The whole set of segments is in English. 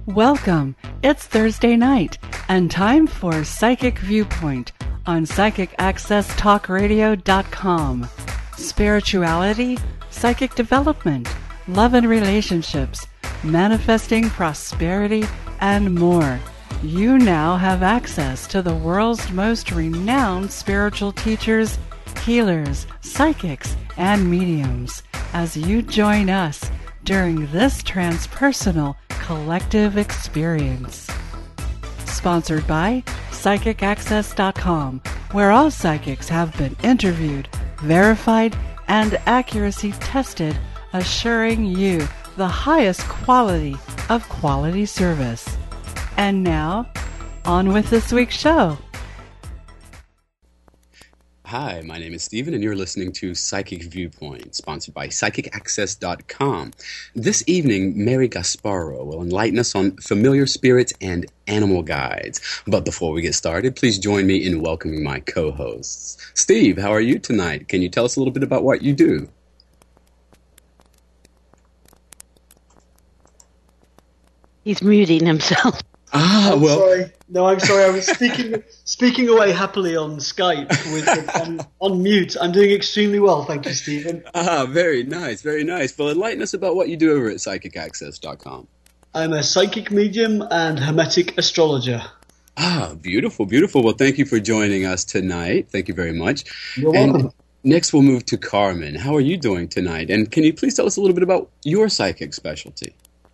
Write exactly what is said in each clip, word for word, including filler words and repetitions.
Welcome. It's Thursday night and time for Psychic Viewpoint on psychic access talk radio dot com. Spirituality, psychic development, love and relationships, manifesting prosperity, and more. You now have access to the world's most renowned spiritual teachers, healers, psychics, and mediums as you join us during this transpersonal collective experience. Sponsored by psychic access dot com, where all psychics have been interviewed, verified, and accuracy tested, assuring you the highest quality of quality service. And now, on with this week's show. Hi, my name is Stephen, and you're listening to Psychic Viewpoint, sponsored by psychic access dot com. This evening, Mary Gasparo will enlighten us on familiar spirits and animal guides. But before we get started, please join me in welcoming my co-hosts. Steve, how are you tonight? Can you tell us a little bit about what you do? He's muting himself. Ah, I'm well. sorry. No, I'm sorry. I was speaking speaking away happily on Skype with on, on mute. I'm doing extremely well, thank you, Stephen. Ah, very nice, very nice. Well, enlighten us about what you do over at psychic access dot com. I'm a psychic medium and hermetic astrologer. Ah, beautiful, beautiful. Well, thank you for joining us tonight. Thank you very much. You're and welcome. Next, we'll move to Carmen. How are you doing tonight? And can you please tell us a little bit about your psychic specialty?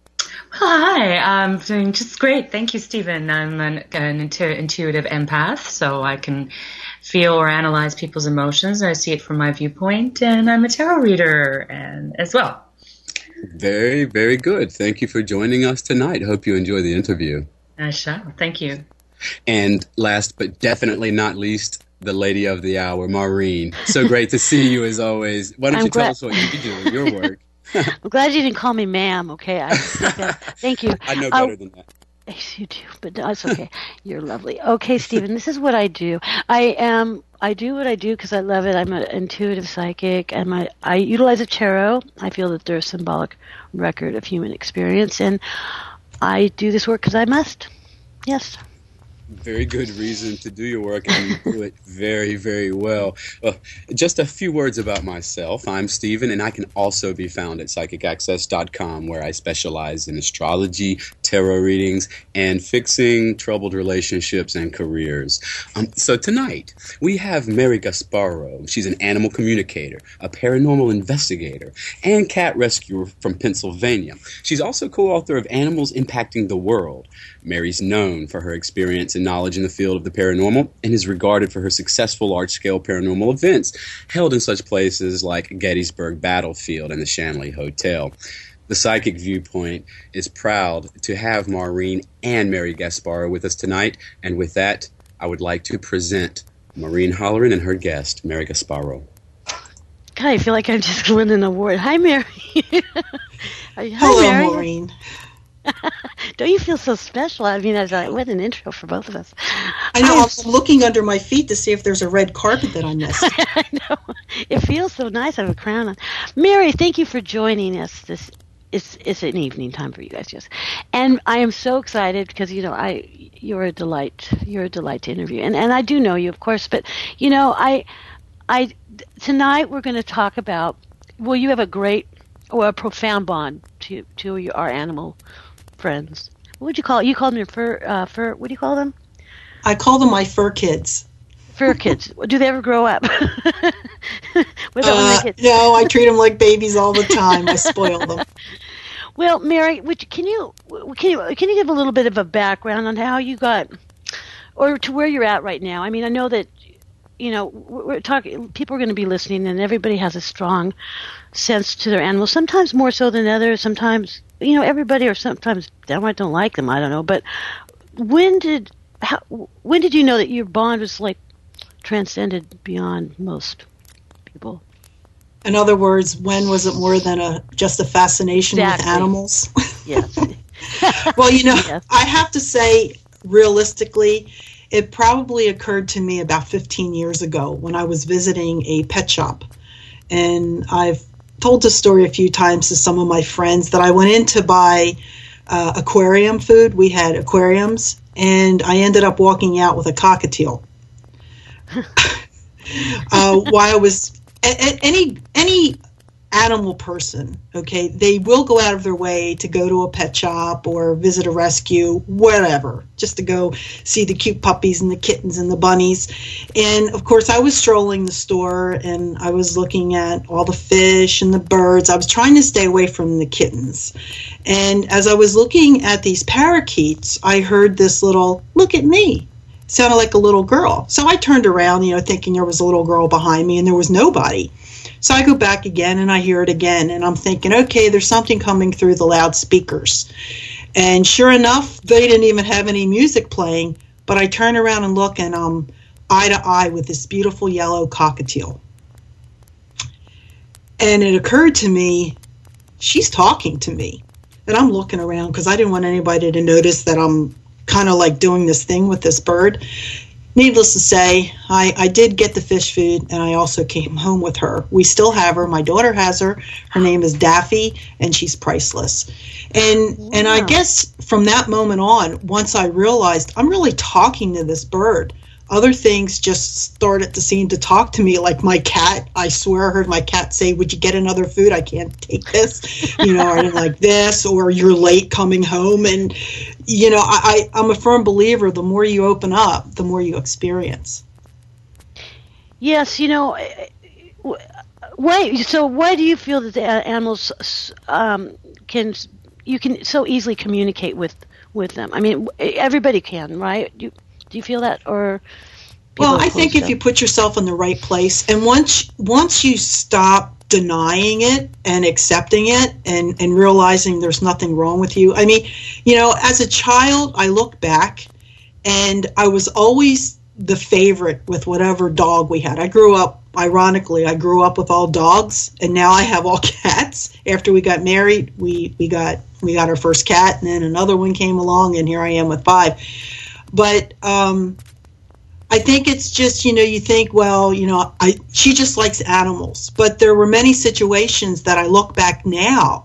Hi, I'm doing just great. Thank you, Stephen. I'm an, an intu- intuitive empath, so I can feel or analyze people's emotions. I see it from my viewpoint, and I'm a tarot reader and as well. Very, very good. Thank you for joining us tonight. Hope you enjoy the interview. I shall. Thank you. And last but definitely not least, the lady of the hour, Maureen. So great to see you as always. Why don't I'm you tell glad- us what you do with your work? I'm glad you didn't call me ma'am, okay? I, thank you. I know better uh, than that. You do, but that's okay. You're lovely. Okay, Stephen, this is what I do. I am. I do what I do because I love it. I'm an intuitive psychic, and my I utilize a tarot. I feel that they're a symbolic record of human experience, and I do this work because I must. Yes. Very good reason to do your work, and you do it very, very well. Well, just a few words about myself. I'm Stephen, and I can also be found at psychic access dot com, where I specialize in astrology, tarot readings, and fixing troubled relationships and careers. Um, so tonight, we have Mary Gasparo. She's an animal communicator, a paranormal investigator, and cat rescuer from Pennsylvania. She's also co-author of Animals Impacting the World. Mary's known for her experience and knowledge in the field of the paranormal and is regarded for her successful large-scale paranormal events held in such places like Gettysburg Battlefield and the Shanley Hotel. The Psychic Viewpoint is proud to have Maureen and Mary Gasparo with us tonight, and with that, I would like to present Maureen Holleran and her guest, Mary Gasparo. God, I feel like I've just won an award. Hi, Mary. Hi, Hello, Mary. Maureen. Don't you feel so special? I mean, I was like, what an intro for both of us. I know. I I'm looking under my feet to see if there's a red carpet that I missed. I know. It feels so nice. I have a crown on. Mary, thank you for joining us. This it's it's an evening time for you guys, yes. And I am so excited because you know I you're a delight. You're a delight to interview, and and I do know you, of course. But you know, I I tonight we're going to talk about. Well, you have a great or a profound bond to to your, our animal friends. What would you call it? You called them your fur, uh, fur, what do you call them? I call them my fur kids. Fur kids. Do they ever grow up? what about uh, when they get... No, I treat them like babies all the time. I spoil them. Well, Mary, would you, can you can you can you give a little bit of a background on how you got, or to where you're at right now? I mean, I know that you know we're talking. People are going to be listening, and everybody has a strong sense to their animals. Sometimes more so than others. Sometimes. You know, everybody, or sometimes downright don't like them. I don't know. But when did how, when did you know that your bond was like transcended beyond most people? In other words, when was it more than a just a fascination exactly. with animals? Yes. Well, you know, yes. I have to say, realistically, it probably occurred to me about fifteen years ago when I was visiting a pet shop, and I've told this story a few times to some of my friends that I went in to buy uh, aquarium food. We had aquariums, and I ended up walking out with a cockatiel. uh, while I was a, a, any any animal person, okay, they will go out of their way to go to a pet shop or visit a rescue, whatever, just to go see the cute puppies and the kittens and the bunnies. And of course, I was strolling the store and I was looking at all the fish and the birds. I was trying to stay away from the kittens. And as I was looking at these parakeets, I heard this little, "Look at me." Sounded like a little girl. So I turned around, you know, thinking there was a little girl behind me, and there was nobody. So I go back again and I hear it again, and I'm thinking, okay, there's something coming through the loudspeakers. And sure enough, they didn't even have any music playing, but I turn around and look, and I'm eye to eye with this beautiful yellow cockatiel. And it occurred to me, she's talking to me. And I'm looking around because I didn't want anybody to notice that I'm kind of like doing this thing with this bird. Needless to say, I, I did get the fish food, and I also came home with her. We still have her. My daughter has her. Her name is Daffy, and she's priceless. And wow. and I guess from that moment on, once I realized I'm really talking to this bird, other things just started to seem to talk to me, like my cat. I swear I heard my cat say, "Would you get another food? I can't take this." You know, I didn't like this, or "You're late coming home." And, you know, I, I, I'm a firm believer, the more you open up, the more you experience. Yes, you know, why, so why do you feel that the animals um, can, you can so easily communicate with, with them? I mean, everybody can, right? Do you, do you feel that, or? Well, I think if you put yourself in the right place, and once once you stop denying it and accepting it and, and realizing there's nothing wrong with you. I mean, you know, as a child, I look back and I was always the favorite with whatever dog we had. I grew up, ironically, I grew up with all dogs, and now I have all cats. After we got married, we, we got we got our first cat, and then another one came along, and here I am with five. But um, I think it's just, you know, you think, well, you know, I she just likes animals. But there were many situations that I look back now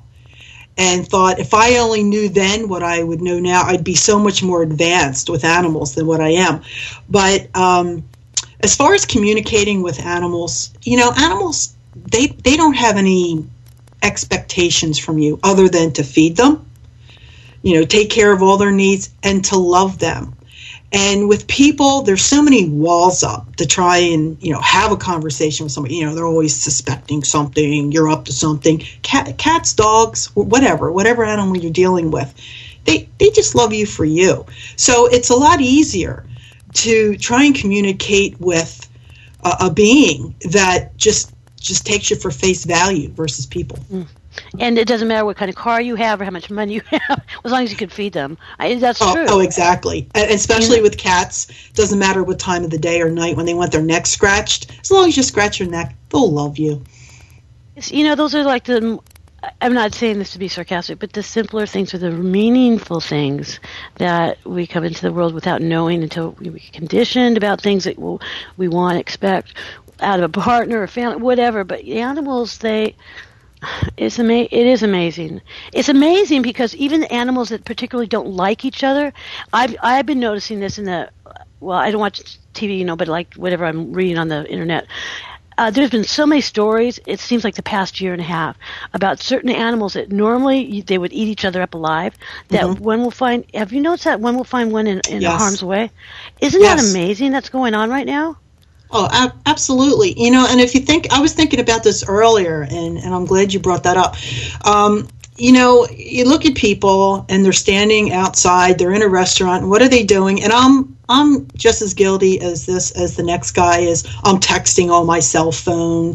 and thought, if I only knew then what I would know now, I'd be so much more advanced with animals than what I am. But um, as far as communicating with animals, you know, animals, they, they don't have any expectations from you other than to feed them, you know, take care of all their needs, and to love them. And with people, there's so many walls up to try and, you know, have a conversation with somebody. You know, they're always suspecting something, you're up to something. Cat, cats, dogs, whatever, whatever animal you're dealing with, they, they just love you for you. So it's a lot easier to try and communicate with a, a being that just just takes you for face value versus people. Mm. And it doesn't matter what kind of car you have or how much money you have, as long as you can feed them. I, that's oh, true. Oh, exactly. And especially yeah. with cats, doesn't matter what time of the day or night when they want their neck scratched. As long as you scratch your neck, they'll love you. You know, those are like the, I'm not saying this to be sarcastic, but the simpler things are the meaningful things that we come into the world without knowing until we're conditioned about things that we'll, we want, expect out of a partner or family, whatever. But the animals, they... It's ama- It is amazing. It's amazing because even the animals that particularly don't like each other, I've I've been noticing this in the, well, I don't watch T V, you know, but like whatever I'm reading on the internet. Uh, there's been so many stories, it seems like the past year and a half, about certain animals that normally they would eat each other up alive, that mm-hmm. one will find, have you noticed that one will find one in, in yes. harm's way? Isn't yes. that amazing that's going on right now? Oh, ab- absolutely. You know, and if you think, I was thinking about this earlier, and, and I'm glad you brought that up. Um, you know, you look at people, and they're standing outside, they're in a restaurant, and what are they doing? And I'm I'm just as guilty as this, as the next guy is. I'm texting on my cell phone.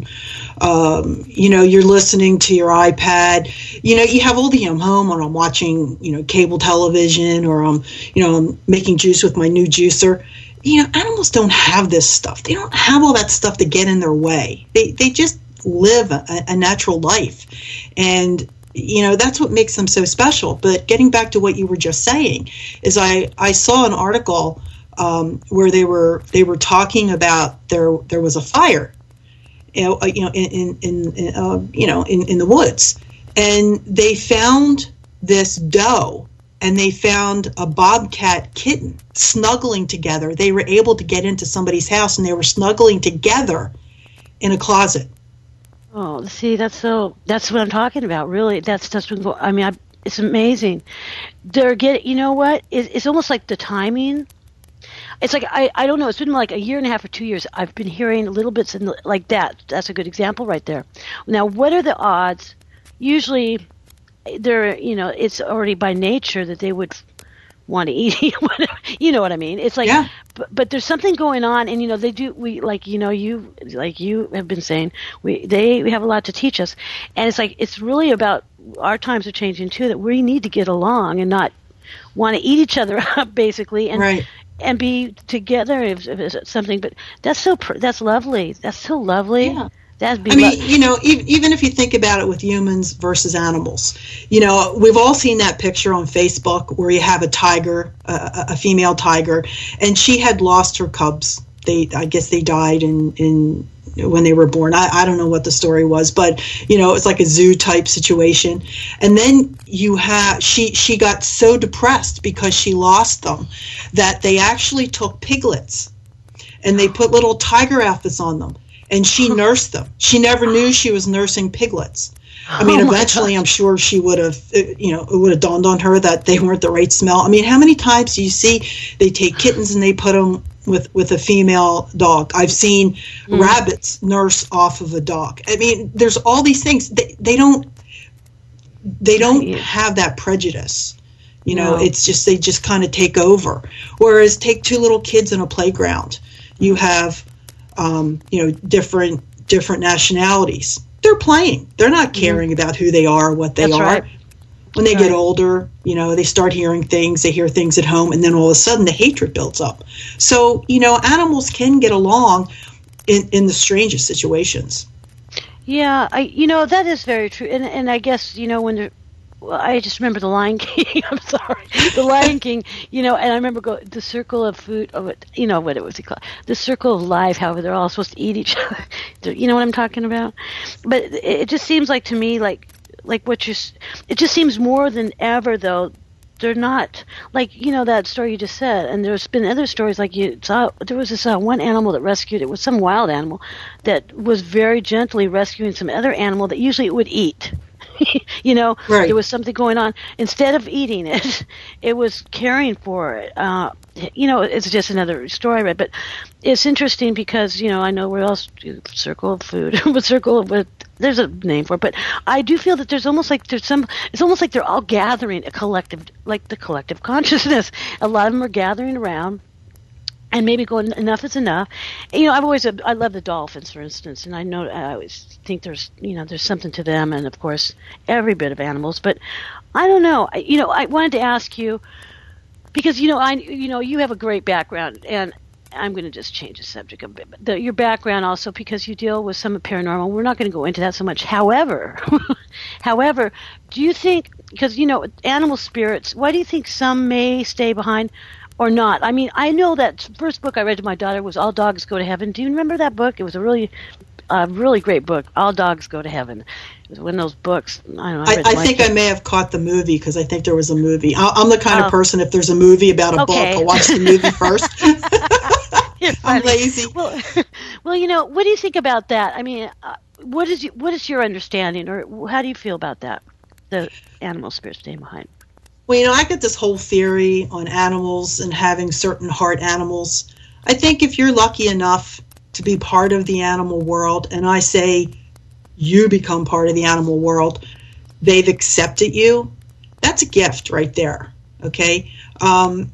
Um, you know, you're listening to your iPad. You know, you have all the, I'm home, and I'm watching, you know, cable television, or I'm, you know, I'm making juice with my new juicer. You know, animals don't have this stuff. They don't have all that stuff to get in their way. They they just live a, a natural life. And, you know, that's what makes them so special. But getting back to what you were just saying, is I, I saw an article um, where they were they were talking about there there was a fire, you know, you know in in, in uh, you know in, in the woods, and they found this doe and they found a bobcat kitten snuggling together. They were able to get into somebody's house, and they were snuggling together in a closet. Oh, see, that's so. That's what I'm talking about. Really, that's just been. go- I mean, I, it's amazing. They're getting. You know what? It, it's almost like the timing. It's like I, I don't know. It's been like a year and a half or two years. I've been hearing little bits in the, like that. That's a good example right there. Now, what are the odds? Usually, they're you know it's already by nature that they would want to eat you. You know what I mean? It's like, Yeah. but, but there's something going on, and you know they do. We like you know you like you have been saying we they we have a lot to teach us, and it's like it's really about our times are changing too. That we need to get along and not want to eat each other up, basically, and Right. and be together if, if it's something. But that's so pr- that's lovely. That's so lovely. Yeah. That'd be. I mean, lo- you know, e- even if you think about it with humans versus animals, you know, we've all seen that picture on Facebook where you have a tiger, a, a female tiger, and she had lost her cubs. They, I guess, they died in in when they were born. I, I don't know what the story was, but you know, it's like a zoo type situation. And then you have she she got so depressed because she lost them that they actually took piglets and they put little tiger outfits on them. And she nursed them. She never knew she was nursing piglets. I mean, Oh, my eventually, I'm sure she would have, uh, you know, it would have dawned on her that they weren't the right smell. I mean, how many times do you see they take kittens and they put them with, with a female dog? I've seen Mm. rabbits nurse off of a dog. I mean, there's all these things. They, they don't, they don't Yeah. have that prejudice. You know, No. it's just, they just kind of take over. Whereas take two little kids in a playground. You have, um, you know, different different nationalities. They're playing. They're not caring about who they are, what they That's are. right. When they Right. get older, you know, they start hearing things. They hear things at home, and then all of a sudden, the hatred builds up. So, you know, animals can get along in in the strangest situations. Yeah, I you know that is very true, and and I guess you know when they're, well, I just remember the Lion King. I'm sorry, the Lion King. You know, and I remember go the circle of food. Of it, you know what it was called, the circle of life. However, they're all supposed to eat each other. You know what I'm talking about? But it, it just seems like to me like like what you're. s- It just seems more than ever though. They're not like you know that story you just said, and there's been other stories like you saw. There was this uh, one animal that rescued. It was some wild animal that was very gently rescuing some other animal that usually it would eat. You know, Right. there was something going on. Instead of eating it, it was caring for it. Uh, you know, it's just another story I read, but it's interesting because you know I know where else circle of food, but circle of but there's a name for it. But I do feel that there's almost like there's some. It's almost like they're all gathering a collective, like the collective consciousness. A lot of them are gathering around. And maybe going enough is enough. You know, I've always I love the dolphins, for instance, and I know I always think there's you know there's something to them, and of course every bit of animals. But I don't know. I- You know, I wanted to ask you because you know I you know you have a great background, and I'm going to just change the subject a bit. But the, your background also because you deal with some paranormal. We're not going to go into that so much. However, however, do you think because you know animal spirits? Why do you think some may stay behind? Or not. I mean, I know that first book I read to my daughter was All Dogs Go to Heaven. Do you remember that book? It was a really, uh, really great book. All Dogs Go to Heaven. It was one of those books. I don't know. I, read I like think it. I may have caught the movie because I think there was a movie. I, I'm the kind Oh. of person, if there's a movie about a Okay. book, I'll watch the movie first. You're I'm funny. lazy. Well, well, you know, what do you think about that? I mean, uh, what is you, what is your understanding, or how do you feel about that? The animal spirits staying behind. Well, you know, I got this whole theory on animals and having certain heart animals. I think if you're lucky enough to be part of the animal world, and I say you become part of the animal world, they've accepted you, that's a gift right there, okay? Um,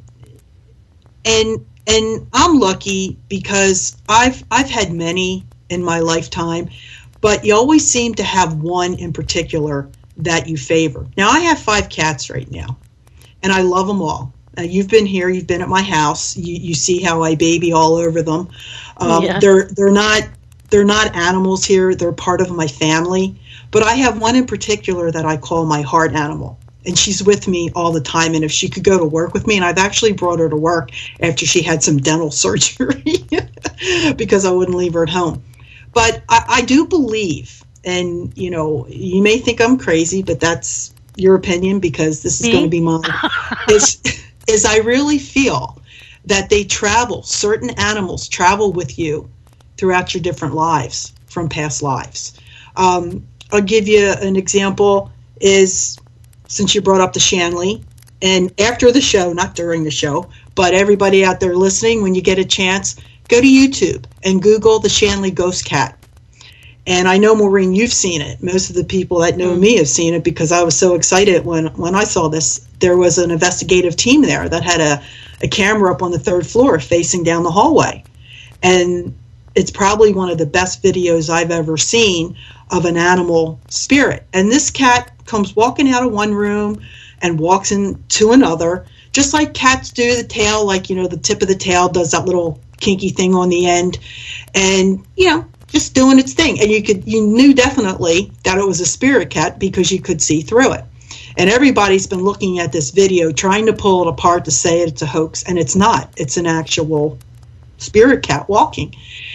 and and I'm lucky because I've I've had many in my lifetime, but you always seem to have one in particular that you favor. Now, I have five cats right now, and I love them all. Uh, you've been here, you've been at my house. You, you see how I baby all over them. Um, Yeah. They're they're not they're not animals here. They're part of my family. But I have one in particular that I call my heart animal, and she's with me all the time. And if she could go to work with me, and I've actually brought her to work after she had some dental surgery because I wouldn't leave her at home. But I, I do believe. And, you know, you may think I'm crazy, but that's, your opinion because this is Me? going to be mine, is, is I really feel that they travel, certain animals travel with you throughout your different lives from past lives. Um, I'll give you an example is, since you brought up the Shanley, and after the show, not during the show, but everybody out there listening, when you get a chance, go to YouTube and Google the Shanley ghost cat. And I know, Maureen, you've seen it. Most of the people that know me have seen it because I was so excited when, when I saw this. There was an investigative team there that had a, a camera up on the third floor facing down the hallway. And it's probably one of the best videos I've ever seen of an animal spirit. And this cat comes walking out of one room and walks into another, just like cats do. The tail, like, you know, the tip of the tail does that little kinky thing on the end. And, you know, just doing its thing. And you could, you knew definitely that it was a spirit cat because you could see through it. And everybody's been looking at this video, trying to pull it apart to say it's a hoax. And it's not. It's an actual spirit cat walking.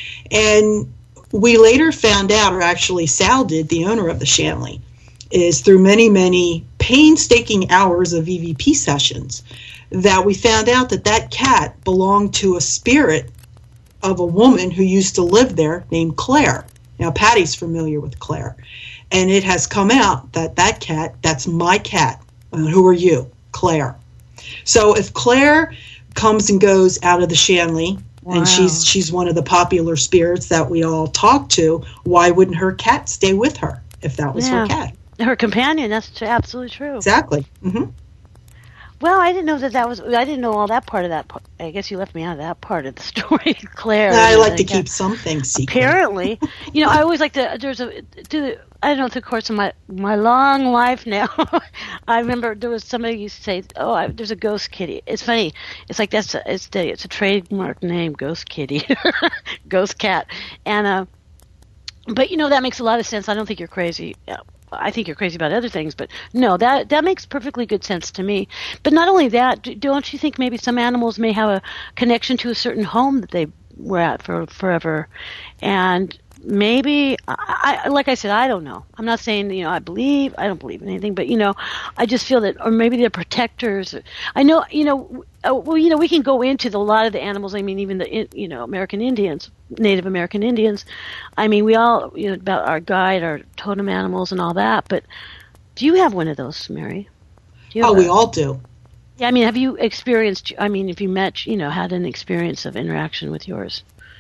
And we later found out, or actually Sal did, the owner of the Shanley, is through many, many painstaking hours of E V P sessions, that we found out that that cat belonged to a spirit of a woman who used to live there named Claire. Now, Patty's familiar with Claire. And it has come out that that cat, that's my cat. And who are you? Claire. So if Claire comes and goes out of the Shanley, wow, and she's she's one of the popular spirits that we all talk to, why wouldn't her cat stay with her if that was yeah. her cat? Her companion, that's absolutely true. Exactly. Mm-hmm. Well, I didn't know that that was, I didn't know all that part of that. I guess you left me out of that part of the story, Claire. I like to keep some things secret. Apparently. You know, I always like to, there's a, to, I don't know, through the course of my, my long life now, I remember there was somebody used to say, oh, I, there's a ghost kitty. It's funny. It's like, that's a, it's, the, it's a trademark name, Ghost Kitty, Ghost Cat. And, uh, but, you know, that makes a lot of sense. I don't think you're crazy. I think you're crazy about other things, but no, that that makes perfectly good sense to me. But not only that, don't you think maybe some animals may have a connection to a certain home that they were at for forever? And maybe, I, I, like I said, I don't know. I'm not saying, you know, I believe, I don't believe in anything, but, you know, I just feel that, or maybe they're protectors. I know, you know, uh, well, you know, we can go into the, a lot of the animals. I mean, even the, you know, American Indians, Native American Indians. I mean, we all, you know, about our guide, our totem animals and all that. But do you have one of those, Mary? Do you Oh, have we a, all do. Yeah, I mean, have you experienced, I mean, if you met, you know, had an experience of interaction with yours?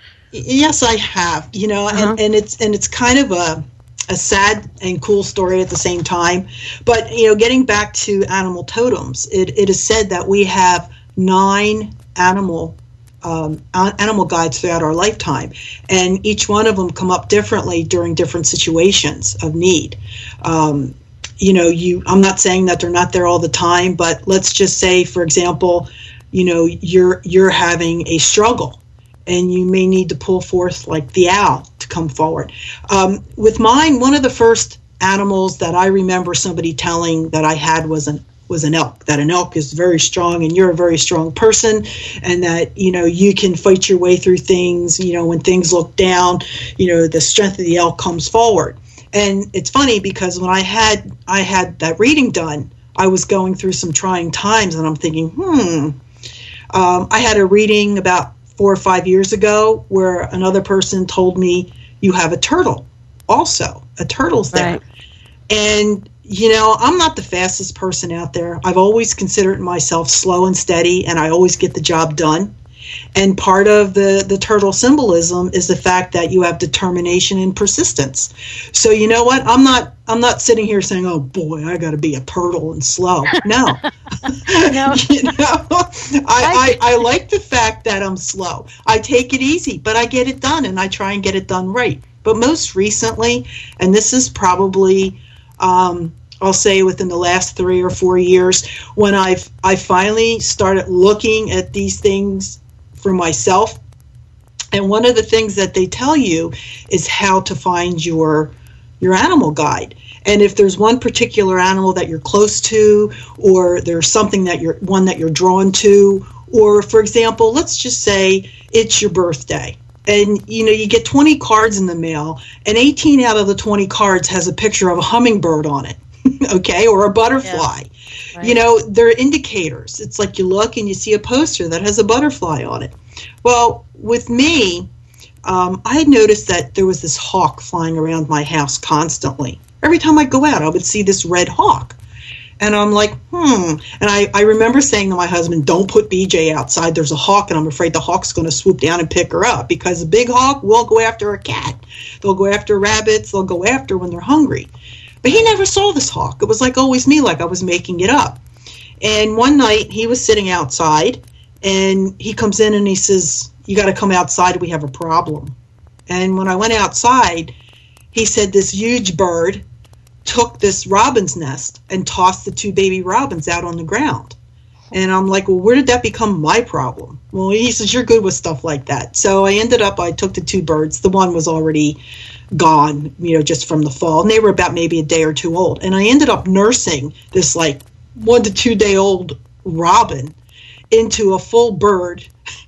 Yes, I have. You know, Uh-huh. and, and it's and it's kind of a a sad and cool story at the same time. But, you know, getting back to animal totems, it, it is said that we have nine animal um, animal guides throughout our lifetime, and each one of them come up differently during different situations of need. Um, you know, you I'm not saying that they're not there all the time, but let's just say, for example, you know, you're you're having a struggle, and you may need to pull forth like the owl to come forward. Um, with mine, one of the first animals that I remember somebody telling that I had was an was an elk, that an elk is very strong and you're a very strong person, and that, you know, you can fight your way through things. You know, when things look down, you know, the strength of the elk comes forward. And it's funny because when I had I had that reading done, I was going through some trying times, and I'm thinking, hmm, um, I had a reading about four or five years ago where another person told me, you have a turtle also. A turtle's there. Right. And, you know, I'm not the fastest person out there. I've always considered myself slow and steady, and I always get the job done. And part of the, the turtle symbolism is the fact that you have determination and persistence. So, you know what? I'm not I'm not sitting here saying, oh, boy, I got to be a turtle and slow. No. no. you know, I, I, I like the fact that I'm slow. I take it easy, but I get it done, and I try and get it done right. But most recently, and this is probably, um, I'll say within the last three or four years, when I've I finally started looking at these things for myself. And one of the things that they tell you is how to find your your animal guide. And if there's one particular animal that you're close to, or there's something that you're one that you're drawn to, or for example, let's just say it's your birthday, and you know you get twenty cards in the mail, and eighteen out of the twenty cards has a picture of a hummingbird on it. okay, or a butterfly. Yeah. Right. You know, they're indicators. It's like you look and you see a poster that has a butterfly on it. Well, with me, um, I had noticed that there was this hawk flying around my house constantly. Every time I go out, I would see this red hawk. And I'm like, hmm. And I, I remember saying to my husband, don't put B J outside. There's a hawk, and I'm afraid the hawk's going to swoop down and pick her up, because a big hawk will go after a cat. They'll go after rabbits. They'll go after when they're hungry. But he never saw this hawk. It was like always me, like I was making it up. And one night he was sitting outside, and he comes in and he says, you got to come outside. We have a problem. And when I went outside, he said this huge bird took this robin's nest and tossed the two baby robins out on the ground. And I'm like, well, where did that become my problem? Well, he says, you're good with stuff like that. So I ended up, I took the two birds. The one was already gone, you know, just from the fall. And they were about maybe a day or two old. And I ended up nursing this like one to two day old robin into a full bird.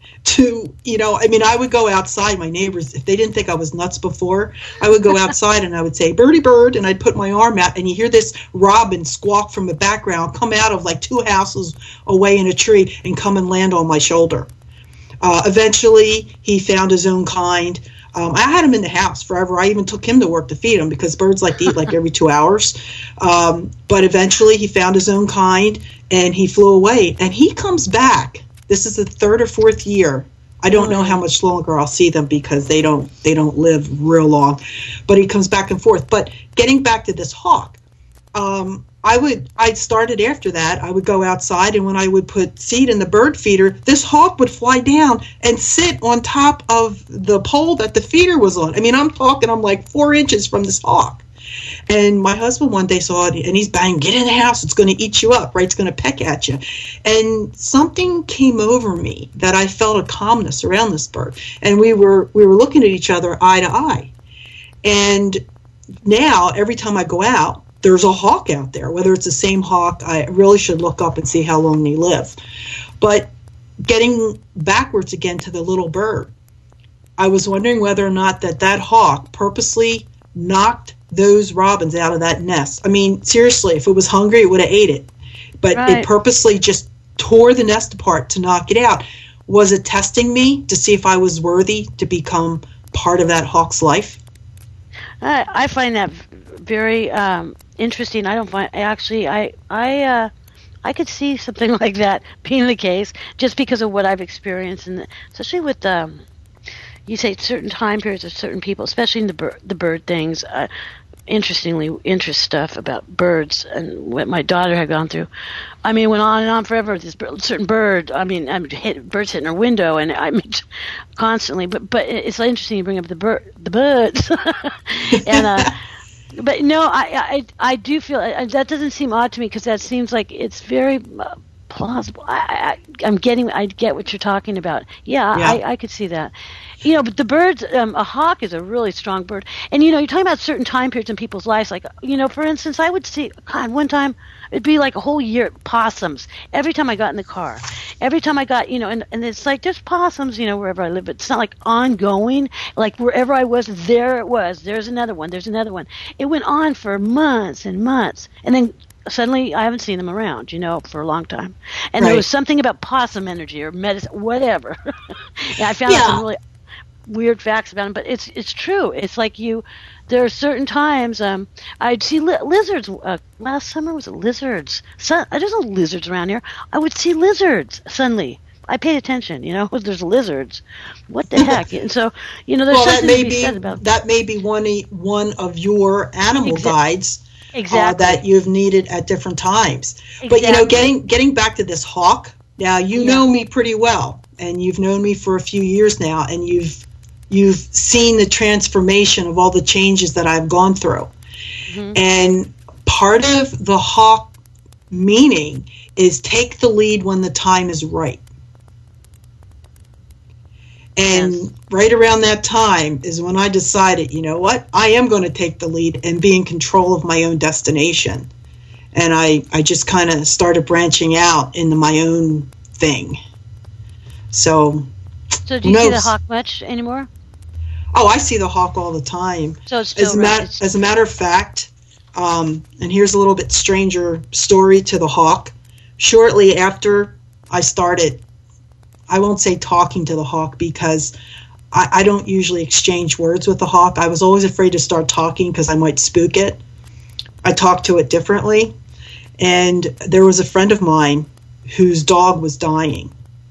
To, you know, I mean, I would go outside, my neighbors, if they didn't think I was nuts before, I would go outside and I would say, birdie bird, and I'd put my arm out, and you hear this robin squawk from the background, come out of like two houses away in a tree and come and land on my shoulder. Uh, eventually, he found his own kind. Um, I had him in the house forever. I even took him to work to feed him, because birds like to eat like every two hours. Um, but eventually, he found his own kind, and he flew away. And he comes back. This is the third or fourth year. I don't know how much longer I'll see them, because they don't they don't live real long. But he comes back and forth. But getting back to this hawk, um, I would I started after that. I would go outside, and when I would put seed in the bird feeder, this hawk would fly down and sit on top of the pole that the feeder was on. I mean, I'm talking, I'm like four inches from this hawk. And my husband one day saw it, and he's banging, get in the house, it's going to eat you up, right? It's going to peck at you. And something came over me that I felt a calmness around this bird. And we were we were looking at each other eye to eye. And now, every time I go out, there's a hawk out there. Whether it's the same hawk, I really should look up and see how long they live. But getting backwards again to the little bird, I was wondering whether or not that that hawk purposely knocked those robins out of that nest. I mean, seriously, if it was hungry, it would have ate it. But right. It purposely just tore the nest apart to knock it out. Was it testing me to see if I was worthy to become part of that hawk's life? I, I find that very um, interesting. I don't find actually. I I uh, I could see something like that being the case, just because of what I've experienced, and especially with um, you say certain time periods of certain people, especially in the bird, the bird things. Uh, interestingly, interest stuff about birds and what my daughter had gone through. I mean, it went on and on forever with this bird, certain bird. I mean, I mean hit, birds hitting her window, and I mean, constantly. But but it's interesting you bring up the bird, the birds, and. Uh, But no, I, I I do feel uh, that doesn't seem odd to me, because that seems like it's very uh, plausible. I, I I'm getting I get what you're talking about. Yeah, yeah. I, I could see that. You know, but the birds, um, a hawk is a really strong bird. And, you know, you're talking about certain time periods in people's lives. Like, you know, for instance, I would see, God, one time, it'd be like a whole year, possums. Every time I got in the car. Every time I got, you know, and, and it's like, there's possums, you know, wherever I live. But it's not like ongoing. Like, wherever I was, there it was. There's another one. There's another one. It went on for months and months. And then suddenly I haven't seen them around, you know, for a long time. And right. There was something about possum energy or medicine, whatever. Yeah, I found yeah. some really weird facts about them, but it's it's true. It's like you, there are certain times um, I'd see li- lizards. Uh, last summer was it lizards? So, there's no lizards around here. I would see lizards suddenly. I paid attention, you know. There's lizards. What the heck? And so, you know, there's well, something that may to be be, said about that. May be one one of your animal Exa- guides. Exactly. Uh, that you've needed at different times. Exactly. But you know, getting getting back to this hawk. Now you yeah. know me pretty well, and you've known me for a few years now, and you've you've seen the transformation of all the changes that I've gone through. Mm-hmm. And part of the hawk meaning is take the lead when the time is right. And yes. right around that time is when I decided, you know what, I am going to take the lead and be in control of my own destination. And I, I just kind of started branching out into my own thing. So, so do you see the hawk much anymore? Oh, I see the hawk all the time. So it's still as, a mat- as a matter of fact, Um, and here's a little bit stranger story to the hawk. Shortly after I started, I won't say talking to the hawk because I, I don't usually exchange words with the hawk. I was always afraid to start talking because I might spook it. I talked to it differently. And there was a friend of mine whose dog was dying.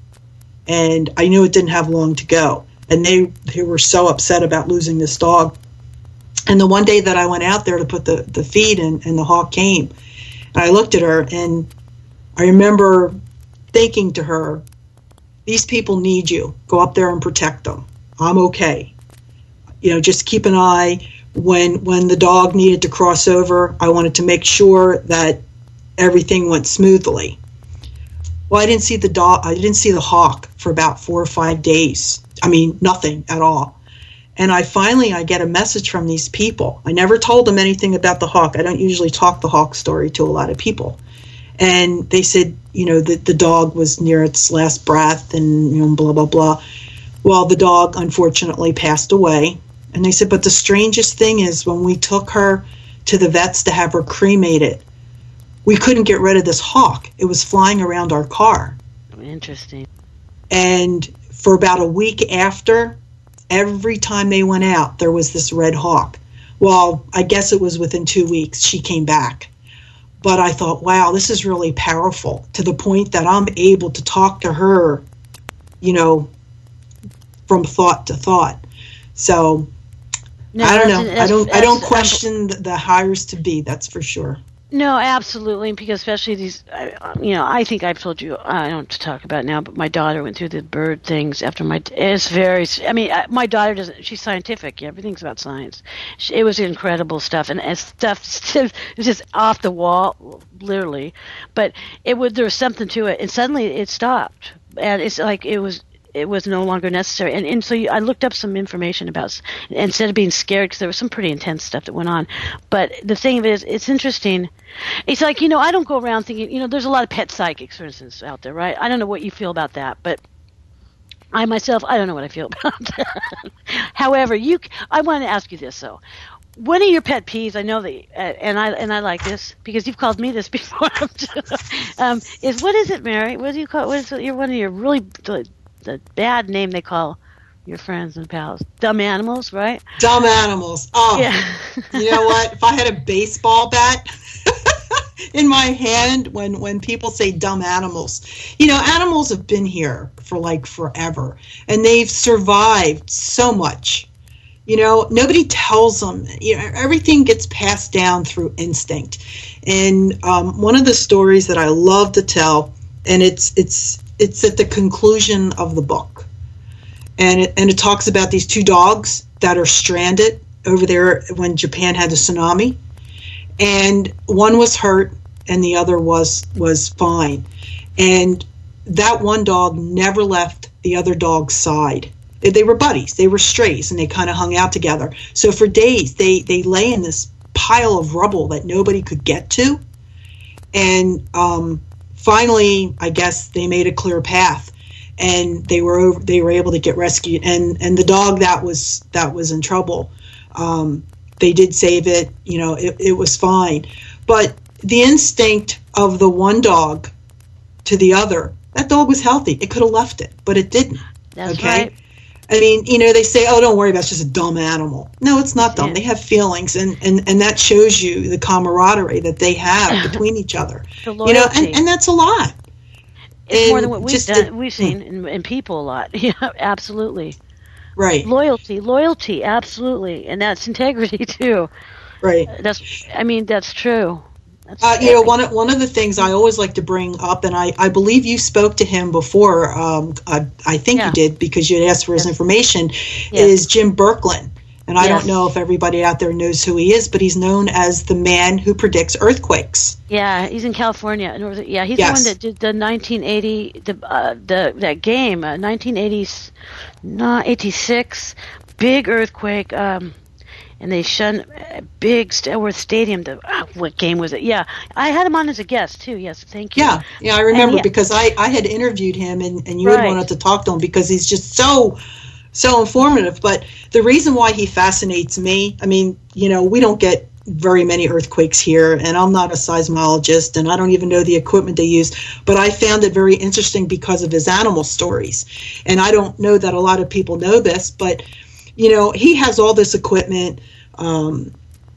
And I knew it didn't have long to go. And they, they were so upset about losing this dog. And the one day that I went out there to put the, the feed in, and the hawk came, and I looked at her, and I remember thinking to her, these people need you. Go up there and protect them. I'm okay. You know, just keep an eye. When when the dog needed to cross over, I wanted to make sure that everything went smoothly. Well, I didn't see the dog. I didn't see the hawk for about four or five days. I mean, nothing at all. And I finally, I get a message from these people. I never told them anything about the hawk. I don't usually talk the hawk story to a lot of people. And they said, you know, that the dog was near its last breath and, you know, blah, blah, blah. Well, the dog, unfortunately, passed away. And they said, but the strangest thing is when we took her to the vets to have her cremated, we couldn't get rid of this hawk. It was flying around our car. Interesting. And for about a week after, every time they went out, there was this red hawk. Well, I guess it was within two weeks she came back. But I thought, wow, this is really powerful, to the point that I'm able to talk to her, you know, from thought to thought. So No, I don't that's- know. I that's- don't. I don't that's- question the, the hires to be. That's for sure. No, absolutely, because especially these, I- you know, I think I've told you, I don't have to talk about it now, but my daughter went through the bird things after my, it's very, I mean, I- my daughter doesn't, she's scientific, everything's about science. She, it was incredible stuff, and, and stuff, it was just off the wall, literally, but it would, there was something to it, and suddenly it stopped, and it's like, it was, it was no longer necessary. And, and so you, I looked up some information about, instead of being scared, because there was some pretty intense stuff that went on. But the thing of it is, it's interesting. It's like, you know, I don't go around thinking, you know, there's a lot of pet psychics, for instance, out there, right? I don't know what you feel about that, but I myself, I don't know what I feel about that. However, you, I want to ask you this, though. One of your pet peeves, I know that, uh, and I and I like this because you've called me this before. um, is what is it, Mary? What do you call? What is it? You're one of your really the, the bad name they call your friends and pals, dumb animals, right? Dumb animals. Oh, Yeah. You know what? If I had a baseball bat in my hand, when when people say dumb animals, you know, animals have been here for like forever, and they've survived so much. You know, nobody tells them. You know, everything gets passed down through instinct. And um, one of the stories that I love to tell, and it's it's it's at the conclusion of the book, and it, and it talks about these two dogs that are stranded over there when Japan had the tsunami, and one was hurt and the other was was fine, and that one dog never left the other dog's side. They were buddies. They were strays, and they kind of hung out together. So for days, they, they lay in this pile of rubble that nobody could get to. And um, finally, I guess they made a clear path, and they were over, they were able to get rescued. And, and the dog that was that was in trouble, um, they did save it. You know, it, it was fine. But the instinct of the one dog to the other, that dog was healthy. It could have left it, but it didn't. That's okay? right. I mean, you know, they say, oh, don't worry about it, it's just a dumb animal. No, it's not dumb. Yeah. They have feelings, and, and, and that shows you the camaraderie that they have between each other. The You know, loyalty. and, and that's a lot. It's and more than what we've just done. the- we've seen in, in people a lot. Yeah, absolutely. Right, Loyalty, loyalty, absolutely, and that's integrity too. right. That's, I mean, that's true. That's Uh, you know, one of, one of the things I always like to bring up, and I, I believe you spoke to him before, um, I, I think Yeah. you did because you had asked for his Yes. information, Yes. is Jim Birkeland. And I Yes. don't know if everybody out there knows who he is, but he's known as the man who predicts earthquakes. Yeah, he's in California. North- Yeah, he's Yes. the one that did the nineteen eighty, the uh, the that game, uh, nineteen eighties, no, eighty-six, big earthquake. Um, and they shun a big Stillworth Stadium. To, uh, what game was it? Yeah, I had him on as a guest too. Yes, thank you. Yeah, yeah, I remember yeah. because I, I had interviewed him, and, and you had Right. wanted to talk to him because he's just so, so informative. But the reason why he fascinates me, I mean, you know, we don't get very many earthquakes here, and I'm not a seismologist, and I don't even know the equipment they use, but I found it very interesting because of his animal stories. And I don't know that a lot of people know this, but, you know, he has all this equipment, um,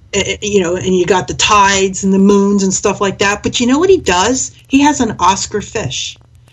you know, and you got the tides and the moons and stuff like that. But you know what he does? He has an Oscar fish.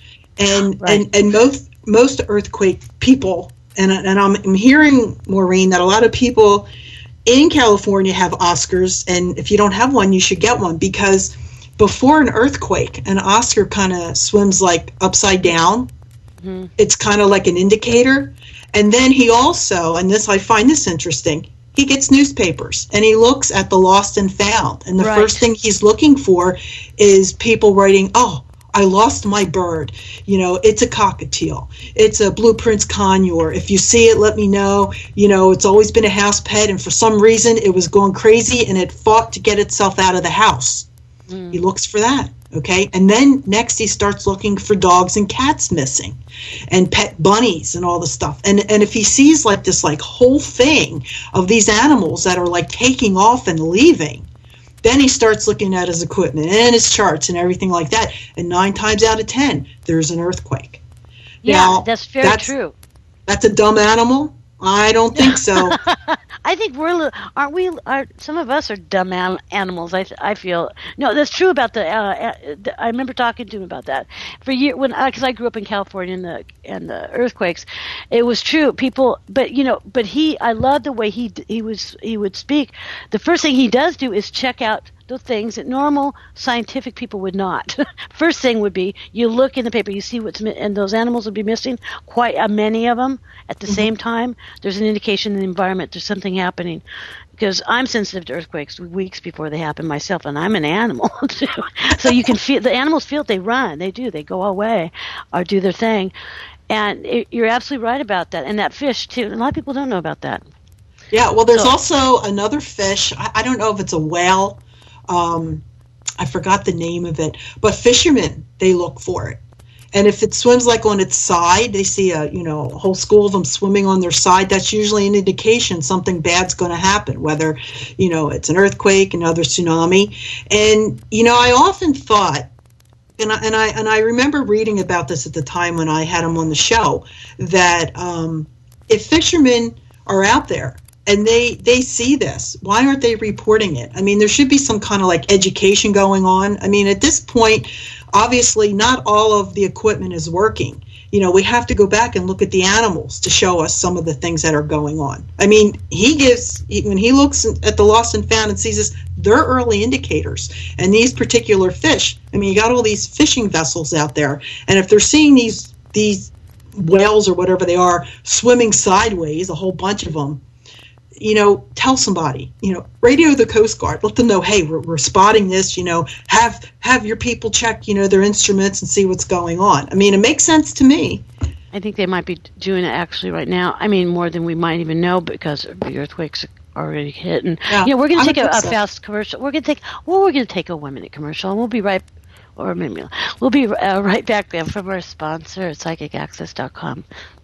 And right. and, and most most earthquake people, and, and I'm, I'm hearing, Maureen, that a lot of people in California have Oscars, and if you don't have one, you should get one, because before an earthquake, an Oscar kind of swims like upside down. Mm-hmm. It's kind of like an indicator. And then he also, and this I find this interesting, he gets newspapers and he looks at the lost and found. And the right. first thing he's looking for is people writing, oh, I lost my bird. You know, it's a cockatiel. It's a blue prince conure. If you see it, let me know. You know, it's always been a house pet, and for some reason it was going crazy and it fought to get itself out of the house. Mm. He looks for that. Okay. And then next he starts looking for dogs and cats missing and pet bunnies and all the stuff. And and if he sees like this like whole thing of these animals that are like taking off and leaving, then he starts looking at his equipment and his charts and everything like that. And nine times out of ten, there's an earthquake. Yeah, now, that's very that's, true. That's a dumb animal? I don't think so. I think we're, aren't we, are, some of us are dumb an- animals, I I feel. No, that's true about the, uh, the I remember talking to him about that. For year, when, because I grew up in California and the, and the earthquakes, it was true. People, but, you know, but he, I love the way he, he was, he would speak. The first thing he does do is check out the things that normal scientific people would not. First thing would be, you look in the paper, you see what's, mi- and those animals would be missing, quite uh, many of them at the mm-hmm. same time. There's an indication in the environment there's something happening. Because I'm sensitive to earthquakes weeks before they happen myself, and I'm an animal too. So you can feel, the animals feel it, they run, they do, they go away or do their thing. And it, you're absolutely right about that. And that fish too, a lot of people don't know about that. Yeah, well, there's so, also another fish, I, I don't know if it's a whale, Um, I forgot the name of it, but fishermen, they look for it. And if it swims like on its side, they see a, you know, a whole school of them swimming on their side, that's usually an indication something bad's going to happen, whether, you know, it's an earthquake, another tsunami. And, you know, I often thought, and I, and I, and I remember reading about this at the time when I had him on the show, that um, if fishermen are out there, and they, they see this, why aren't they reporting it? I mean, there should be some kind of like education going on. I mean, at this point, obviously not all of the equipment is working. You know, we have to go back and look at the animals to show us some of the things that are going on. I mean, he gives, when he looks at the lost and found and sees this, they're early indicators. And these particular fish, I mean, you got all these fishing vessels out there. And if they're seeing these these whales or whatever they are swimming sideways, a whole bunch of them, you know, tell somebody, you know, radio the Coast Guard, let them know, hey, we're, we're spotting this, you know, have have your people check, you know, their instruments and see what's going on. I mean, it makes sense to me. I think they might be doing it actually right now. I mean, more than we might even know because the earthquakes are already hit. And, yeah, you know, we're going to take a, a so. fast commercial. We're going to take, well, we're going to take a one-minute commercial, and we'll be right, or maybe we'll be uh, right back then from our sponsor at psychic access dot com.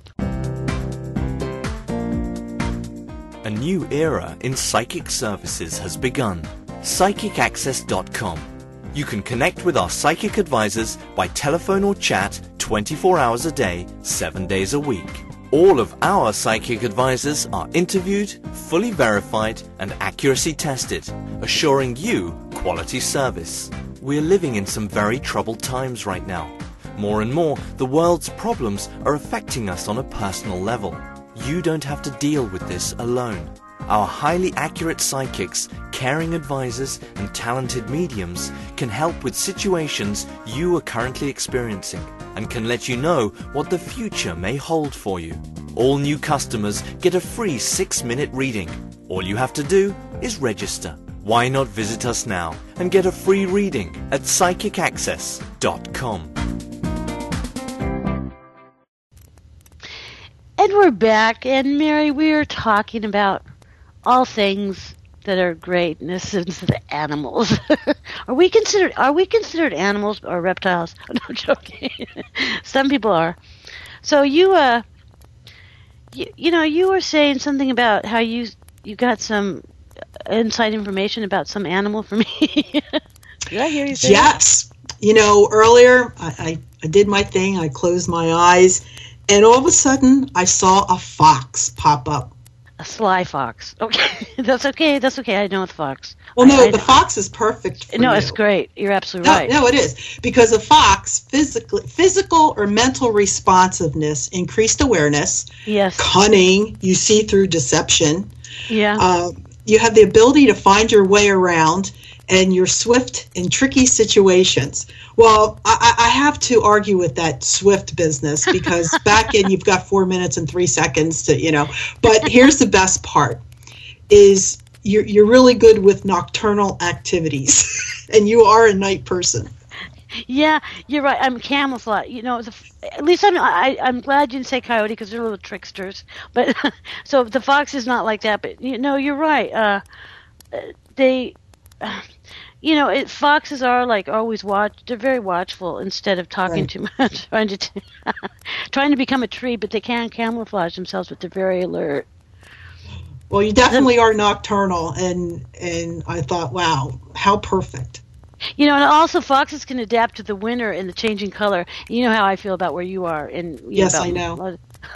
A new era in psychic services has begun. psychic access dot com. You can connect with our psychic advisors by telephone or chat twenty-four hours a day, seven days a week. All of our psychic advisors are interviewed, fully verified, and accuracy tested, assuring you quality service. We're living in some very troubled times right now. More and more, the world's problems are affecting us on a personal level. You don't have to deal with this alone. Our highly accurate psychics, caring advisors, and talented mediums can help with situations you are currently experiencing and can let you know what the future may hold for you. All new customers get a free six-minute reading. All you have to do is register. Why not visit us now and get a free reading at psychic access dot com. And we're back, and Mary, we are talking about all things that are great in the sense of the animals. are we considered are we considered animals or reptiles? No, I'm joking. Some people are. So you uh you, you know, you were saying something about how you you got some inside information about some animal for me? Did I hear you say Yes. That? You know, earlier I, I, I did my thing. I closed my eyes, and all of a sudden I saw a fox pop up. A sly fox. Okay, that's okay. That's okay. I know the fox. Well, no, I, I the know. fox is perfect for No, you. it's great. You're absolutely no, right. No, it is. Because a fox, physically, physical or mental responsiveness, increased awareness, yes, cunning, you see through deception. Yeah. Uh, you have the ability to find your way around, and you're swift in tricky situations. Well, I, I have to argue with that swift business because back in you've got four minutes and three seconds to, you know. But here's the best part is you're, you're really good with nocturnal activities, and you are a night person. Yeah, you're right. I'm camouflage. You know, the, at least I'm. I, I'm glad you didn't say coyote because they're little tricksters. But so the fox is not like that. But you know, you're right. Uh, they, uh, you know, it, foxes are like always watch. They're very watchful instead of talking Right. too much, trying to trying to become a tree. But they can camouflage themselves. But they're very alert. Well, you definitely are nocturnal, and and I thought, wow, how perfect. You know, and also foxes can adapt to the winter and the changing color. You know how I feel about where you are. And you Yes, about, I know.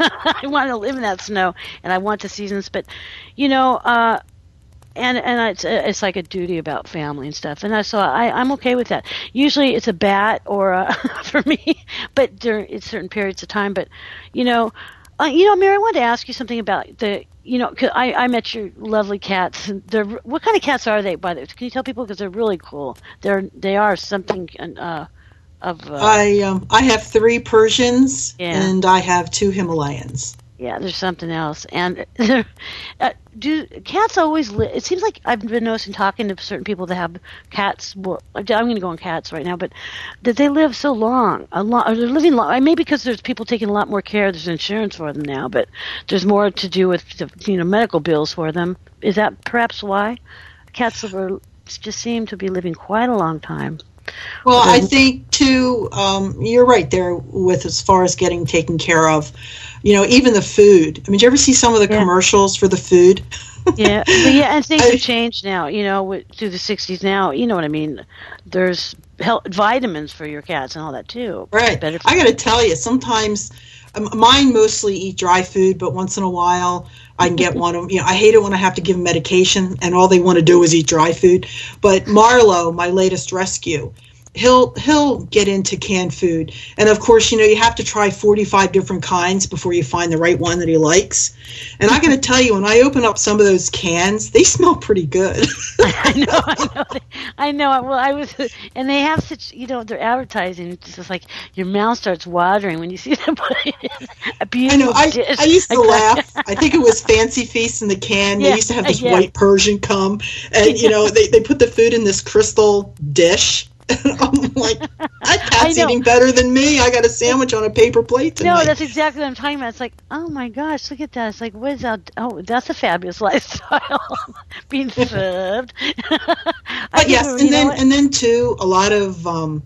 I want to live in that snow, and I want the seasons. But, you know, uh, and and it's it's like a duty about family and stuff. And I so I I'm okay with that. Usually it's a bat or a, for me, but during it's certain periods of time. But, you know, uh, you know, Mary, I wanted to ask you something about the. You know, 'cause I, I met your lovely cats. And they're what kind of cats are they? By the way, can you tell people because they're really cool. They're they are something uh, of. Uh, I um I have three Persians Yeah. and I have two Himalayans. yeah, there's something else. And uh, do cats always? Li- it seems like I've been noticing talking to certain people that have cats. Well, I'm going to go on cats right now, but that they live so long. A lot. Or they're living long. Maybe because there's people taking a lot more care. There's insurance for them now, but there's more to do with the, you know medical bills for them. Is that perhaps why cats are, just seem to be living quite a long time? Well, I think too. Um, you're right there with as far as getting taken care of. You know, even the food. I mean, did you ever see some of the Yeah. commercials for the food? Yeah, but yeah, and things I- have changed now. You know, with, through the sixties now. You know what I mean? There's health, vitamins for your cats and all that too. Right. Better for- I got to tell you, sometimes um, mine mostly eat dry food, but once in a while I can get one of them. You know, I hate it when I have to give them medication and all they want to do is eat dry food. But Marlo, my latest rescue, he'll he'll get into canned food, and of course, you know, you have to try forty-five different kinds before you find the right one that he likes. And I got to tell you, when I open up some of those cans, they smell pretty good. I know, I know, I know. Well, I was, and they have such, you know, their advertising. It's just like your mouth starts watering when you see them put a I beautiful know. I, dish. I used to Like that. laugh. I think it was Fancy Feast in the can. They Yeah, used to have this yeah. white Persian come, and you know, they, they put the food in this crystal dish. And I'm like, that cat's I know. eating better than me. I got a sandwich on a paper plate tonight. No, that's exactly what I'm talking about. It's like, oh my gosh, look at that. It's like, what is that? Oh, that's a fabulous lifestyle being served. I But yes, think, and you know then what? and then too, a lot of um,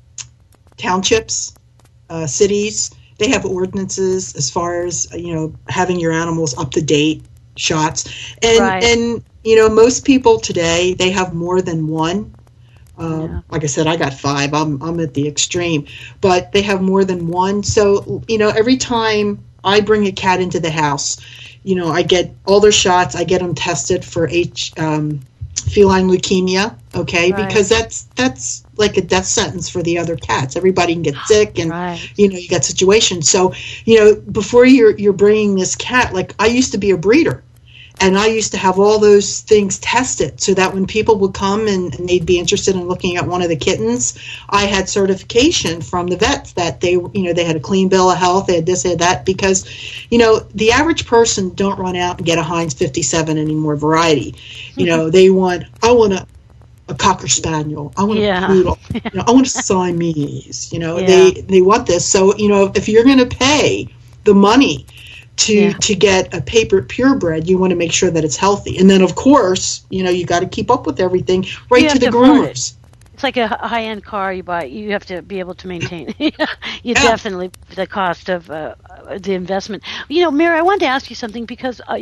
townships, uh, cities, they have ordinances as far as you know having your animals up to date shots, and Right. and you know most people today they have more than one. Uh, Yeah. Like I said, I got five. I'm I'm at the extreme, but they have more than one. So you know, every time I bring a cat into the house, you know, I get all their shots. I get them tested for H um, feline leukemia. Okay, Right. because that's that's like a death sentence for the other cats. Everybody can get sick, and Right. you know, you got situations. So you know, before you're you're bringing this cat, like I used to be a breeder. And I used to have all those things tested so that when people would come and, and they'd be interested in looking at one of the kittens, I had certification from the vets that they, you know, they had a clean bill of health, they had this, they had that, because, you know, the average person don't run out and get a Heinz fifty-seven anymore variety. You know, they want, I want a, a Cocker Spaniel, I want Yeah. a Poodle, you know, I want a Siamese, you know, Yeah. they, they want this. So, you know, if you're going to pay the money to Yeah. to get a paper purebred, you want to make sure that it's healthy. And then, of course, you know, you got to keep up with everything right You to have the to afford it. groomers. It's like a h- high-end car you buy. You have to be able to maintain. you definitely the cost of uh, the investment. You know, Mary, I wanted to ask you something because uh, you,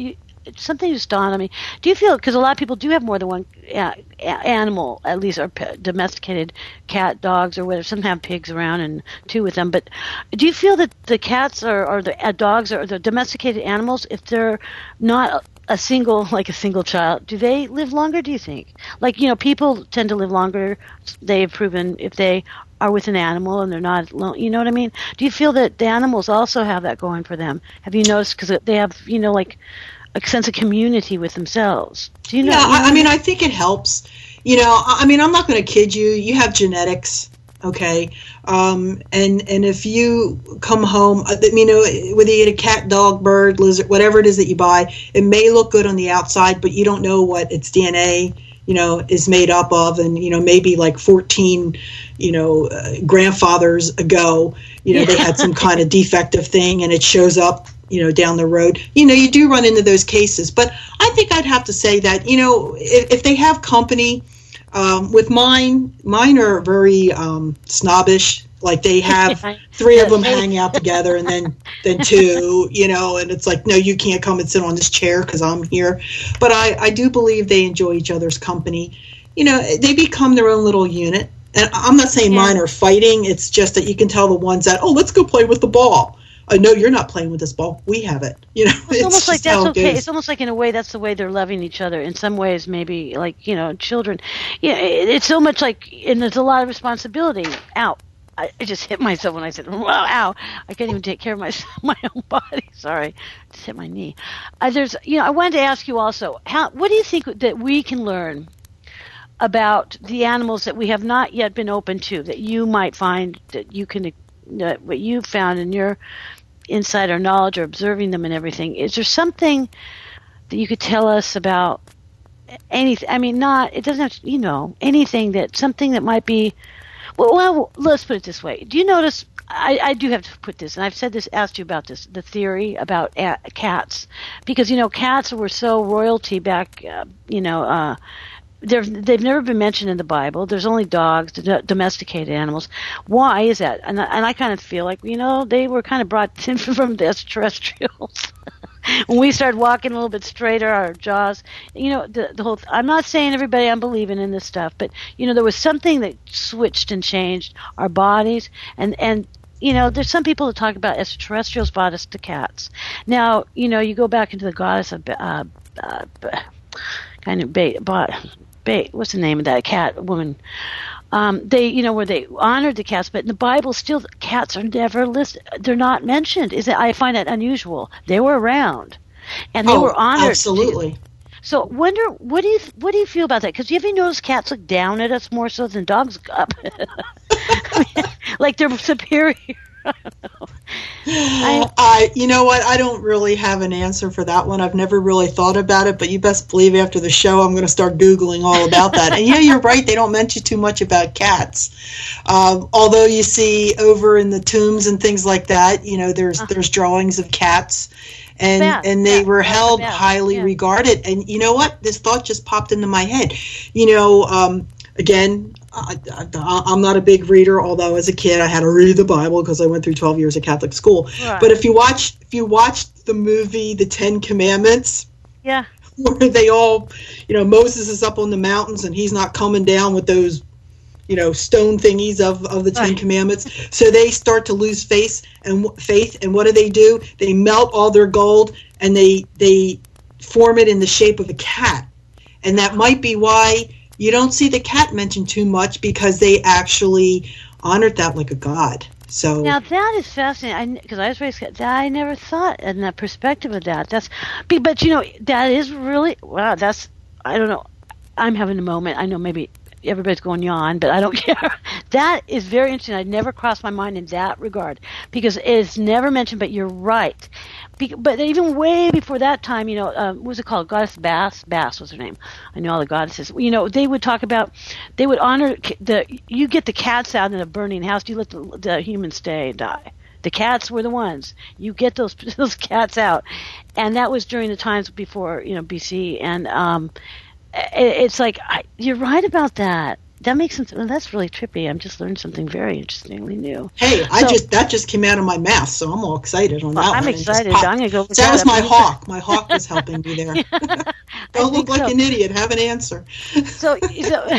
something just dawned on me. Do you feel, because a lot of people do have more than one uh, animal, at least, or p- domesticated cat, dogs, or whatever. Some have pigs around and two with them. But do you feel that the cats or, or the uh, dogs or the domesticated animals, if they're not a single, like a single child, do they live longer, do you think? Like, you know, people tend to live longer, they've proven, if they are with an animal and they're not alone, you know what I mean? Do you feel that the animals also have that going for them? Have you noticed, because they have, you know, like a sense of community with themselves? Do you know? Yeah, you know I, I mean, I think it helps. You know, I mean, I'm not going to kid you. You have genetics. Okay, um, and and if you come home, you know, whether you get a cat, dog, bird, lizard, whatever it is that you buy, it may look good on the outside, but you don't know what its D N A, you know, is made up of, and you know, maybe like fourteen, you know, uh, grandfathers ago, you know, yeah. they had some kind of defective thing, and it shows up, you know, down the road. You know, you do run into those cases, but I think I'd have to say that, you know, if, if they have company. Um, with mine, mine are very um, snobbish. Like they have three of them hang out together, and then then two, you know, and it's like, no, you can't come and sit on this chair because I'm here. But I, I do believe they enjoy each other's company. You know, they become their own little unit. And I'm not saying yeah. mine are fighting. It's just that you can tell the ones that, oh, let's go play with the ball. Uh, no, you're not playing with this ball. We have it. You know, it's, it's almost like that's okay. It's almost like in a way that's the way they're loving each other. In some ways, maybe like, you know, children. Yeah, it, it's so much like, and there's a lot of responsibility. Ow! I, I just hit myself when I said, "Wow, ow!" I can't even take care of my my own body. Sorry, just hit my knee. Uh, there's, you know, I wanted to ask you also, how what do you think that we can learn about the animals that we have not yet been open to, that you might find that you can, uh, what you found in your insight or knowledge or observing them and everything? Is there something that you could tell us about anything? I mean, not, it doesn't have to, you know, anything that, something that might be, well, well let's put it this way. Do you notice, I, I do have to put this, and I've said this, asked you about this, the theory about a, cats, because, you know, cats were so royalty back, uh, you know, uh, They're, they've never been mentioned in the Bible. There's only dogs, domesticated animals. Why is that? And, and I kind of feel like, you know, they were kind of brought in from the extraterrestrials. When we started walking a little bit straighter, our jaws, you know, the, the whole, th- I'm not saying everybody I'm believing in this stuff, but, you know, there was something that switched and changed our bodies. And, and you know, there's some people that talk about extraterrestrials brought us to cats. Now, you know, you go back into the goddess of, uh, uh, kind of, bait, bought, what's the name of that cat woman? Um, they, you know, where they honored the cats, but in the Bible, still, cats are never listed. They're not mentioned. Is that I find that unusual. They were around, and they oh, were honored. Absolutely. So, wonder what do you what do you feel about that? Because have you noticed cats look down at us more so than dogs up, I mean, like they're superior. I don't know. I, I, you know what? I don't really have an answer for that one. I've never really thought about it, but you best believe after the show, I'm going to start Googling all about that. And yeah, you're right. They don't mention too much about cats. Um, although you see over in the tombs and things like that, you know, there's, uh-huh. there's drawings of cats. And bad. and they yeah, were held highly yeah. regarded. And you know what? This thought just popped into my head. You know, um, again, I, I, I'm not a big reader, although as a kid I had to read the Bible because I went through twelve years of Catholic school. Right. But if you watch if you watched the movie The Ten Commandments, yeah, where they all, you know, Moses is up on the mountains and he's not coming down with those, you know, stone thingies of, of the Ten right. Commandments. So they start to lose faith, and faith, and what do they do? They melt all their gold and they they form it in the shape of a cat, and that might be why you don't see the cat mentioned too much, because they actually honored that like a god. So now that is fascinating, because I, I was raised that I never thought in that perspective of that. That's, but you know, that is really wow. That's I don't know. I'm having a moment. I know maybe everybody's going yawn, but I don't care. That is very interesting. I'd never crossed my mind in that regard, because it's never mentioned. But you're right. Be- but even way before that time, you know, um, what was it called? Goddess Bass. Bass was her name. I know all the goddesses. You know, they would talk about, they would honor the. You get the cats out in a burning house. You let the, the humans stay and die. The cats were the ones. You get those those cats out, and that was during the times before, you know, B C. And um, it, it's like I, you're right about that. that makes sense. Well, that's really trippy. I'm just learned something very interestingly new. Hey, I So- just that just came out of my mouth, so I'm all excited on that Well, one. I'm It just excited. popped. I'm gonna go look So that that was up. my I'm hawk. My hawk was helping me there. Don't look think like so. an idiot. Have an answer. So, so,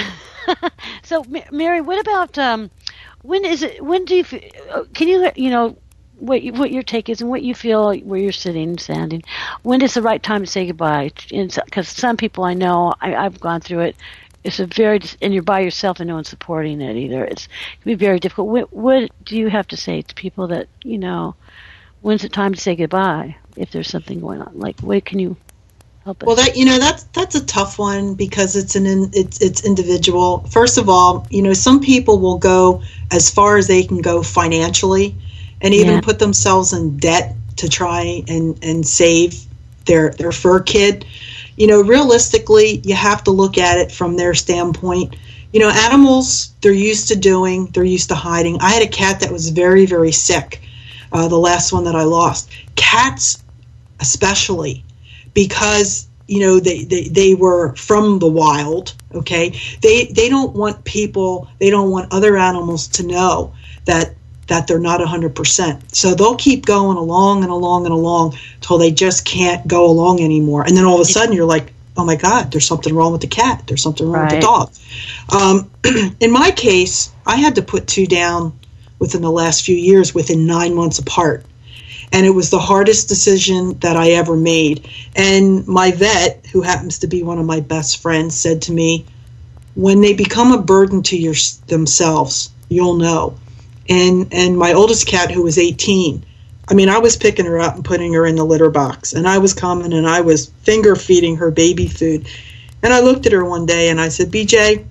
so, Ma- Mary, what about um, when is it? When do you? fe- uh, Can you, you know, what you, what your take is and what you feel where you're sitting, standing? When is the right time to say goodbye? Because some people I know, I, I've gone through it. It's a very, and you're by yourself and no one's supporting it either. It's, it can be very difficult. What, what do you have to say to people that you know? When's it time to say goodbye? If there's something going on, like, what can you help us? Well, that you know that's that's a tough one because it's an in, it's it's individual. First of all, you know some people will go as far as they can go financially, and even Yeah. put themselves in debt to try and and save their their fur kid. You know, realistically, you have to look at it from their standpoint. You know, animals, they're used to doing, they're used to hiding. I had a cat that was very, very sick, uh, the last one that I lost. Cats, especially, because, you know, they, they, they were from the wild, okay? They they don't want people, they don't want other animals to know that that they're not one hundred percent. So they'll keep going along and along and along till they just can't go along anymore. And then all of a sudden you're like, oh my God, there's something wrong with the cat. There's something wrong with the Right. dog. Um, in my case, I had to put two down within the last few years, within nine months apart. And it was the hardest decision that I ever made. And my vet, who happens to be one of my best friends, said to me, when they become a burden to your, themselves, you'll know. And and my oldest cat, who was eighteen, I mean, I was picking her up and putting her in the litter box. And I was coming and I was finger feeding her baby food. And I looked at her one day and I said, B J,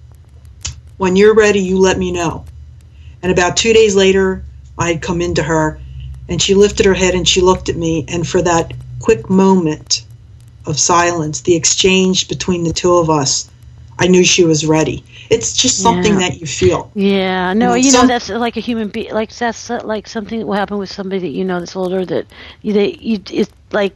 when you're ready, you let me know. And about two days later, I had come into her and she lifted her head and she looked at me. And for that quick moment of silence, the exchange between the two of us, I knew she was ready. It's just something Yeah. that you feel. Yeah, no, You know, you know some- that's like a human being. Like that's uh, like something that will happen with somebody that you know that's older. That you, they, you, it's like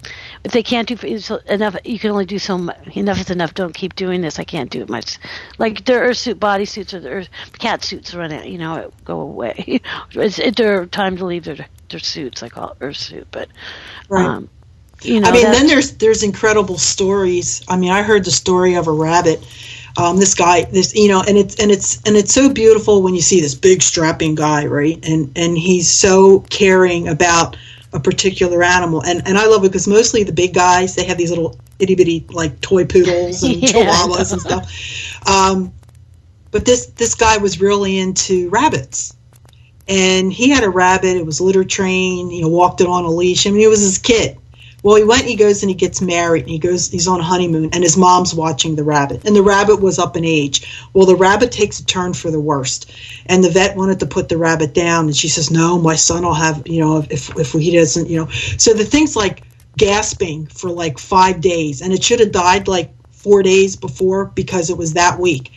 if they can't do f- so enough, you can only do so much. Enough is enough. Don't keep doing this. I can't do it much. Like their earth suit body suits or their cat suits run out. You know, go away. It's it, their time to leave their their suits. I call it earth suit, but Right. um, you know, I mean, that's- then there's there's incredible stories. I mean, I heard the story of a rabbit. Um, this guy, this you know, and it's and it's and it's so beautiful when you see this big strapping guy, right? And and he's so caring about a particular animal, and and I love it because mostly the big guys, they have these little itty bitty like toy poodles and Yeah. chihuahuas and stuff. Um, but this this guy was really into rabbits. And he had a rabbit. It was litter trained. You know, walked it on a leash. I mean, he was his kid. Well, he went and he goes and he gets married and he goes, he's on a honeymoon and his mom's watching the rabbit and the rabbit was up in age. Well, the rabbit takes a turn for the worst and the vet wanted to put the rabbit down and she says, no, my son will have, you know, if, if he doesn't, you know, so the thing's like gasping for like five days and it should have died like four days before because it was that weak.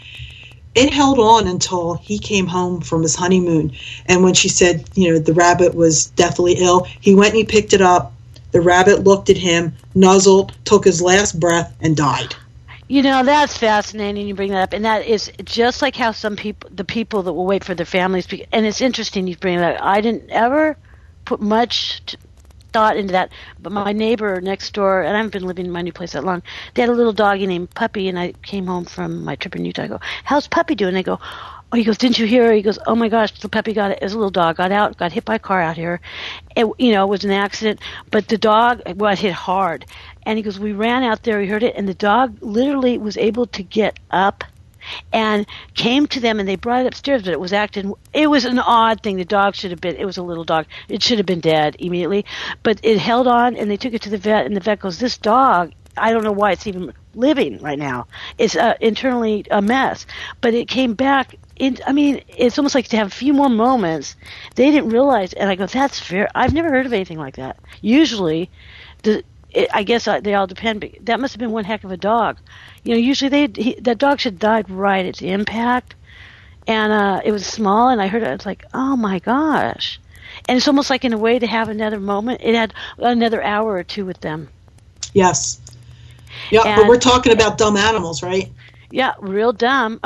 It held on until he came home from his honeymoon. And when she said, you know, the rabbit was deathly ill, he went and he picked it up. The rabbit looked at him, nuzzled, took his last breath, and died. You know, that's fascinating you bring that up. And that is just like how some people, the people that will wait for their families, be- and it's interesting you bring that up. I didn't ever put much t- thought into that, but my neighbor next door, and I haven't been living in my new place that long, they had a little doggy named Puppy, and I came home from my trip in Utah. I go, how's Puppy doing? They go, oh, he goes, didn't you hear? He goes, oh my gosh, the puppy got it. It was a little dog, got out, got hit by a car out here. It, you know, it was an accident, but the dog got hit hard. And he goes, we ran out there, we heard it, and the dog literally was able to get up and came to them, and they brought it upstairs, but it was acting, it was an odd thing. The dog should have been, it was a little dog. It should have been dead immediately. But it held on, and they took it to the vet, and the vet goes, this dog, I don't know why it's even living right now. It's uh, internally a mess. But it came back. In, I mean, it's almost like to have a few more moments. They didn't realize, and I go, that's fair. I've never heard of anything like that. Usually, the it, I guess uh, they all depend, but that must have been one heck of a dog. You know, usually they he, that dog should have died right at the impact. And uh, it was small, and I heard it. I was like, oh, my gosh. And it's almost like in a way to have another moment. It had another hour or two with them. Yes. Yeah, And- but we're talking about dumb animals, right? Yeah, real dumb.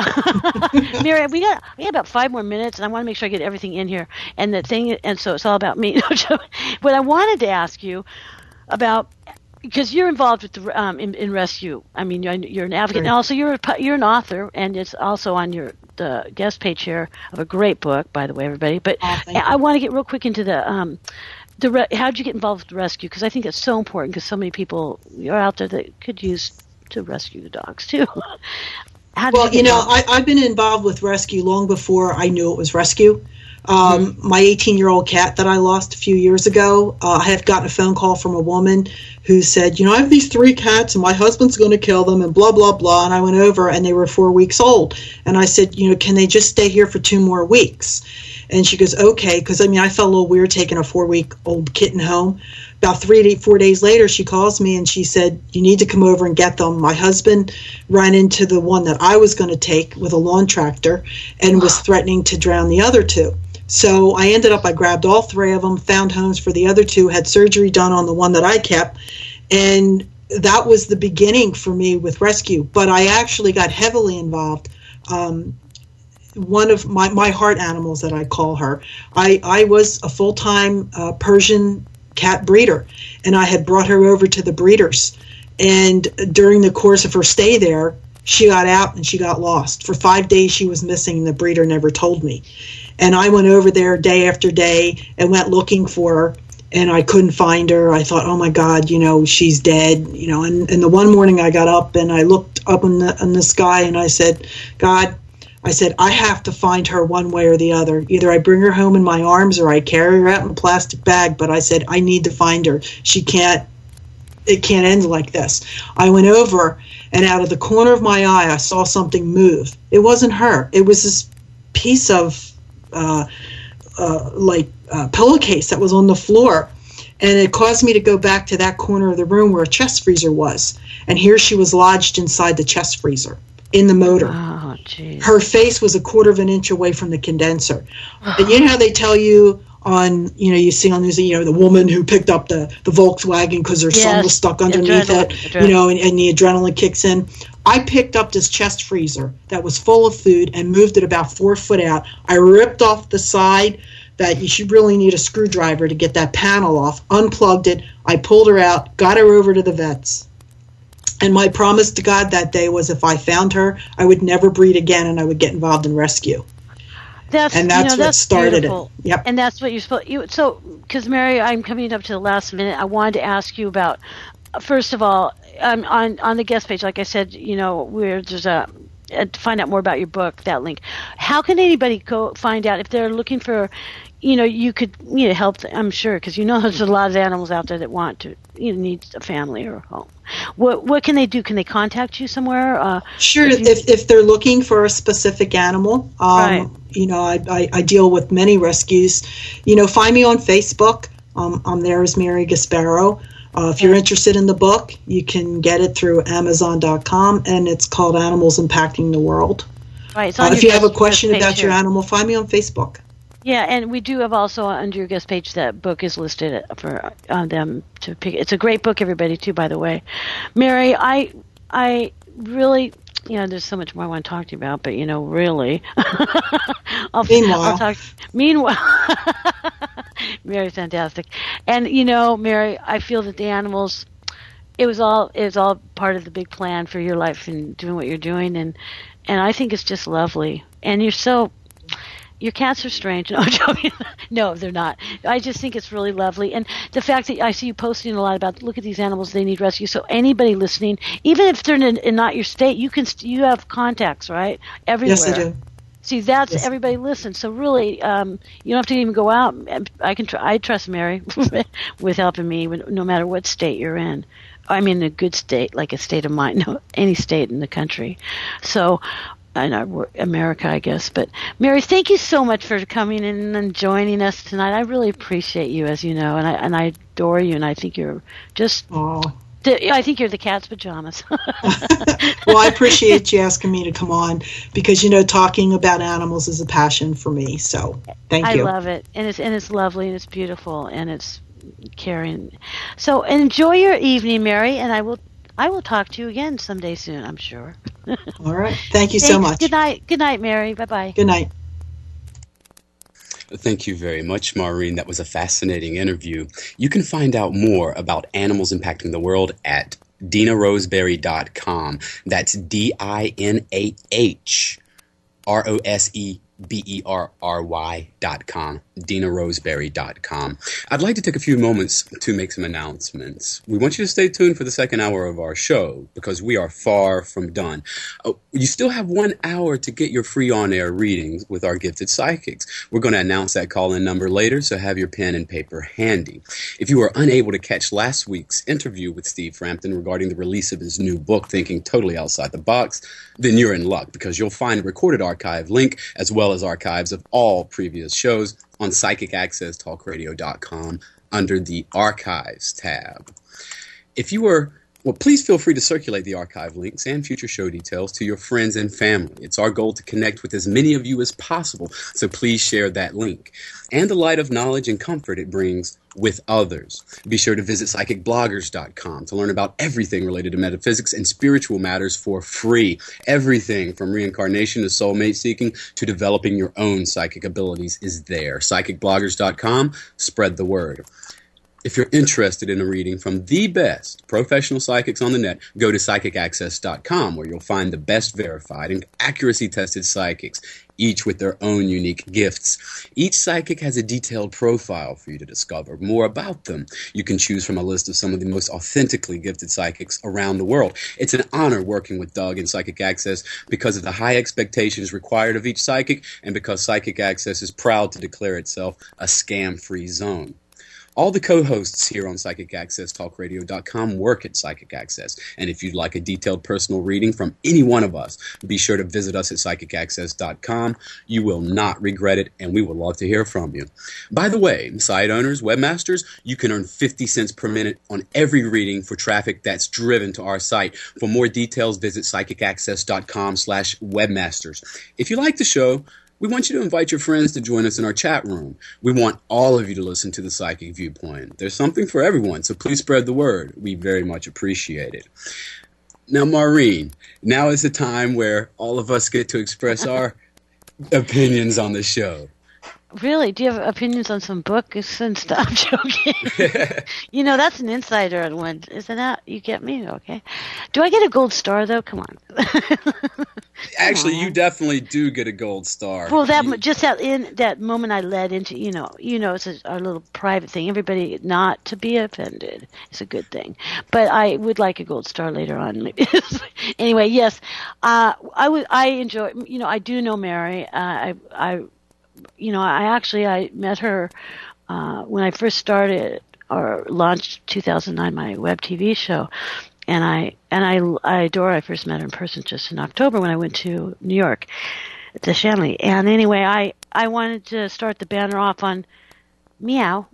Mary, we got we got about five more minutes, and I want to make sure I get everything in here. And the thing, and so it's all about me. But I wanted to ask you about, because you're involved with the um, in, in rescue. I mean, you're, you're an advocate, Right. and also you're a, you're an author, and it's also on your the guest page here of a great book, by the way, everybody. But Oh, thank I you. want to get real quick into the. Um, the re- how'd you get involved with the rescue? Because I think it's so important, because so many people are out there that could use to rescue the dogs too. How did Well, get you know, involved? I, I've been involved with rescue long before I knew it was rescue. Um, Mm-hmm. My eighteen-year-old cat that I lost a few years ago, uh, I had gotten a phone call from a woman who said, you know, I have these three cats and my husband's going to kill them and blah, blah, blah. And I went over and they were four weeks old. And I said, you know, can they just stay here for two more weeks? And she goes, okay, because, I mean, I felt a little weird taking a four-week-old kitten home. About three to four days later, she calls me and she said, you need to come over and get them. My husband ran into the one that I was going to take with a lawn tractor and was threatening to drown the other two. So I ended up, I grabbed all three of them, found homes for the other two, had surgery done on the one that I kept, and that was the beginning for me with rescue. But I actually got heavily involved. Um, one of my, my heart animals that I call her, I, I was a full-time uh, Persian cat breeder, and I had brought her over to the breeders. And during the course of her stay there, she got out and she got lost. For five days she was missing, and the breeder never told me. And I went over there day after day and went looking for her, and I couldn't find her. I thought, oh my God, you know, she's dead. You know, and, and the one morning I got up and I looked up in the, in the sky and I said, God, I said, I have to find her one way or the other. Either I bring her home in my arms or I carry her out in a plastic bag. But I said, I need to find her. She can't, it can't end like this. I went over, and out of the corner of my eye, I saw something move. It wasn't her. It was this piece of uh, uh, like uh, pillowcase that was on the floor. And it caused me to go back to that corner of the room where a chest freezer was. And here she was lodged inside the chest freezer in the motor. Oh, jeez. Her face was a quarter of an inch away from the condenser. And you know how they tell you on, you know, you see on news, you know, the woman who picked up the, the Volkswagen because her son Yes. was stuck underneath Adrenaline. it, you know, and, and the adrenaline kicks in. I picked up this chest freezer that was full of food and moved it about four foot out. I ripped off the side that you should really need a screwdriver to get that panel off, unplugged it. I pulled her out, got her over to the vets. And my promise to God that day was if I found her, I would never breed again and I would get involved in rescue. That's, And that's you know, what that's started beautiful. it. Yep. And that's what you're supposed. You, so, because Mary, I'm coming up to the last minute. I wanted to ask you about. First of all, um, on on the guest page, like I said, you know, where there's a. Uh, to find out more about your book, that link. How can anybody go find out if they're looking for? You know, you could you know help. I'm sure, because you know there's a lot of animals out there that want to you know, need a family or a home. What what can they do? Can they contact you somewhere? Uh, Sure, if you- if, if they're looking for a specific animal, um, Right. you know, I, I, I deal with many rescues. You know, find me on Facebook. Um, I'm there as Mary Gasparo. Uh, if you're interested in the book, you can get it through Amazon dot com, and it's called Animals Impacting the World. right. It's Uh, on if your you have a guest- question guest about page your here. animal, find me on Facebook. Yeah, and we do have also under your guest page that book is listed for uh, them to pick. It's a great book, everybody, too, by the way. Mary, I I really, you know, there's so much more I want to talk to you about, but, you know, really. I'll, Meanwhile. I'll talk. Meanwhile. Mary's fantastic. And, you know, Mary, I feel that the animals, it was all it was all part of the big plan for your life and doing what you're doing, and and I think it's just lovely. And you're so your cats are strange. No, I'm joking. No, they're not. I just think it's really lovely. And the fact that I see you posting a lot about, look at these animals, they need rescue. So anybody listening, even if they're in, in not your state, you can st- you have contacts, right? Everywhere. Yes, I do. See, that's Yes. everybody listens. So really, um, you don't have to even go out. I can. Tr- I trust Mary with helping me, no matter what state you're in. I mean, a good state, like a state of mind, no, any state in the country. So, I know America, I guess. But Mary, thank you so much for coming in and joining us tonight. I really appreciate you, as you know, and I and I adore you, and I think you're just. Oh. I think you're the cat's pajamas. Well, I appreciate you asking me to come on because, you know, talking about animals is a passion for me. So thank I you. love it, and it's and it's lovely, and it's beautiful, and it's caring. So enjoy your evening, Mary, and I will I will talk to you again someday soon, I'm sure. All right. Thank you Thanks. so much. Good night. Good night, Mary. Bye-bye. Good night. Thank you very much, Maureen. That was a fascinating interview. You can find out more about animals impacting the world at dina roseberry dot com. That's D I N A H R O S E B E R R Y dot com, dina roseberry dot com. I'd like to take a few moments to make some announcements. We want you to stay tuned for the second hour of our show because we are far from done. Oh, you still have one hour to get your free on-air readings with our gifted psychics. We're going to announce that call-in number later, so have your pen and paper handy. If you were unable to catch last week's interview with Steve Frampton regarding the release of his new book, Thinking Totally Outside the Box, then you're in luck because you'll find a recorded archive link as well as archives of all previous shows on psychic access talk radio dot com under the Archives tab. If you were, well, please feel free to circulate the archive links and future show details to your friends and family. It's our goal to connect with as many of you as possible, so please share that link and the light of knowledge and comfort it brings with others. Be sure to visit psychic bloggers dot com to learn about everything related to metaphysics and spiritual matters for free. Everything from reincarnation to soulmate seeking to developing your own psychic abilities is there. psychic bloggers dot com. Spread the word. If you're interested in a reading from the best professional psychics on the net, go to psychic access dot com where you'll find the best verified and accuracy-tested psychics, each with their own unique gifts. Each psychic has a detailed profile for you to discover more about them. You can choose from a list of some of the most authentically gifted psychics around the world. It's an honor working with Doug and Psychic Access because of the high expectations required of each psychic and because Psychic Access is proud to declare itself a scam-free zone. All the co-hosts here on psychic access talk radio dot com work at Psychic Access, and if you'd like a detailed personal reading from any one of us, be sure to visit us at psychic access dot com. You will not regret it, and we would love to hear from you. By the way, site owners, webmasters, you can earn fifty cents per minute on every reading for traffic that's driven to our site. For more details, visit psychic access dot com slash webmasters. If you like the show, we want you to invite your friends to join us in our chat room. We want all of you to listen to the Psychic Viewpoint. There's something for everyone, so please spread the word. We very much appreciate it. Now, Maureen, now is the time where all of us get to express our opinions on the show. Really? Do you have opinions on some books and stuff? I'm joking. You know, that's an insider on one. Isn't that? You get me? Okay. Do I get a gold star, though? Come on. Actually, you definitely do get a gold star. Well, that you, just that in that moment I led into, you know, you know, it's a, our little private thing. Everybody not to be offended. It's a good thing. But I would like a gold star later on. Anyway, yes, uh, I would. I enjoy. You know, I do know Mary. Uh, I, I, you know, I actually I met her uh, when I first started or launched two thousand nine my web T V show. And I and I I adore her. I first met her in person just in October when I went to New York to Shanley. And anyway, I, I wanted to start the banner off on meow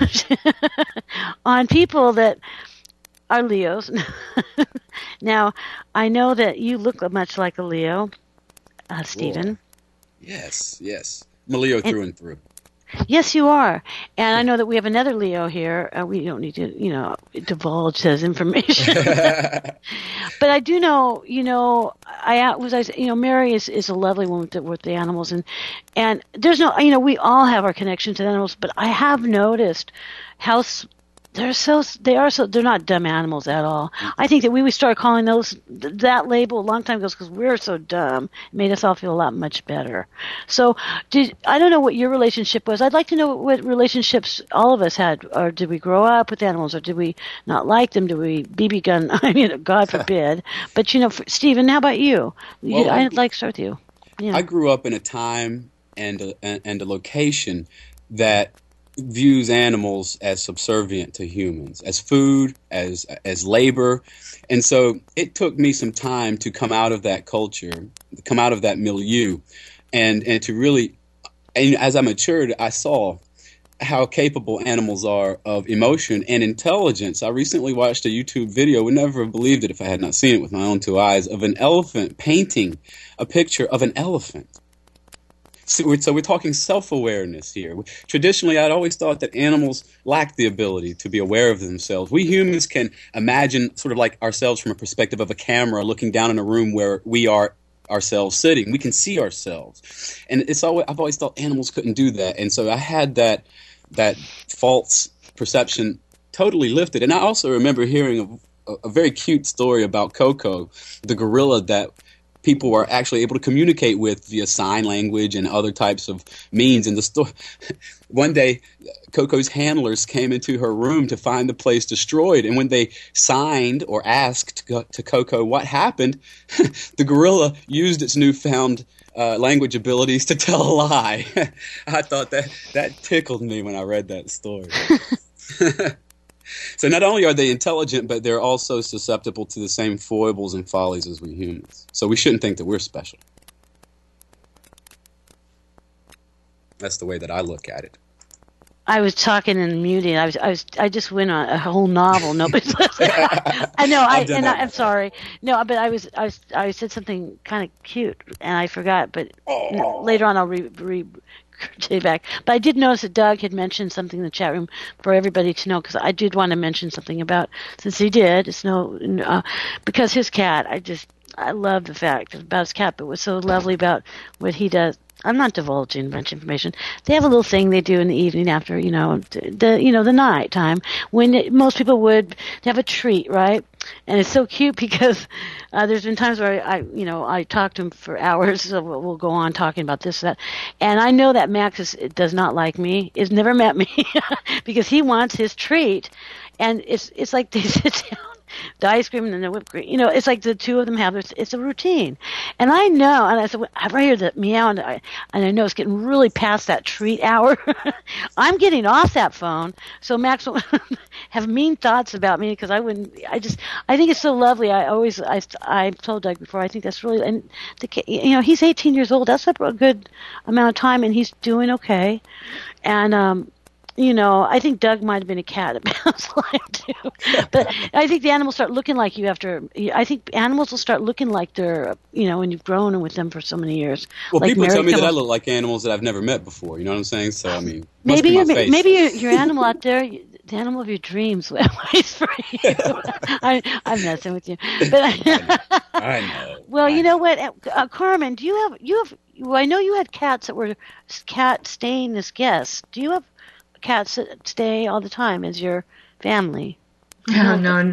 on people that are Leos. Now, I know that you look much like a Leo, uh, Stephen. Yes, yes. I'm a Leo through and, and through. Yes, you are. And I know that we have another Leo here. Uh, we don't need to, you know, divulge his information. But I do know, you know, I was, I, you know, Mary is, is a lovely woman with the, with the animals. And, and there's no, you know, we all have our connection to animals. But I have noticed how they're so, they are so, they're not dumb animals at all. I think that we would start calling those, that label a long time ago because we're so dumb. It made us all feel a lot much better. So did, I don't know what your relationship was. I'd like to know what relationships all of us had. Or did we grow up with animals or did we not like them? Did we B B gun? I mean, God forbid. But, you know, for, Stephen, how about you? Well, you I'd like to start with you. Yeah. I grew up in a time and a, and a location that views animals as subservient to humans, as food, as as labor. And so it took me some time to come out of that culture, come out of that milieu, and, and to really, and as I matured, I saw how capable animals are of emotion and intelligence. I recently watched a YouTube video, would never have believed it if I had not seen it with my own two eyes, of an elephant painting a picture of an elephant. So we're, so we're talking self-awareness here. Traditionally, I'd always thought that animals lacked the ability to be aware of themselves. We humans can imagine sort of like ourselves from a perspective of a camera looking down in a room where we are ourselves sitting. We can see ourselves. And it's always, I've always thought animals couldn't do that. And so I had that that false perception totally lifted. And I also remember hearing a, a very cute story about Coco, the gorilla that people were actually able to communicate with via sign language and other types of means. And the story, one day, Coco's handlers came into her room to find the place destroyed. And when they signed or asked to Coco what happened, the gorilla used its newfound uh, language abilities to tell a lie. I thought that that tickled me when I read that story. So not only are they intelligent, but they're also susceptible to the same foibles and follies as we humans. So we shouldn't think that we're special. That's the way that I look at it. I was talking and muting. I was, I was, I just went on a whole novel. Nobody's listening. I know. I and I, I'm sorry. No, but I was, I was, I said something kind of cute, and I forgot. But oh. later on, I'll re, re take back. But I did notice that Doug had mentioned something in the chat room for everybody to know, because I did want to mention something about, since he did, it's no, uh, because his cat. I just, I love the fact about his cat, but what's so lovely about what he does. I'm not divulging much information. They have a little thing they do in the evening after, you know, the you know the night time when it, most people would have a treat, right? And it's so cute because uh, there's been times where I, I, you know, I talk to him for hours. So we'll, we'll go on talking about this, that, and I know that Max is, does not like me. Has never met me because he wants his treat, and it's it's like they sit down. The ice cream and then the whipped cream. You know, it's like the two of them have this, it's a routine. And I know, and I said, I hear the meow, and I, and I know it's getting really past that treat hour. I'm getting off that phone, so Max will have mean thoughts about me because I wouldn't, I just, I think it's so lovely. I always, I, I've told Doug before, I think that's really, and the, you know, he's eighteen years old. That's a good amount of time, and he's doing okay. And, um, you know, I think Doug might have been a cat at Bam's life too. But I think the animals start looking like you after. I think animals will start looking like they're, you know, when you've grown with them for so many years. Well, like people Mary tell me that Kimmel. I look like animals that I've never met before. You know what I'm saying? So I mean, maybe must be my your face. maybe your, your animal out there, the animal of your dreams, waits for you. I, I'm messing with you, but I know. I know. Well, I you know. know what, uh, Carmen, do you have you have? Well, I know you had cats that were cat staying as guests. Do you have cats that stay all the time as your family? Oh, no.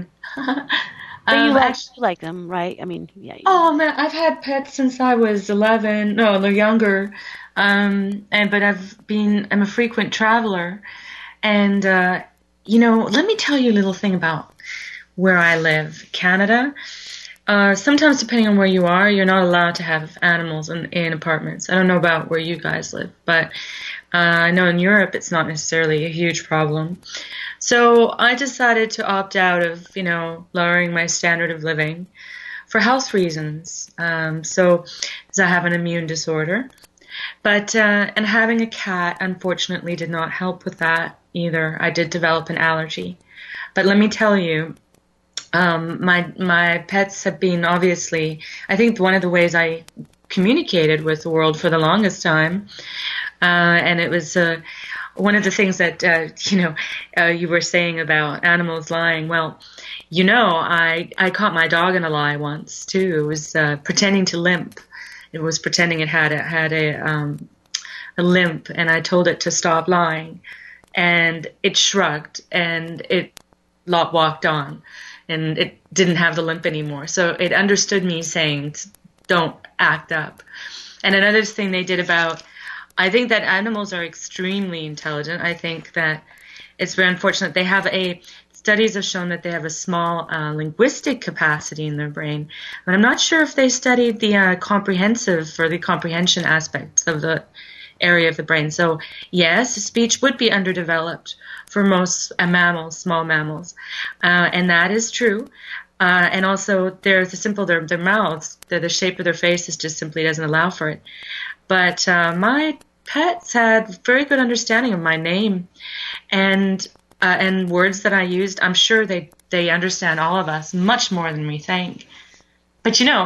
But you um, like, actually, you like them, right? I mean, yeah. You oh man, I've had pets since I was eleven. No, they're younger. Um, and but I've been, I'm a frequent traveler, and uh, you know, let me tell you a little thing about where I live, Canada. Uh, sometimes, depending on where you are, you're not allowed to have animals in, in apartments. I don't know about where you guys live, but uh, I know in Europe it's not necessarily a huge problem. So I decided to opt out of, you know, lowering my standard of living for health reasons. Um, so, because I have an immune disorder, but uh, and having a cat unfortunately did not help with that either. I did develop an allergy, but let me tell you. Um, my my pets have been obviously, I think one of the ways I communicated with the world for the longest time, uh, and it was uh, one of the things that, uh, you know, uh, you were saying about animals lying. Well, you know, I, I caught my dog in a lie once, too. It was uh, pretending to limp. It was pretending it had a, had a, um, a limp, and I told it to stop lying. And it shrugged, and it walked on. And it didn't have the limp anymore. So it understood me saying, don't act up. And another thing they did about, I think that animals are extremely intelligent. I think that it's very unfortunate. They have a, studies have shown that they have a small uh, linguistic capacity in their brain. But I'm not sure if they studied the uh, comprehensive or the comprehension aspects of the area of the brain. So yes, speech would be underdeveloped for most uh, mammals, small mammals, uh, and that is true. Uh, and also, they're the simple their their mouths, the, the shape of their faces just simply doesn't allow for it. But uh, my pets had very good understanding of my name, and uh, and words that I used. I'm sure they they understand all of us much more than we think. But you know,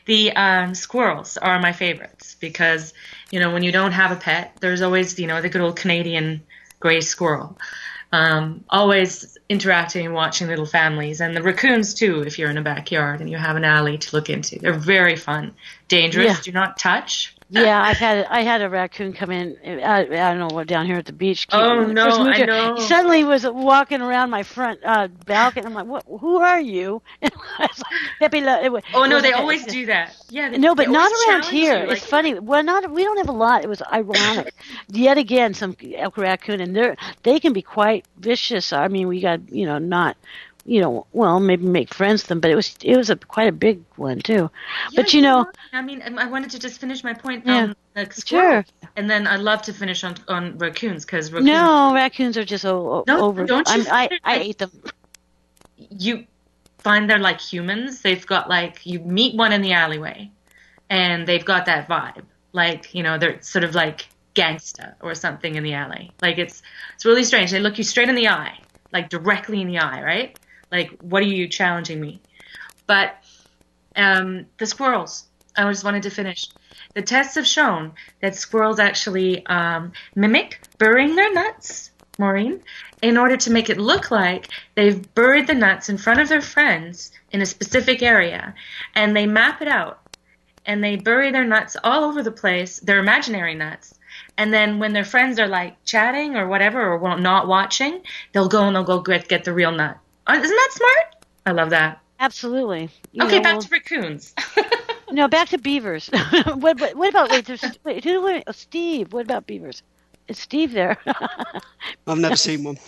The um, squirrels are my favorites because, you know, when you don't have a pet, there's always, you know, the good old Canadian gray squirrel. Um, always interacting and watching little families. And the raccoons, too, if you're in a backyard and you have an alley to look into. They're very fun. Dangerous. Yeah. Do not touch. Yeah, I've had I had a raccoon come in. I, I don't know what down here at the beach. Oh no, First moved I here, know. He suddenly was walking around my front uh, balcony. I'm like, "What? Who are you?" And I was like, Pepe La, it was, Oh no, it was they like, always do that. Yeah. They, No, but they not always around challenge here. you, It's like- funny. Well, not we don't have a lot. It was ironic. Yet again, some raccoon, and they they can be quite vicious. I mean, we got you know not. You know, well, maybe make friends with them, but it was it was a quite a big one too. Yeah, but you know, I mean, I wanted to just finish my point. Yeah. Um, like squirrels, Sure. And then I love to finish on on raccoons because raccoons. no, raccoons are just o- No, over. don't you I'm, I find I that- ate them. You find they're like humans. They've got like you meet one in the alleyway, and they've got that vibe. Like you know, they're sort of like gangsta or something in the alley. Like it's it's really strange. They look you straight in the eye, like directly in the eye, right? Like, what are you challenging me? But um, the squirrels, I just wanted to finish. The tests have shown that squirrels actually um, mimic burying their nuts, Maureen, in order to make it look like they've buried the nuts in front of their friends in a specific area. And they map it out. And they bury their nuts all over the place, their imaginary nuts. And then when their friends are like chatting or whatever or not watching, they'll go and they'll go get, get the real nut. Isn't that smart? I love that. Absolutely. You Okay, know, back well, to raccoons. no, back to beavers. what, what, what about wait? There's wait, who? Wait, oh, Steve. What about beavers? Is Steve there? I've never seen one.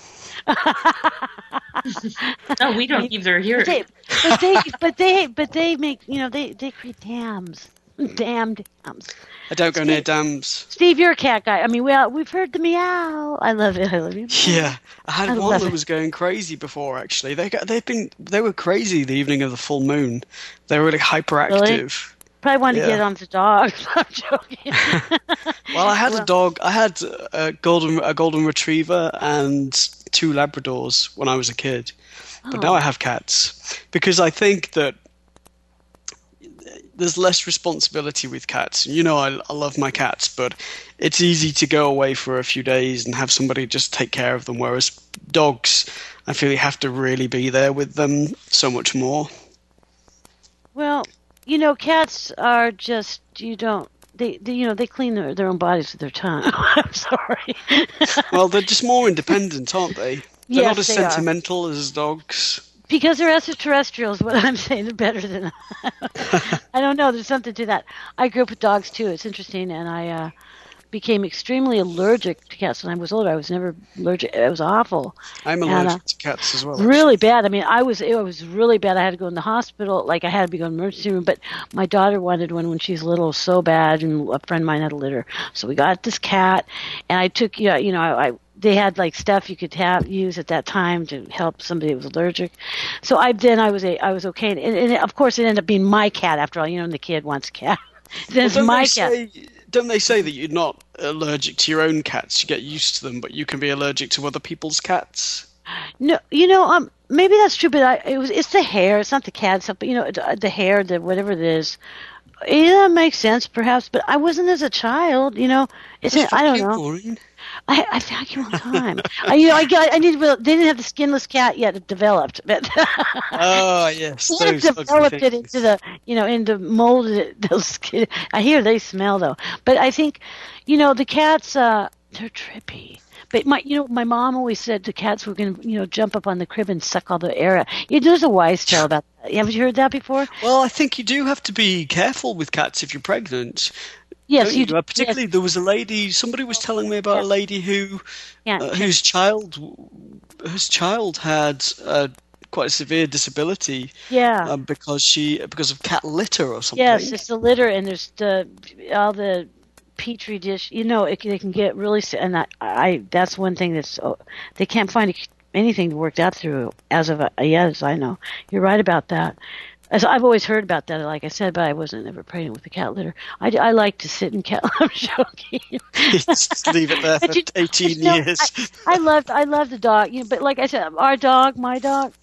No, we don't either here. But they, but they, but they, but they make you know they they create dams, damn dams. I don't go near dams. Steve, you're a cat guy. I mean, we all, we've heard the meow. I love it. I love you. Yeah, I had I one love that it. was going crazy before. Actually, they got they've been they were crazy the evening of the full moon. They were really hyperactive. Probably wanted Yeah. to get on the dogs. I'm joking. Well, I had a dog. I had a golden a golden retriever and two Labradors when I was a kid, but Oh. now I have cats because I think that there's less responsibility with cats. You know, I, I love my cats, but it's easy to go away for a few days and have somebody just take care of them. Whereas dogs, I feel you have to really be there with them so much more. Well, you know, cats are just you don't. They, they you know, they clean their, their own bodies with their tongue. I'm sorry. Well, they're just more independent, aren't they? They're Yes, not as they are. sentimental as dogs. Because they're extraterrestrials, what I'm saying, they're better than. I don't know. There's something to that. I grew up with dogs too. It's interesting, and I uh, became extremely allergic to cats when I was older. I was never allergic. It was awful. I'm And, allergic uh, to cats as well. Really bad. I mean, I was it was really bad. I had to go in the hospital. Like I had to be going to the emergency room. But my daughter wanted one when she was little, so bad, and a friend of mine had a litter. So we got this cat, and I took yeah, you know, I. I they had like stuff you could have use at that time to help somebody who was allergic. So I then I was a I was okay, and, and of course it ended up being my cat after all. You know, and the kid wants a cat. Then it's Well, don't my they cat. say, don't they say that you're not allergic to your own cats? You get used to them, but you can be allergic to other people's cats. No, you know, um, maybe that's true, but I, it was it's the hair. It's not the cat stuff, but you know, the, the hair, the whatever it is. Yeah, that makes sense, perhaps. But I wasn't as a child. You know, it's That's I don't fucking know. boring. I, I vacuum all the time. I, you know, I got I need. They didn't have the skinless cat yet. It developed, but Oh yes, it those ugly developed it things. into the you know into molded it, those skin. I hear they smell though, but I think, you know, the cats. Uh, they're trippy. But my, you know, my mom always said the cats were going to, you know, jump up on the crib and suck all the air out. Yeah, there's a wise tale about that. Haven't you heard that before? Well, I think you do have to be careful with cats if you're pregnant. Yes, don't you you? do. Uh, particularly, Yes. there was a lady. Somebody was telling me about a lady who, Yeah, uh, whose child, whose child had uh, quite a severe disability yeah. uh, because she because of cat litter or something. Yes, it's the litter, and there's the all the petri dish. You know, it, they can get really sick, and I, I that's one thing that's oh, they can't find anything worked out through as of a, yeah, as I know. You're right about that. As I've always heard about that, like I said, but I wasn't ever pregnant with a cat litter. I, I like to sit in cat. I'm joking. Just leave it there for But you- eighteen you know, years. I, I loved I loved the dog, you know, but like I said, our dog, my dog,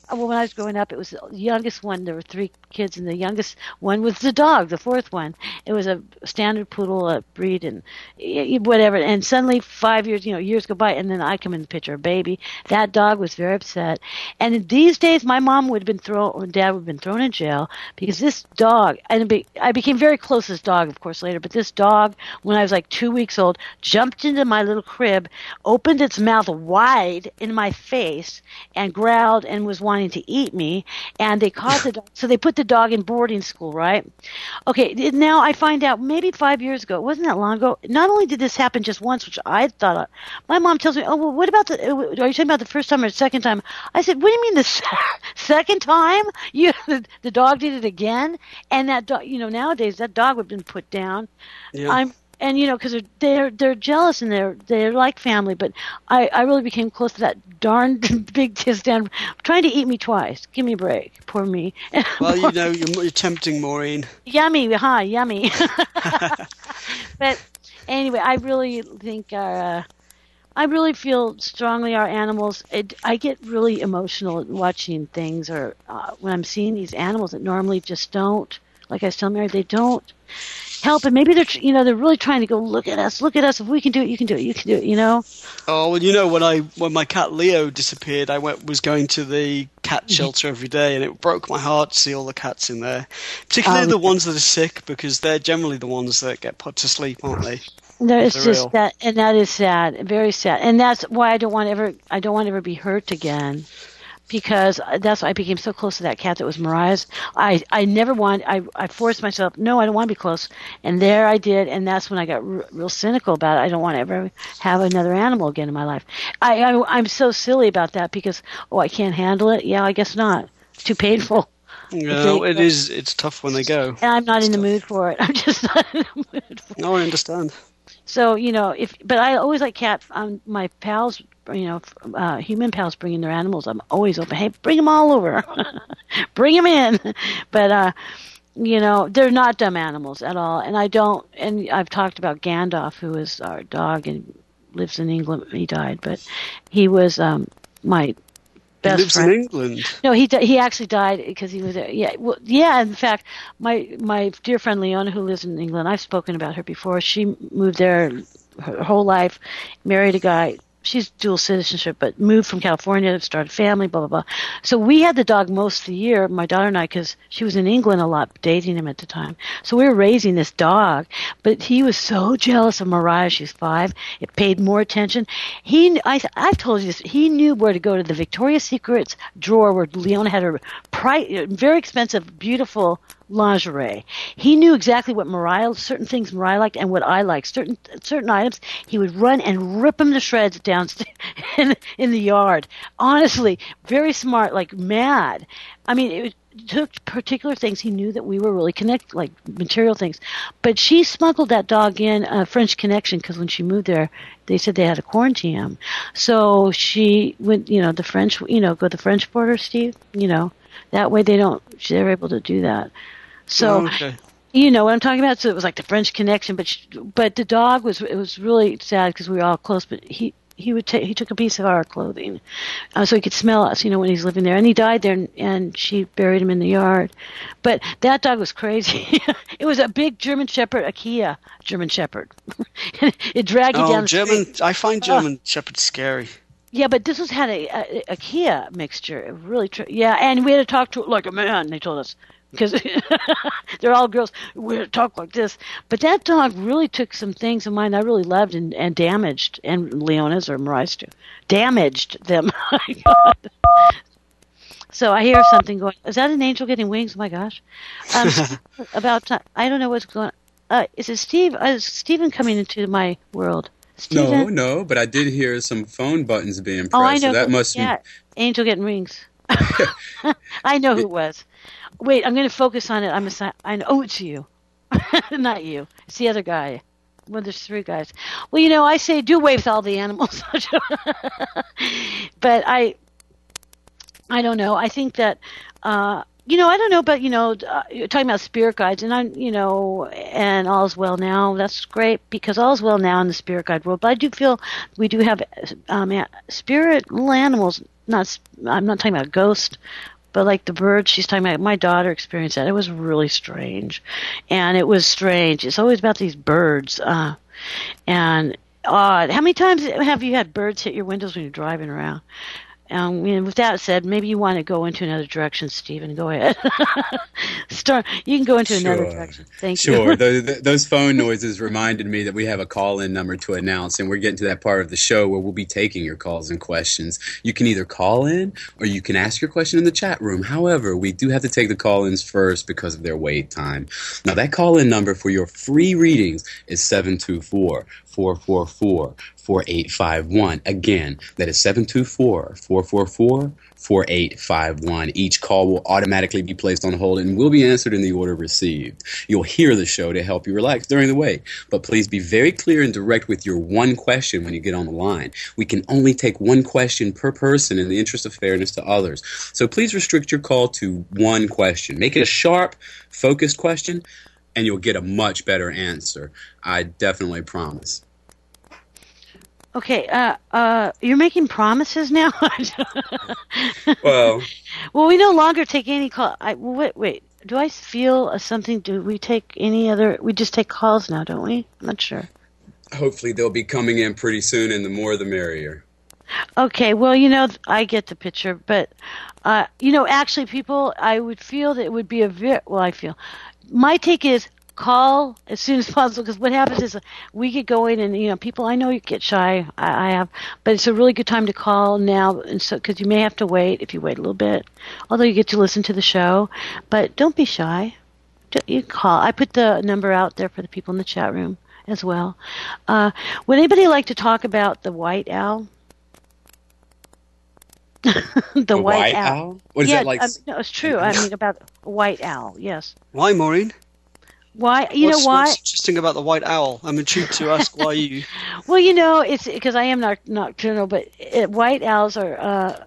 well, when I was growing up, it was the youngest one. There were three kids, and the youngest one was the dog, the fourth one. It was a standard poodle uh, breed, and y- whatever. And suddenly, five years, you know, years go by, and then I come in the picture, a baby. That dog was very upset. And these days, my mom would have been thrown, or dad would have been thrown in jail because this dog. And it be, I became very close to this dog, of course, later. But this dog, when I was like two weeks old, jumped into my little crib, opened its mouth wide in my face, and growled and was wanting to eat me, and they caught the dog. So they put the dog in boarding school, right? Okay, now I find out maybe five years ago, it wasn't that long ago, not only did this happen just once, which I thought, my mom tells me, oh, well, what about the, are you talking about the first time or the second time? I said, what do you mean the second time? You, the, the dog did it again? And that dog, you know, nowadays that dog would have been put down. Yeah. I'm And you know, because they're, they're they're jealous and they're they're like family, but I, I really became close to that darn big kiss down, trying to eat me twice. Give me a break, poor me. Well, you know, you're, you're tempting, Maureen. Yummy, huh? Yummy. But anyway, I really think our, uh, I really feel strongly our animals. It, I get really emotional watching things, or uh, when I'm seeing these animals that normally just don't. Like I was telling Mary, they don't help, and maybe they're, you know, they're really trying to go, look at us, look at us. If we can do it, you can do it, you can do it, you know. Oh well, you know, when I when my cat Leo disappeared, I went was going to the cat shelter every day, and it broke my heart to see all the cats in there, particularly Um, the ones that are sick, because they're generally the ones that get put to sleep, aren't they? There is They're just real. that, and that is sad, very sad, and that's why I don't want to ever, I don't want to ever be hurt again. Because that's why I became so close to that cat that was Mariah's. I, I never wanted, I, I forced myself, no, I don't want to be close. And there I did, and that's when I got r- real cynical about it. I don't want to ever have another animal again in my life. I, I, I'm so silly about that because, oh, I can't handle it? Yeah, I guess not. It's too painful. No, They- it is. It's tough when they go. And I'm not in the It's mood for it. I'm just not in the mood for it. No, I understand. So, you know, if, but I always like cat, um, my pals, you know, uh, human pals bringing their animals. I'm always open. Hey, bring them all over. Bring them in. But, uh, you know, they're not dumb animals at all. And I don't, and I've talked about Gandalf, who is our dog and lives in England. He died, but he was, um, my He best lives friend. in England. No, he di- he actually died because he was there. Yeah, well, yeah. In fact, my my dear friend Leona, who lives in England, I've spoken about her before. She moved there her whole life, married a guy. She's dual citizenship, but moved from California to start a family, blah, blah, blah. So we had the dog most of the year, my daughter and I, because she was in England a lot, dating him at the time. So we were raising this dog, but he was so jealous of Mariah. She's five. It paid more attention. He, I, I've told you this, he knew where to go to the Victoria's Secrets drawer where Leona had her pri- very expensive, beautiful lingerie. He knew exactly what Mariah, certain things Mariah liked and what I liked. Certain certain items, he would run and rip them to shreds downstairs in, in the yard. Honestly, very smart, like mad. I mean, it took particular things. He knew that we were really connected, like material things. But she smuggled that dog in, a French Connection, because when she moved there, they said they had to quarantine him. So she went, you know, the French, you know, go to the French border, Steve, you know. That way they don't, they're able to do that. So, Oh, okay. you know what I'm talking about? So it was like the French Connection, but she, but the dog was, it was really sad because we were all close, but he, he would take, he took a piece of our clothing uh, so he could smell us, you know, when he's living there. And he died there, and, and she buried him in the yard. But that dog was crazy. It was a big German Shepherd, a Kia German Shepherd. It dragged you Oh, down the German. street. I find German Shepherds scary. Yeah, but this was had a, a, a Kia mixture. It really, tr- yeah, and we had to talk to it like a man, they told us. Because they're all girls. We had to talk like this. But that dog really took some things of mine I really loved and, and damaged, and Leona's or Mariah's too. Damaged them. My God. So I hear something going, is that an angel getting wings? Oh my gosh. Um, about time. I don't know what's going on. Uh, is it Steve? Uh, is Stephen coming into my world? No, Stephen? no, but I did hear some phone buttons being pressed. Oh, I know. So that who- must yeah, angel getting rings. I know who it was. Wait, I'm going to focus on it. I'm a, si- I know. Oh, it's you. Not you. It's the other guy. Well, there's three guys. Well, you know, I say do away with all the animals. But I, I don't know. I think that, uh, you know, I don't know, but, you know, uh, you're talking about spirit guides, and I'm, you know, and all's well now. That's great, because all's well now in the spirit guide world. But I do feel we do have um, a- spirit little animals not. I'm not talking about ghost, but like the birds she's talking about. My daughter experienced that. It was really strange, and it was strange. It's always about these birds, uh, and odd. How many times have you had birds hit your windows when you're driving around? Um, and with that said, maybe you want to go into another direction, Stephen. Go ahead. Start. You can go into Sure. another direction. Thank Sure. you. Sure. Those, those phone noises reminded me that we have a call-in number to announce, and we're getting to that part of the show where we'll be taking your calls and questions. You can either call in or you can ask your question in the chat room. However, we do have to take the call-ins first because of their wait time. Now, that call-in number for your free readings is seven two four, four four four, four eight five one. Again, that is seven two four, four four four, four eight five one. Each call will automatically be placed on hold and will be answered in the order received. You'll hear the show to help you relax during the wait, but please be very clear and direct with your one question when you get on the line. We can only take one question per person in the interest of fairness to others. So please restrict your call to one question. Make it a sharp, focused question, and you'll get a much better answer. I definitely promise. Okay, uh, uh, you're making promises now? Well, well, we no longer take any call. I, wait, wait. Do I feel a something? Do we take any other? We just take calls now, don't we? I'm not sure. hopefully they'll be coming in pretty soon, and the more the merrier. Okay, well, you know, I get the picture, but, uh, you know, actually, people, I would feel that it would be a very, well, I feel, my take is call as soon as possible, because what happens is we get going, and, you know, people, I know you get shy, I, I have, but it's a really good time to call now, and so, because you may have to wait if you wait a little bit, although you get to listen to the show, but don't be shy. You call. I put the number out there for the people in the chat room as well. Uh, would anybody like to talk about the white owl? the, The white, white owl. owl? What is yeah, that like? Um, no, it's true. I mean, about a white owl. Yes. Why, Maureen? Why? You what's, know why? What's interesting about the white owl? I'm intrigued to ask why you. Well, you know, it's because I am not nocturnal, but it, white owls are. Uh,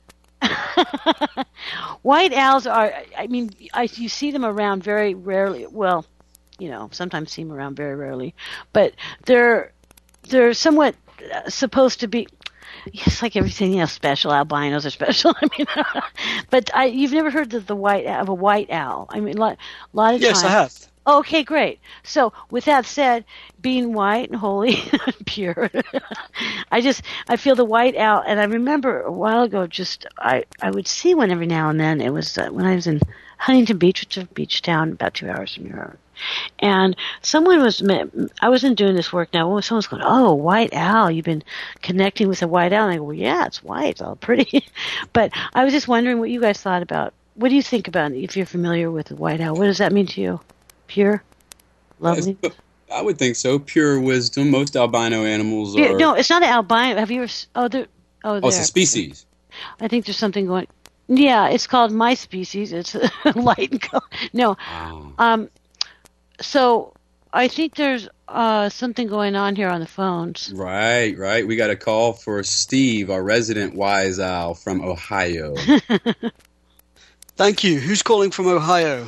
white owls are. I mean, I, you see them around very rarely. Well, you know, sometimes see them around very rarely, but they're they're somewhat supposed to be. Yes, like everything else, special albinos are special. I mean, but I, you've never heard of the white of a white owl. I mean, a lot, a lot of yes, times. I have. Okay, great. So, with that said, being white and holy, pure, I just I feel the white owl, and I remember a while ago, just I I would see one every now and then. It was uh, when I was in Huntington Beach, which is a beach town about two hours from here. And someone was, I wasn't doing this work now. Someone's going, oh, white owl, you've been connecting with a white owl. And I go, well, yeah, it's white, it's all pretty. But I was just wondering what you guys thought about. What do you think about it, if you're familiar with the white owl? What does that mean to you? Pure? Lovely? Yes, I would think so. Pure wisdom. Most albino animals are... No, it's not an albino. Have you ever... Oh, there, oh, there. Oh, it's a species. I think there's something going... Yeah, it's called my species. It's light and color. No. Wow. Um... So I think there's uh, something going on here on the phones. Right, right. We got a call for Steve, our resident wise owl from Ohio. Thank you. Who's calling from Ohio?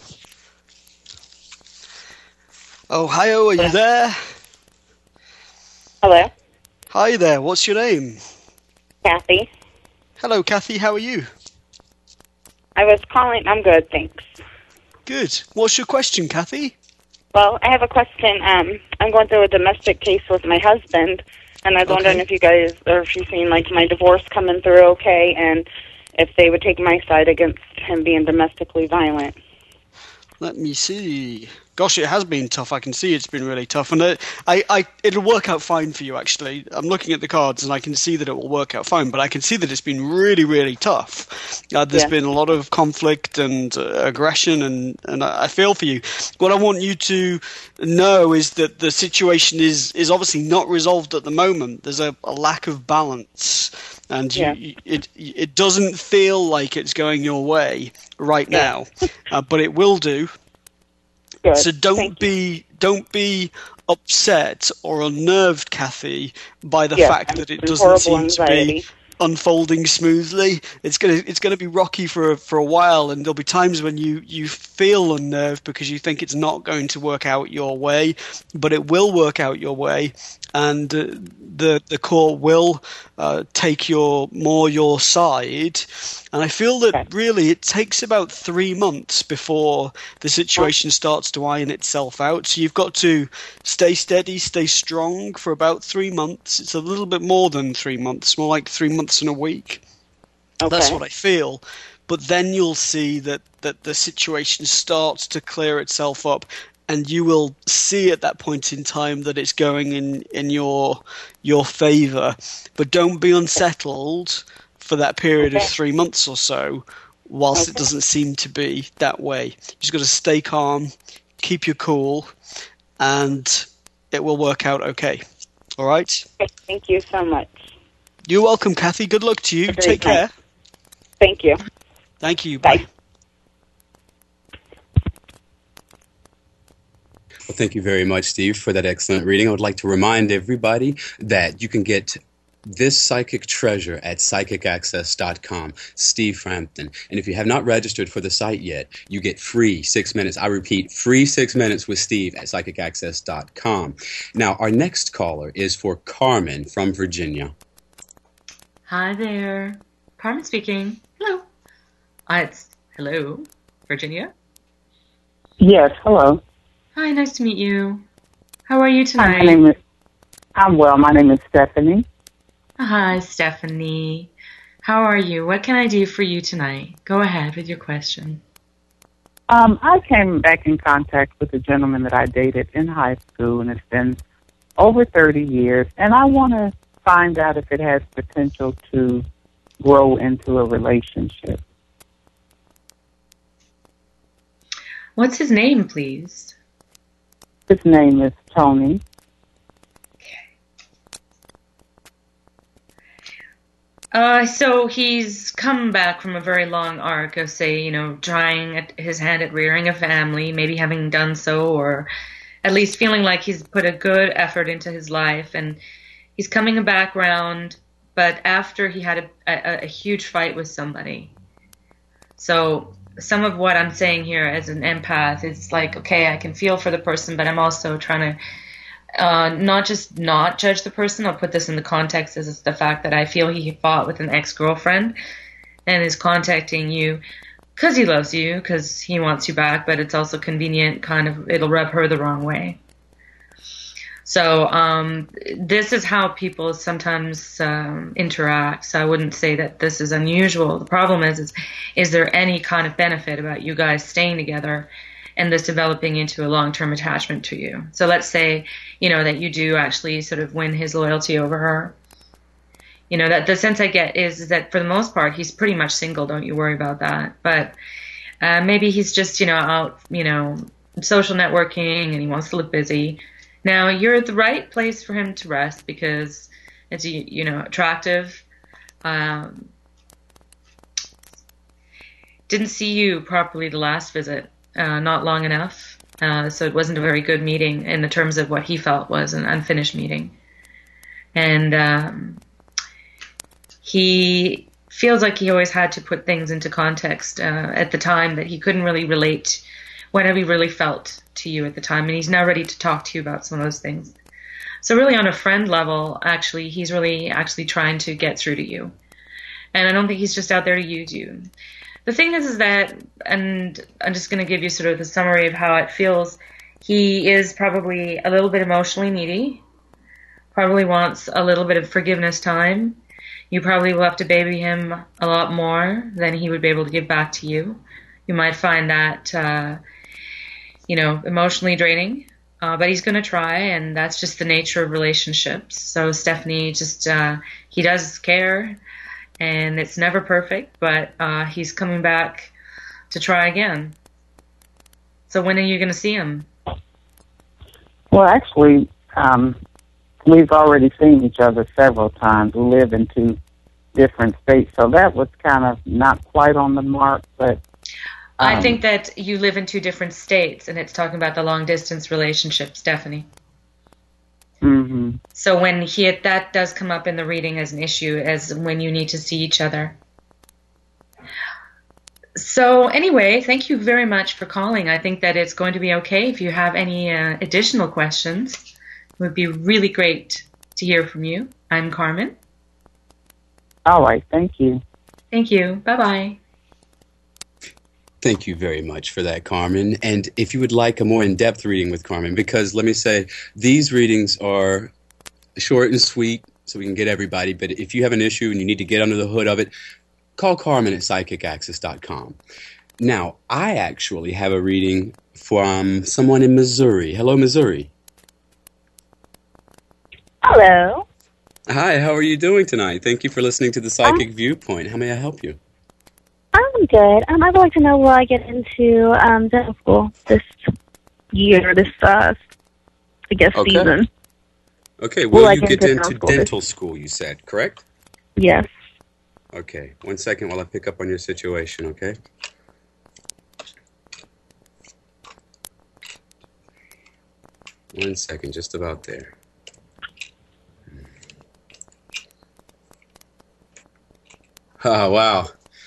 Ohio, are you there? Hello. Hi there. What's your name? Kathy. Hello, Kathy. How are you? I was calling. I'm good, thanks. Good. What's your question, Kathy? Well, I have a question. Um, I'm going through a domestic case with my husband, and I was Okay. wondering if you guys, or if you've seen, like, my divorce coming through okay, and if they would take my side against him being domestically violent. Let me see. Gosh, it has been tough. I can see it's been really tough, and it, I, I, it'll work out fine for you. Actually, I'm looking at the cards, and I can see that it will work out fine. But I can see that it's been really, really tough. Uh, there's Yeah. been a lot of conflict and uh, aggression, and, and I I feel for you. What I want you to know is that the situation is is obviously not resolved at the moment. There's a, a lack of balance, and you, Yeah. you, it it doesn't feel like it's going your way right Yeah. now, uh, but it will do. Good. So don't Thank you. be don't be upset or unnerved, Kathy, by the Yeah, fact I'm that it in doesn't horrible seem anxiety. to be unfolding smoothly. It's gonna it's gonna be rocky for a, for a while, and there'll be times when you you feel unnerved because you think it's not going to work out your way, but it will work out your way, and uh, the the court will uh, take your more your side. And I feel that okay. really it takes about three months before the situation starts to iron itself out. So you've got to stay steady, stay strong for about three months. It's a little bit more than three months, more like three months and a week. Okay. That's what I feel. But then you'll see that, that the situation starts to clear itself up, and you will see at that point in time that it's going in, in your your favour. But don't be unsettled for that period okay. of three months or so, whilst okay. it doesn't seem to be that way. You just got to stay calm, keep your cool, and it will work out okay. All right? Okay, thank you so much. You're welcome, Kathy. Good luck to you. Very Take nice. care. Thank you. Thank you. Bye. Bye. Well, thank you very much, Steve, for that excellent reading. I would like to remind everybody that you can get this psychic treasure at psychic access dot com, Steve Frampton. And if you have not registered for the site yet, you get free six minutes. I repeat, free six minutes with Steve at psychic access dot com. Now, our next caller is for Carmen from Virginia. Hi there. Carmen speaking. Hello. Uh, it's hello, Virginia? Yes, hello. Hi, nice to meet you. How are you tonight? Hi, my name is, I'm well. My name is Stephanie. Hi, Stephanie. How are you? What can I do for you tonight? Go ahead with your question. Um, I came back in contact with a gentleman that I dated in high school, and it's been over thirty years, and I want to find out if it has potential to grow into a relationship. What's his name, please? His name is Tony. Uh, so he's come back from a very long arc of, say, you know, trying at his hand at rearing a family, maybe having done so, or at least feeling like he's put a good effort into his life, and he's coming back round, but after he had a, a, a huge fight with somebody. So some of what I'm saying here as an empath is like, okay, I can feel for the person, but I'm also trying to Uh, not just not judge the person. I'll put this in the context as the fact that I feel he fought with an ex-girlfriend and is contacting you because he loves you, because he wants you back, but it's also convenient, kind of, it'll rub her the wrong way. So um, this is how people sometimes um, interact. So I wouldn't say that this is unusual. The problem is, is, is there any kind of benefit about you guys staying together and this developing into a long-term attachment to you? So let's say, you know, that you do actually sort of win his loyalty over her. You know, that the sense I get is, is that for the most part, he's pretty much single. Don't you worry about that. But uh, maybe he's just, you know, out, you know, social networking, and he wants to look busy. Now, you're at the right place for him to rest because it's, you know, attractive. Um, didn't see you properly the last visit. Uh, not long enough, uh, so it wasn't a very good meeting in the terms of what he felt was an unfinished meeting. And um, he feels like he always had to put things into context uh, at the time, that he couldn't really relate whatever he really felt to you at the time, and he's now ready to talk to you about some of those things. So really on a friend level, actually, he's really actually trying to get through to you. And I don't think he's just out there to use you. The thing is, is that, and I'm just going to give you sort of the summary of how it feels, he is probably a little bit emotionally needy, probably wants a little bit of forgiveness time. You probably will have to baby him a lot more than he would be able to give back to you. You might find that, uh, you know, emotionally draining, uh, but he's going to try, and that's just the nature of relationships. So Stephanie, just, uh, he does care. And it's never perfect, but uh, he's coming back to try again. So when are you going to see him? Well, actually, um, we've already seen each other several times. We live in two different states, so that was kind of not quite on the mark. But um, I think that you live in two different states, and it's talking about the long-distance relationship, Stephanie. Mm-hmm. Mm-hmm. So when he that does come up in the reading as an issue, as when you need to see each other. So anyway, thank you very much for calling. I think that it's going to be okay. If you have any uh, additional questions, it would be really great to hear from you. I'm Carmen. All right. Thank you. Thank you. Bye-bye. Thank you very much for that, Carmen. And if you would like a more in-depth reading with Carmen, because let me say, these readings are short and sweet, so we can get everybody. But if you have an issue and you need to get under the hood of it, call Carmen at psychic access dot com. Now, I actually have a reading from someone in Missouri. Hello, Missouri. Hello. Hi, how are you doing tonight? Thank you for listening to the Psychic um, Viewpoint. How may I help you? I'm good. Um, I would like to know, will I get into um, dental school this year, this, uh, I guess, okay. season? Okay, will, will you get, get into dental, dental school, you said, correct? Yes. Okay, one second while I pick up on your situation, okay? One second, just about there. Oh, wow.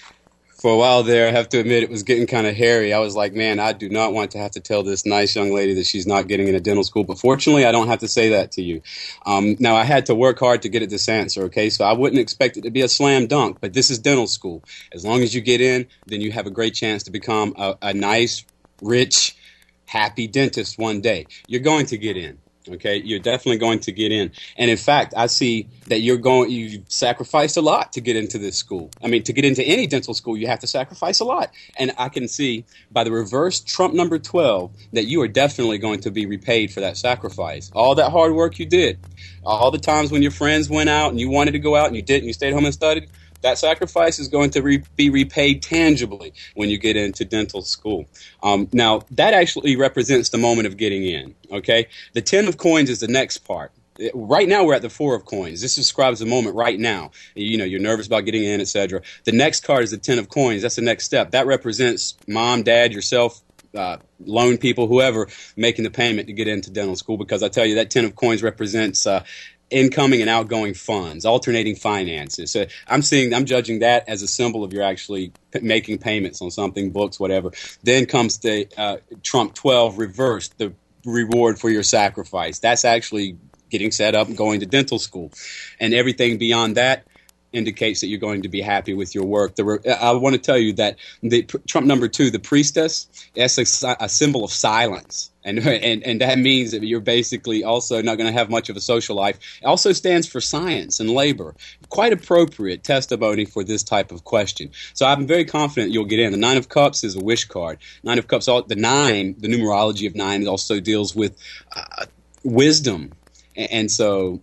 For a while there, I have to admit, it was getting kind of hairy. I was like, man, I do not want to have to tell this nice young lady that she's not getting into dental school. But fortunately, I don't have to say that to you. Um, now, I had to work hard to get at this answer, okay? So I wouldn't expect it to be a slam dunk, but this is dental school. As long as you get in, then you have a great chance to become a, a nice, rich, happy dentist one day. You're going to get in. Okay, you're definitely going to get in. And in fact, I see that you're going, you sacrificed a lot to get into this school. I mean, to get into any dental school, you have to sacrifice a lot. And I can see by the reverse Trump number twelve that you are definitely going to be repaid for that sacrifice. All that hard work you did, all the times when your friends went out and you wanted to go out and you didn't, you stayed home and studied, that sacrifice is going to re- be repaid tangibly when you get into dental school. Um, now, that actually represents the moment of getting in, okay? The ten of coins is the next part. It, right now, we're at the four of coins. This describes the moment right now. You know, you're nervous about getting in, et cetera. The next card is the ten of coins. That's the next step. That represents mom, dad, yourself, uh, loan people, whoever, making the payment to get into dental school, because I tell you, that ten of coins represents uh, incoming and outgoing funds, alternating finances. So I'm seeing, I'm judging that as a symbol of you're actually p- making payments on something, books, whatever. Then comes the uh, Trump twelve reversed, the reward for your sacrifice. That's actually getting set up and going to dental school. And everything beyond that indicates that you're going to be happy with your work. The re- I want to tell you that the Trump number two, the priestess, that's a, a symbol of silence. And, and and that means that you're basically also not going to have much of a social life. It also stands for science and labor. Quite appropriate testimony for this type of question. So I'm very confident you'll get in. The Nine of Cups is a wish card. Nine of Cups, the nine, the numerology of nine also deals with uh, wisdom. And, and so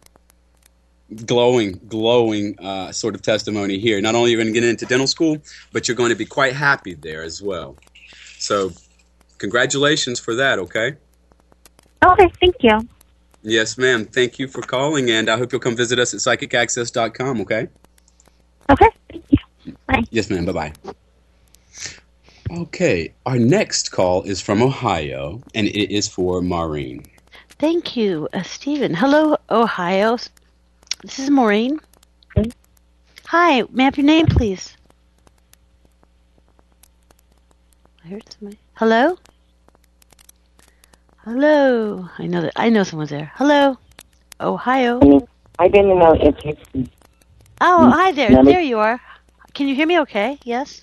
glowing, glowing uh, sort of testimony here. Not only are you going to get into dental school, but you're going to be quite happy there as well. So congratulations for that, okay? Okay, thank you. Yes, ma'am. Thank you for calling, and I hope you'll come visit us at psychic access dot com, okay? Okay, thank you. Bye. Yes, ma'am. Bye-bye. Okay, our next call is from Ohio, and it is for Maureen. Thank you, uh, Stephen. Hello, Ohio. This is Maureen. Okay. Hi, may I have your name, please? I heard somebody. Hello? Hello. I know that. I know someone's there. Hello, Ohio. I didn't know if you. Oh, hi there. There you are. Can you hear me? Okay. Yes.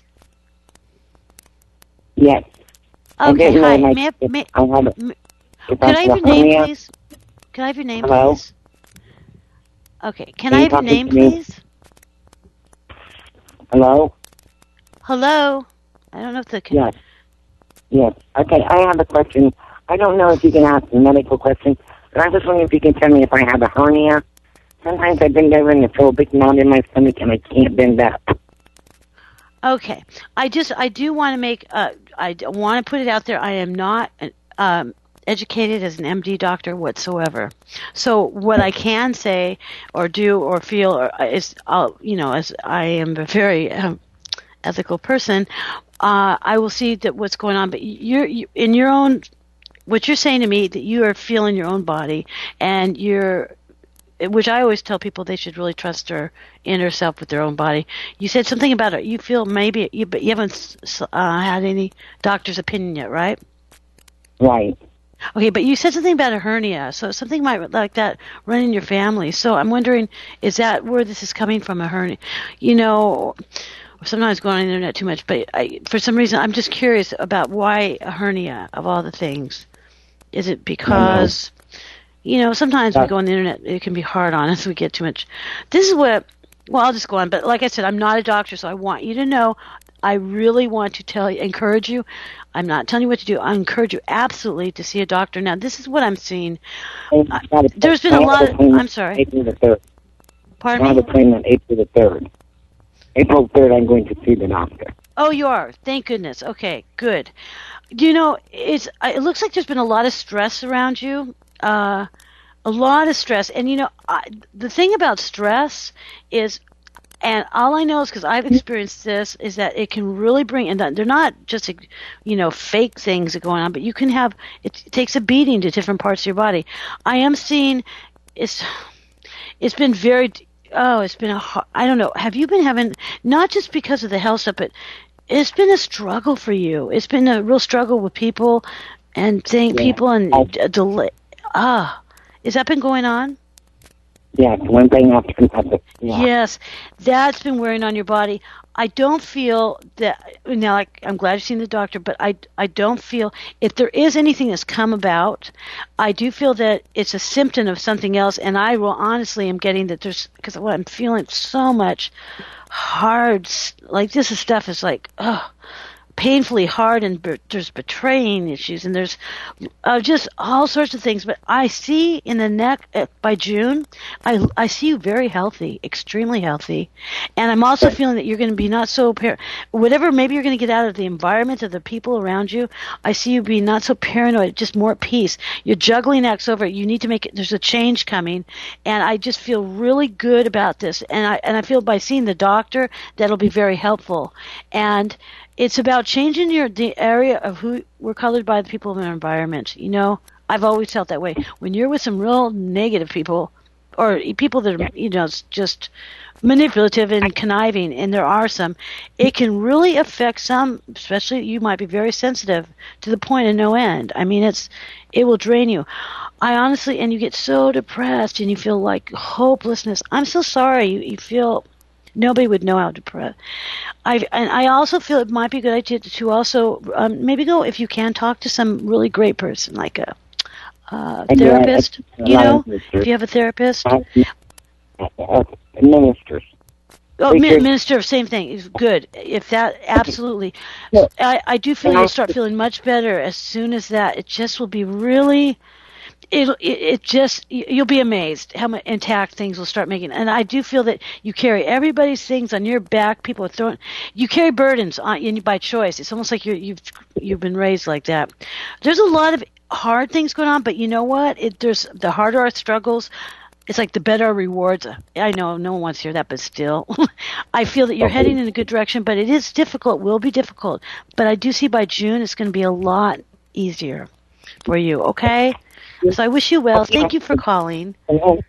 Yes. Okay. Hi. May I, may, I have a, may, could I have your name, please? Can I have your name, Hello? please? Okay. Can I have your name, please? Hello. Hello. I don't know if the. Yes. Yes. Okay. I have a question. I don't know if you can ask a medical question, but I was wondering if you can tell me if I have a hernia. Sometimes I bend over and I feel a big knot in my stomach and I can't bend up. Okay. I just, I do want to make, uh, I want to put it out there. I am not um, educated as an M D doctor whatsoever. So what I can say or do or feel or is, I'll, you know, as I am a very um, ethical person, uh, I will see that what's going on. But you're you, in your own, what you're saying to me, that you are feeling your own body and you're which I always tell people they should really trust their inner self with their own body. You said something about it. You feel maybe, you, but you haven't uh, had any doctor's opinion yet, right? Right. Okay, but you said something about a hernia, so something might like that run in your family. So I'm wondering, is that where this is coming from, a hernia? You know, sometimes going on the internet too much, but I, for some reason, I'm just curious about why a hernia of all the things. Is it because, you know, sometimes we go on the internet, it can be hard on us, we get too much. This is what, well, I'll just go on, but like I said, I'm not a doctor, so I want you to know, I really want to tell you, encourage you. I'm not telling you what to do. I encourage you absolutely to see a doctor. Now, this is what I'm seeing. Uh, there's been a lot of, I'm sorry. April the third. Pardon I have me? a appointment April the third. April third, I'm going to see the doctor. Oh, you are. Thank goodness. Okay, good. You know, it's, it looks like there's been a lot of stress around you. Uh, a lot of stress. And, you know, I, the thing about stress is, and all I know is because I've experienced this, is that it can really bring, and they're not just, you know, fake things that are going on, but you can have, it, it takes a beating to different parts of your body. I am seeing, it's, it's been very, oh, it's been a, I don't know, have you been having, not just because of the health stuff, but it's been a struggle for you. It's been a real struggle with people and seeing yeah. people and uh, delay. Ah, has that been going on? Yes, one thing after another. Yeah. Yes, that's been wearing on your body. I don't feel that, now I, I'm glad you've seen the doctor, but I, I don't feel, if there is anything that's come about, I do feel that it's a symptom of something else, and I will honestly am getting that there's, because what I'm feeling so much hard, like this is stuff is like, oh, painfully hard, and be, there's betraying issues, and there's uh, just all sorts of things. But I see in the neck uh, by June, I I see you very healthy, extremely healthy, and I'm also feeling that you're going to be not so par- whatever. Maybe you're going to get out of the environment of the people around you. I see you being not so paranoid, just more at peace. You're juggling acts over. You need to make it. There's a change coming, and I just feel really good about this. And I and I feel by seeing the doctor that'll be very helpful. And it's about changing your the area of who we're colored by the people in our environment. You know, I've always felt that way. When you're with some real negative people, or people that are, you know, just manipulative and conniving, and there are some, it can really affect some, especially you might be very sensitive to the point of no end. I mean, it's it will drain you. I honestly, and you get so depressed and you feel like hopelessness. I'm so sorry. You, you feel... Nobody would know how depressed. I and I also feel it might be a good idea to also um, maybe go, if you can, talk to some really great person, like a uh, therapist. Yeah, you know, if you have a therapist. Uh, uh, ministers. Oh, mi- minister, same thing. Is good. If that, absolutely. I, I do feel you'll start feeling much better as soon as that. It just will be really. It, it it just, you'll be amazed how much intact things will start making. And I do feel that you carry everybody's things on your back. People are throwing, you carry burdens on you by choice. It's almost like you're, you've you've been raised like that. There's a lot of hard things going on, but you know what? It, there's the harder our struggles, it's like the better our rewards. I know no one wants to hear that, but still, I feel that you're okay. Heading in a good direction. But it is difficult. Will be difficult. But I do see by June it's going to be a lot easier for you. Okay. So I wish you well. Thank you for calling. You know,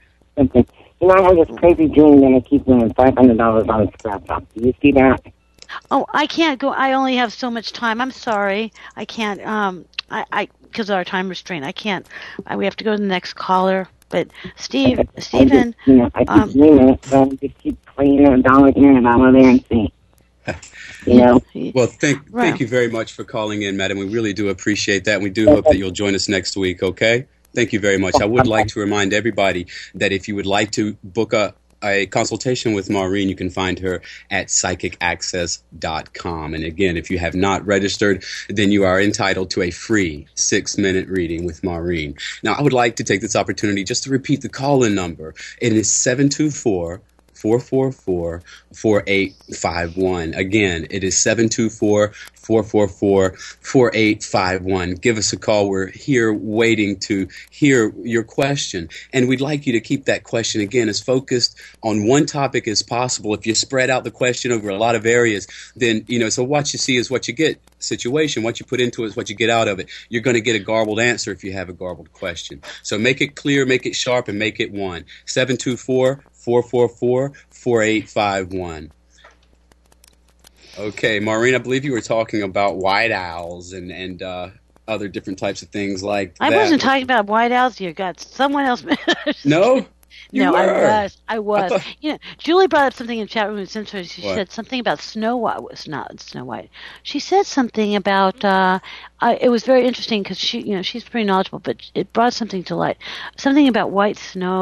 I have this crazy dream that I keep winning five hundred dollars on a scrap box. Do you see that? Oh, I can't go. I only have so much time. I'm sorry. I can't, um, I, I, because of our time restraint, I can't, I, we have to go to the next caller. But Steve, okay. Stephen. Just, you know, I keep um, dreaming it, so I just keep playing a dollar here and a dollar there and see. You know? Well, thank right. thank you very much for calling in, madam. We really do appreciate that. And we do hope that you'll join us next week, okay? Thank you very much. I would like to remind everybody that if you would like to book a, a consultation with Maureen, you can find her at psychic access dot com. And again, if you have not registered, then you are entitled to a free six-minute reading with Maureen. Now, I would like to take this opportunity just to repeat the call-in number. It is seven two four, four four four, four eight five one. Again, it is seven two four, four four four, four eight five one. Give us a call. We're here waiting to hear your question. And we'd like you to keep that question, again, as focused on one topic as possible. If you spread out the question over a lot of areas, then, you know, so what you see is what you get situation. What you put into it is what you get out of it. You're going to get a garbled answer if you have a garbled question. So make it clear, make it sharp, and make it one. seven two four, four four four, four eight five one. Okay, Maureen, I believe you were talking about white owls and, and uh, other different types of things like I that. I wasn't talking about white owls. You got someone else. No? You no, were. I was. I was. I thought- You know, Julie brought up something in the chat room. It's interesting. She What? said something about Snow White. Was not Snow White. She said something about. Uh, I, it was very interesting because she, you know, she's pretty knowledgeable, but it brought something to light. Something about white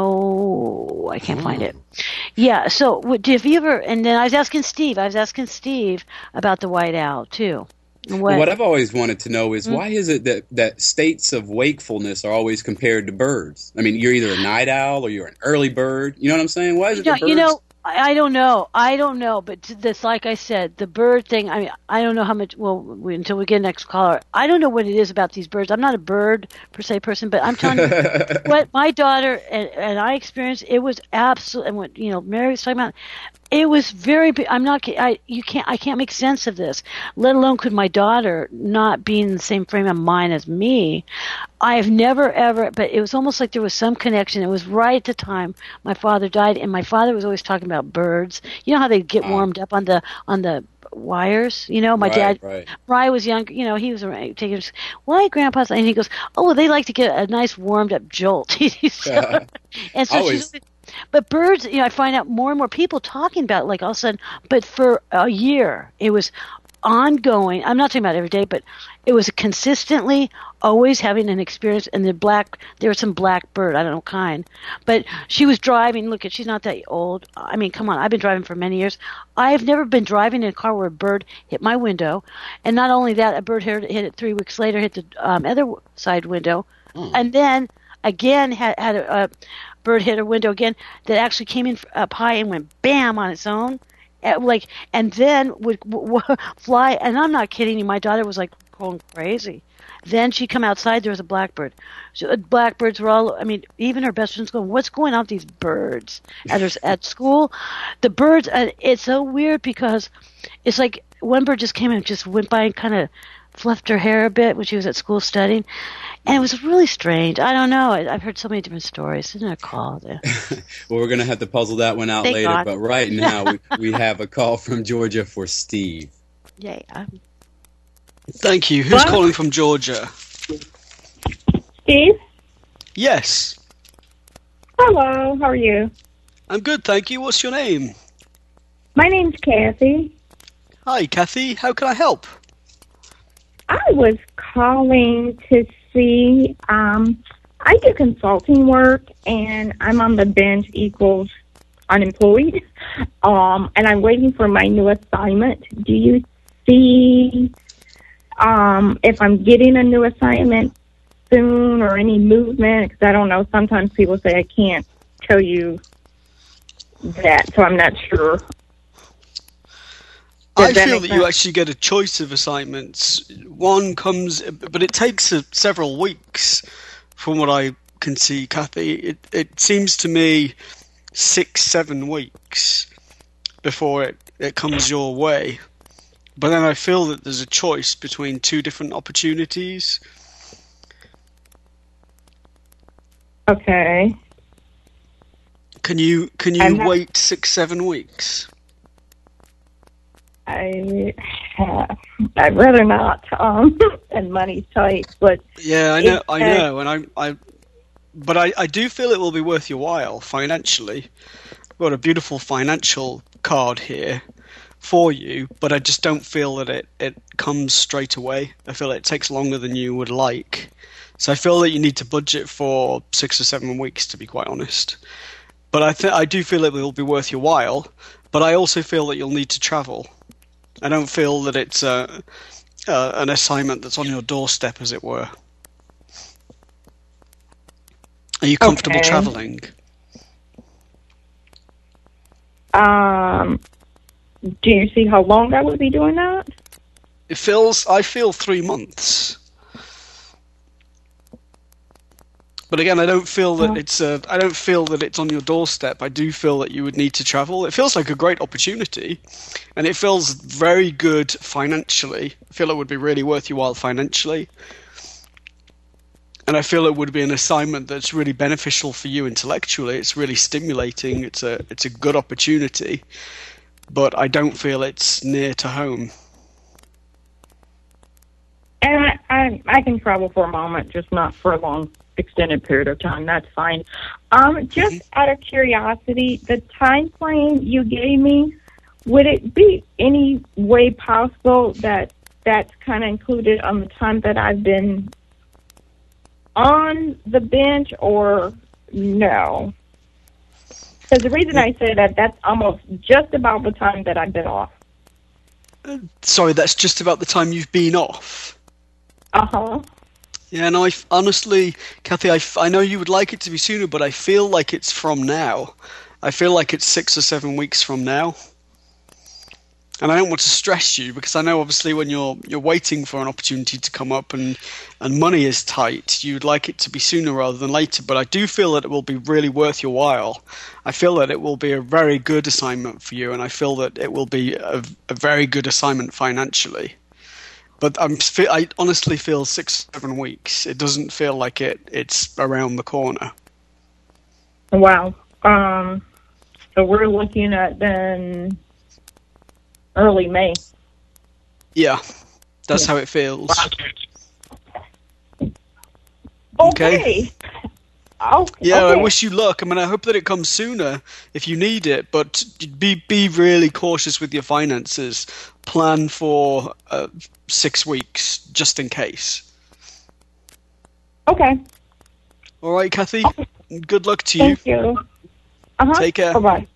snow. I can't find it. Yeah. So, what- have you ever? And then I was asking Steve. I was asking Steve about the white owl too. And What, what I've always wanted to know is Mm. why is it that, that states of wakefulness are always compared to birds? I mean, you're either a night owl or you're an early bird. You know what I'm saying? Why is it You know, that birds? you know, I I don't know. I don't know. But t- this, like I said, the bird thing. I mean, I don't know how much. Well, we, until we get next caller, I don't know what it is about these birds. I'm not a bird per se person, but I'm telling you, what my daughter and, and I experienced. It was absolute. And what you know, Mary was talking about. It was very. bi- I'm not. ki- I you can't. I can't make sense of this. Let alone could my daughter not be in the same frame of mind as me. I've never ever. But it was almost like there was some connection. It was right at the time my father died, and my father was always talking about birds. You know how they get warmed up on the on the wires. You know, my Right, dad. right. When I was young, you know, he was around taking. us, Why, Grandpa's? And he goes, "Oh, well, they like to get a nice warmed up jolt." So- and so Always. she's. But birds, you know, I find out more and more people talking about it, like all of a sudden. But for a year, it was ongoing. I'm not talking about every day, but it was consistently always having an experience. And the black, there was some black bird, I don't know kind, but she was driving. Look at, she's not that old. I mean, come on, I've been driving for many years. I've never been driving in a car where a bird hit my window, and not only that, a bird hit, hit it three weeks later, hit the um, other side window, and then again had had a. a bird hit her window again that actually came in up high and went bam on its own, at, like, and then would w- w- fly. And I'm not kidding you. My daughter was like going crazy. Then she come outside. There was a blackbird. So, uh, blackbirds were all. I mean, even her best friend's going, "What's going on with these birds at her at school?" The birds. Uh, it's so weird because it's like one bird just came and just went by and kind of fluffed her hair a bit when she was at school studying. And it was really strange. I don't know. I- I've heard so many different stories. Isn't it a call? There? Well, we're going to have to puzzle that one out Thank later. God. But right now, we, we have a call from Georgia for Steve. Yay. I'm- Thank you. Who's What? calling from Georgia? Steve? Yes. Hello, how are you? I'm good, thank you. What's your name? My name's Kathy. Hi, Kathy. How can I help? I was calling to see, um, I do consulting work, and I'm on the bench equals unemployed, um, and I'm waiting for my new assignment. Do you see um, if I'm getting a new assignment soon or any movement? Because I don't know. Sometimes people say I can't tell you that, so I'm not sure. I Does that feel make that you sense? actually get a choice of assignments. One comes, but it takes uh, several weeks, from what I can see, Kathy. It it seems to me six, seven weeks before it, it comes your way. But then I feel that there's a choice between two different opportunities. Okay. Can you can you I'm not- wait six, seven weeks? I I'd rather not, um, and money's tight, but Yeah, I know, It's, I uh, know, and I, I, but I, I do feel it will be worth your while financially. I've got a beautiful financial card here for you, but I just don't feel that it, it comes straight away. I feel it takes longer than you would like. So I feel that you need to budget for six or seven weeks, to be quite honest. But I th- I do feel it will be worth your while, but I also feel that you'll need to travel. I don't feel that it's uh, uh, an assignment that's on your doorstep, as it were. Are you comfortable Okay. traveling? Um, do you see how long I would be doing that? It feels, I feel three months. But again, I don't feel that Oh. it's a, I don't feel that it's on your doorstep. I do feel that you would need to travel. It feels like a great opportunity, and it feels very good financially. I feel it would be really worth your while financially. And I feel it would be an assignment that's really beneficial for you intellectually. It's really stimulating. It's a it's a good opportunity, but I don't feel it's near to home. And I, I, I can travel for a moment, just not for a long, extended period of time. That's fine. Um, just mm-hmm. out of curiosity, the time frame you gave me, would it be any way possible that that's kind of included on the time that I've been on the bench, or no? Because the reason I say that, that's almost just about the time that I've been off. Sorry, that's just about the time you've been off? Uh-huh. Yeah, no, I f- honestly, Kathy, I, f- I know you would like it to be sooner, but I feel like it's from now. I feel like it's six or seven weeks from now. And I don't want to stress you, because I know obviously when you're you're waiting for an opportunity to come up and, and money is tight, you'd like it to be sooner rather than later. But I do feel that it will be really worth your while. I feel that it will be a very good assignment for you, and I feel that it will be a, a very good assignment financially. But I'm, I honestly feel six, seven weeks. It doesn't feel like it. It's around the corner. Wow. Um, so we're looking at then early May. Yeah, that's yeah. how it feels. Okay. okay. Oh, yeah, okay. I wish you luck. I mean, I hope that it comes sooner if you need it, but be be really cautious with your finances. Plan for uh, six weeks, just in case. Okay. All right, Kathy. Okay. Good luck to Thank you. you. Uh-huh. Take care. Bye-bye.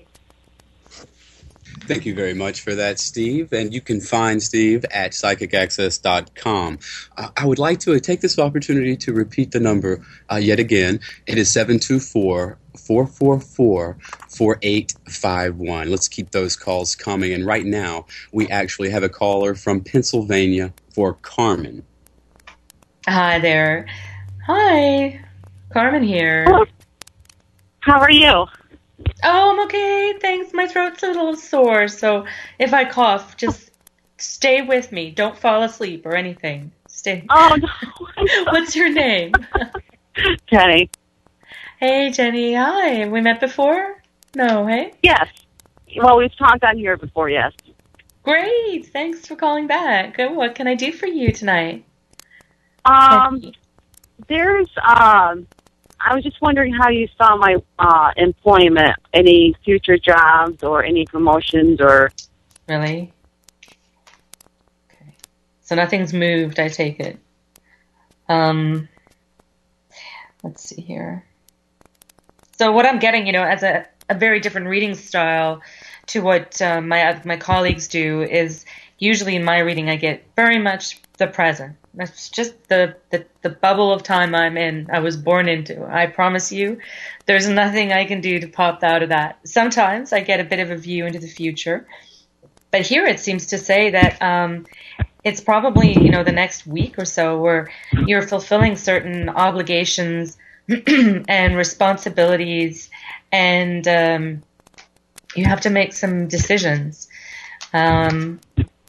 Thank you very much for that, Steve. And you can find Steve at psychic access dot com. Uh, I would like to take this opportunity to repeat the number uh, yet again. It is seven two four, four four four, four eight five one. Let's keep those calls coming. And right now, we actually have a caller from Pennsylvania for Carmen. Hi there. Hi. Carmen here. Hello. How are you? Oh, I'm okay. Thanks. My throat's a little sore, so if I cough, just stay with me. Don't fall asleep or anything. Stay. Oh, no. What's your name? Jenny. Hey, Jenny. Hi. Have we met before? No, hey? Yes. Well, we've talked on here before, yes. Great. Thanks for calling back. What can I do for you tonight? Um, there's, um... I was just wondering how you saw my uh, employment, any future jobs or any promotions or... Really? Okay. So nothing's moved, I take it. Um, let's see here. So what I'm getting, you know, as a, a very different reading style to what uh, my my colleagues do is usually in my reading I get very much the present. That's just the, the, the bubble of time I'm in, I was born into. I promise you, there's nothing I can do to pop out of that. Sometimes I get a bit of a view into the future. But here it seems to say that um, it's probably, you know, the next week or so where you're fulfilling certain obligations and responsibilities, and um, you have to make some decisions. Um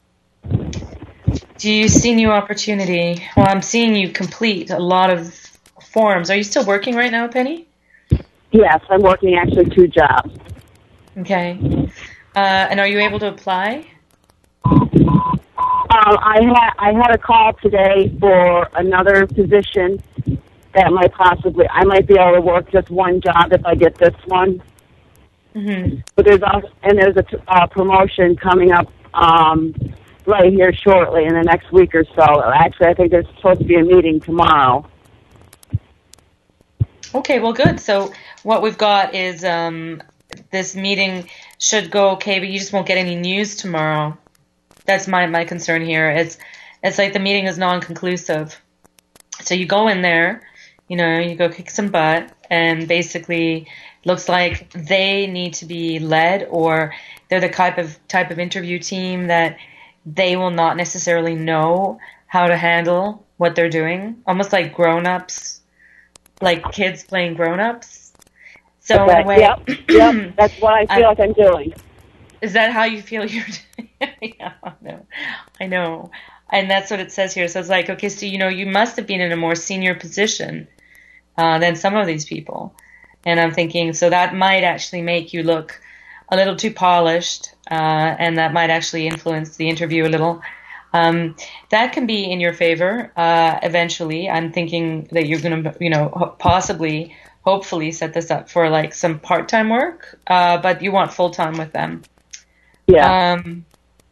Do you see new opportunity? Well, I'm seeing you complete a lot of forms. Are you still working right now, Penny? Yes, I'm working actually two jobs. Okay. Uh, and are you able to apply? Um, I had I had a call today for another position that might possibly I might be able to work just one job if I get this one. Mm-hmm. But there's also and there's a uh, promotion coming up. Um, right here shortly in the next week or so. Actually, I think there's supposed to be a meeting tomorrow. Okay, well, good. So what we've got is um, this meeting should go okay, but you just won't get any news tomorrow. That's my, my concern here. It's, it's like the meeting is non-conclusive. So you go in there, You know, you go kick some butt, and basically looks like they need to be led, or they're the type of type of interview team that they will not necessarily know how to handle what they're doing, almost like grown-ups, like kids playing grown-ups. So okay. in a way, yep, yep, that's what I feel I, like I'm doing. Is that how you feel you're doing? Yeah, I know. I know. And that's what it says here. So it's like, okay, so, you know, you must have been in a more senior position uh, than some of these people. And I'm thinking, so that might actually make you look a little too polished, uh, and that might actually influence the interview a little. Um, that can be in your favor uh, eventually. I'm thinking that you're going to, you know, ho- possibly, hopefully set this up for like some part-time work, uh, but you want full-time with them. Yeah. Um,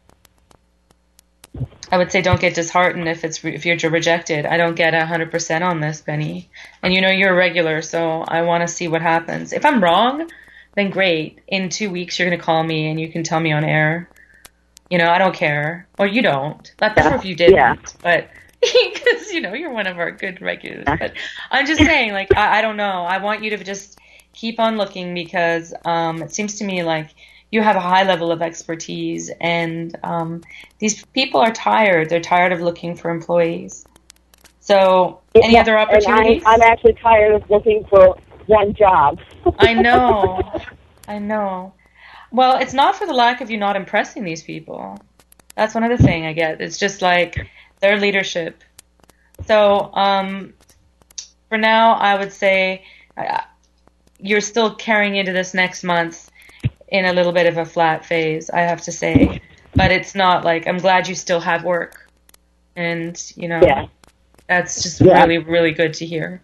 I would say don't get disheartened if it's if you're rejected. I don't get one hundred percent on this, Benny. And you know you're a regular, so I want to see what happens. If I'm wrong, then great. In two weeks you're going to call me and you can tell me on air. You know, I don't care. Or you don't. I prefer if you didn't. Yeah. But because, you know, you're one of our good regulars. But I'm just saying, like, I, I don't know. I want you to just keep on looking because um, it seems to me like you have a high level of expertise, and um, these people are tired. They're tired of looking for employees. So, any yeah, other opportunities? And I, I'm actually tired of looking for one job. I know. I know. Well, it's not for the lack of you not impressing these people. That's one other thing I get. It's just like their leadership. So, um, for now, I would say uh, you're still carrying into this next month in a little bit of a flat phase, I have to say. But it's not like, I'm glad you still have work. And, you know, yeah. that's just yeah. really, really good to hear.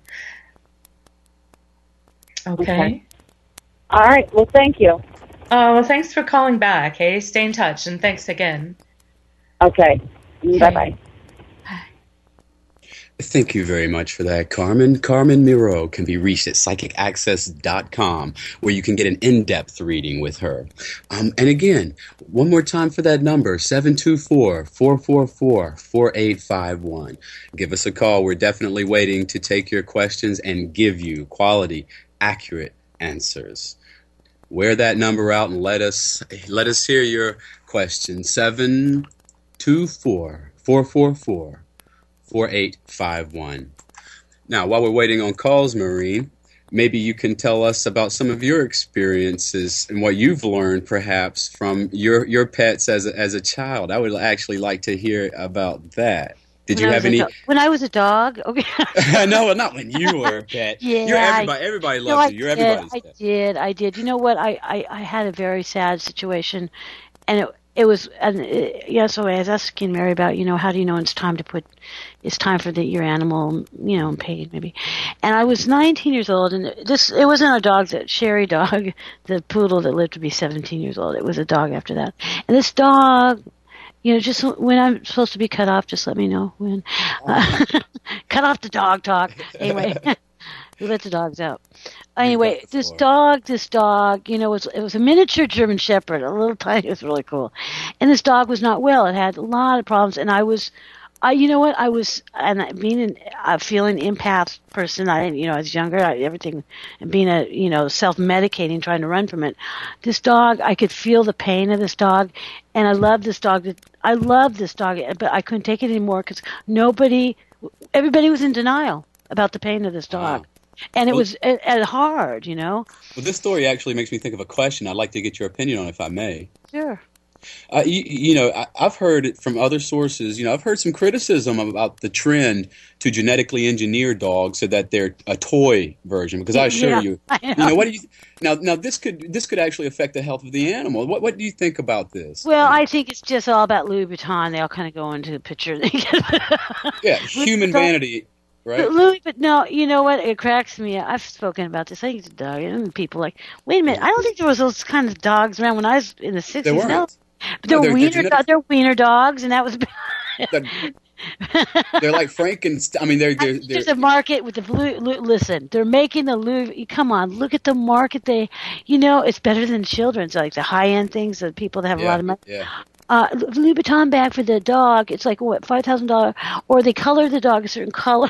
Okay. okay. All right. Well, thank you. Oh, well, thanks for calling back, hey? Stay in touch, and thanks again. Okay. okay. Bye-bye. Thank you very much for that, Carmen. Carmen Miro can be reached at psychic access dot com, where you can get an in-depth reading with her. Um, and again, one more time for that number, seven two four, four four four, four eight five one. Give us a call. We're definitely waiting to take your questions and give you quality, accurate answers. Wear that number out and let us let us hear your question. seven two four, four four four, four eight five one. Now, while we're waiting on calls, Maureen, maybe you can tell us about some of your experiences and what you've learned, perhaps, from your, your pets as a, as a child. I would actually like to hear about that. Did when you have any? Do- when I was a dog? Okay. No, not when you were a pet. Yeah, You're everybody. Everybody loves no, you. You're did, everybody's I pet. I did. I did. You know what? I, I, I had a very sad situation, and it it was and it, yeah. So I was asking Mary about, you know, how do you know it's time to put, it's time for the your animal, you know, paid maybe. And I was nineteen years old, and this it wasn't a dog, that Sherry dog, the poodle that lived to be seventeen years old. It was a dog after that, and this dog. You know, just when I'm supposed to be cut off, just let me know when. Uh, cut off the dog talk. Anyway, we let the dogs out. Anyway, this dog, this dog, you know, it was, it was a miniature German Shepherd, a little tiny. It was really cool. And this dog was not well. It had a lot of problems. And I was, I, you know what, I was, and being an, a feeling empath person, I didn't, you know, I was younger, I, everything, and being a, you know, self-medicating, trying to run from it. This dog, I could feel the pain of this dog, and I loved this dog. I loved this dog, but I couldn't take it anymore because nobody, everybody was in denial about the pain of this dog. Wow. And it well, was it, it hard, you know. Well, this story actually makes me think of a question I'd like to get your opinion on, if I may. Sure. Uh, you, you know, I, I've heard from other sources, you know, I've heard some criticism about the trend to genetically engineer dogs so that they're a toy version. Because I assure yeah, you, I know. you know, what do you now? Now this could this could actually affect the health of the animal. What what do you think about this? Well, I think it's just all about Louis Vuitton. They all kind of go into the picture. Yeah, human vanity. Right. But Louis, but no, you know what? It cracks me. I've spoken about this. I think it's a dog, and people are like, wait a minute. I don't think there was those kind of dogs around when I was in the sixties. There weren't. No. But they're, no, they're wiener, they're, do- they're wiener dogs, and that was. they're, they're like Frankenstein. I mean, they're. they're, they're There's a market with the blue. Listen, they're making the Louis. Come on, look at the market. They, you know, it's better than children's, like the high end things, the people that have yeah, a lot of money. Yeah. uh, Louis Vuitton bag for the dog. It's like what five thousand dollars, or they color the dog a certain color.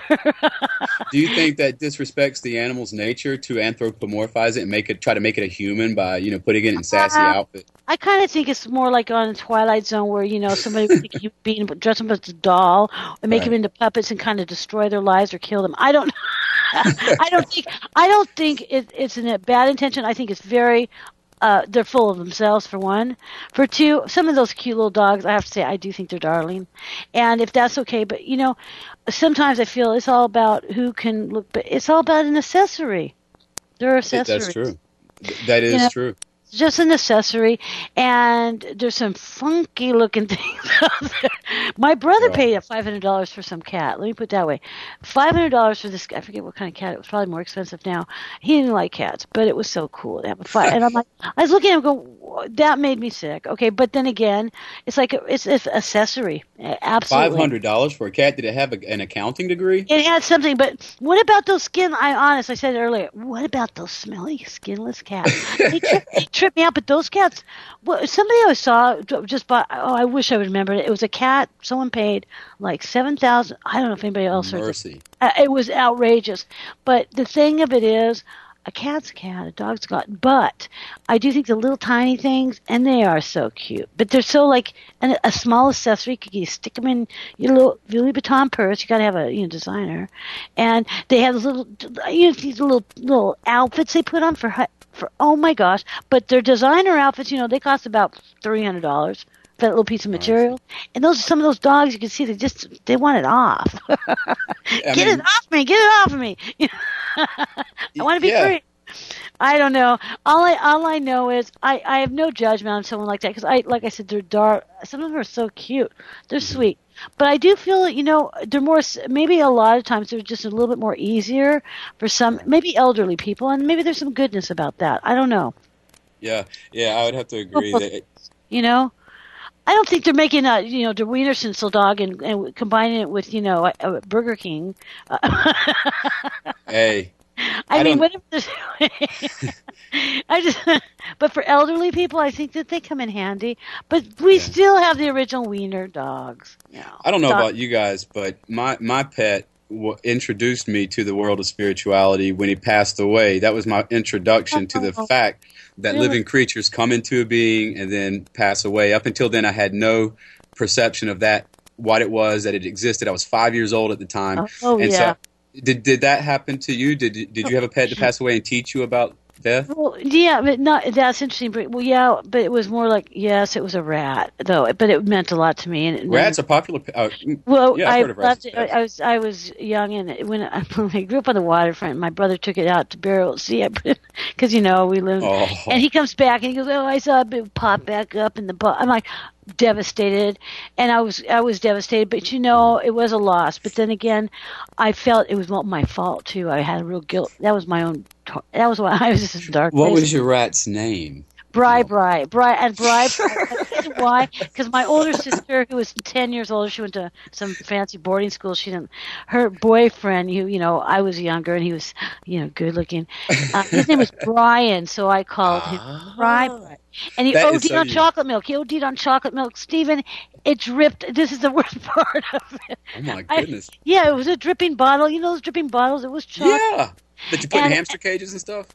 Do you think that disrespects the animal's nature to anthropomorphize it and make it try to make it a human by you know putting it in sassy Uh, outfit? I kind of think it's more like on Twilight Zone, where you know somebody would think you being dress them as a doll and make Right. them into puppets and kind of destroy their lives or kill them. I don't. I don't think. I don't think it, it's in a bad intention. I think it's very. Uh, they're full of themselves, for one. For two, some of those cute little dogs, I have to say, I do think they're darling. And if that's okay, but, you know, sometimes I feel it's all about who can look, but it's all about an accessory. They're accessories. That's true. Th- That is You know, true. It's just an accessory, and there's some funky looking things out there. My brother Right. paid five hundred dollars for some cat. Let me put it that way. five hundred dollars for this, I forget what kind of cat. It was probably more expensive now. He didn't like cats, but it was so cool to have a fight. And I'm like, I was looking at him going, that made me sick. Okay, but then again, it's like, a, it's it's accessory. Absolutely. Five hundred dollars for a cat. Did it have a, an accounting degree? It had something, but what about those skin? I honest, I said it earlier. What about those smelly, skinless cats? They trip, they trip me out. But those cats, well, somebody I saw just bought. Oh, I wish I would remember it. It was a cat. Someone paid like seven thousand. I don't know if anybody else heard. Mercy. Uh, it was outrageous. But the thing of it is, a cat's a cat, a dog's a dog. But I do think the little tiny things, and they are so cute. But they're so like an, a small accessory. You stick them in your little Louis Vuitton purse. You got to have a you know designer, and they have those little you know these little little outfits they put on for hu- for oh my gosh. But their designer outfits, you know, they cost about three hundred dollars. That little piece of material, and those are some of those dogs you can see they just they want it off. Get mean- it off me! Get it off of me! I want to be Yeah. free. I don't know. All I all I know is I, I have no judgment on someone like that because I like I said they're dark. Some of them are so cute. They're sweet, but I do feel you know they're more s- maybe a lot of times they're just a little bit more easier for some maybe elderly people, and maybe there's some goodness about that. I don't know. Yeah, yeah, I would have to agree that. It, You know, I don't think they're making a you know the Wiener Schnitzel dog and, and combining it with you know a, a Burger King. hey, I, I mean, don't- whatever. I just, but for elderly people, I think that they come in handy. But we still have the original Wiener dogs. You know. I don't know Dog- about you guys, but my my pet w- introduced me to the world of spirituality when he passed away. That was my introduction to the Oh. fact that Really? living creatures come into a being and then pass away. Up until then, I had no perception of that, what it was, that it existed. I was five years old at the time. Oh, oh, and yeah. so did did that happen to you? Did did you have a pet to pass away and teach you about death? Well, yeah, but not that's interesting. But well, yeah, but it was more like yes, it was a rat though. But it meant a lot to me. And Rats are popular. pe- Uh, Well, yeah, I've I heard of rats. loved it. I was I was young, and when I, when I grew up on the waterfront, my brother took it out to burial at sea because you know we lived. Oh. And he comes back and he goes, "Oh, I saw it pop back up in the butt." I'm like devastated, and I was I was devastated. But you know, it was a loss. But then again, I felt it was not my fault too. I had a real guilt. That was my own. That was why I was just in a dark. What place. was your rat's name? Bri, Bri, Bri, and Bri. Why? Because my older sister, who was ten years older, she went to some fancy boarding school. She didn't. Her boyfriend, who you know, I was younger, and he was, you know, good looking. Uh, his name was Brian, so I called him Bri, Bri. And he That is OD'd so on you. chocolate milk. He OD'd on chocolate milk. Stephen, it dripped. This is the worst part of it. Oh my I- goodness! Yeah, it was a dripping bottle. You know those dripping bottles? It was chocolate. Yeah, that you put in And- hamster cages and stuff.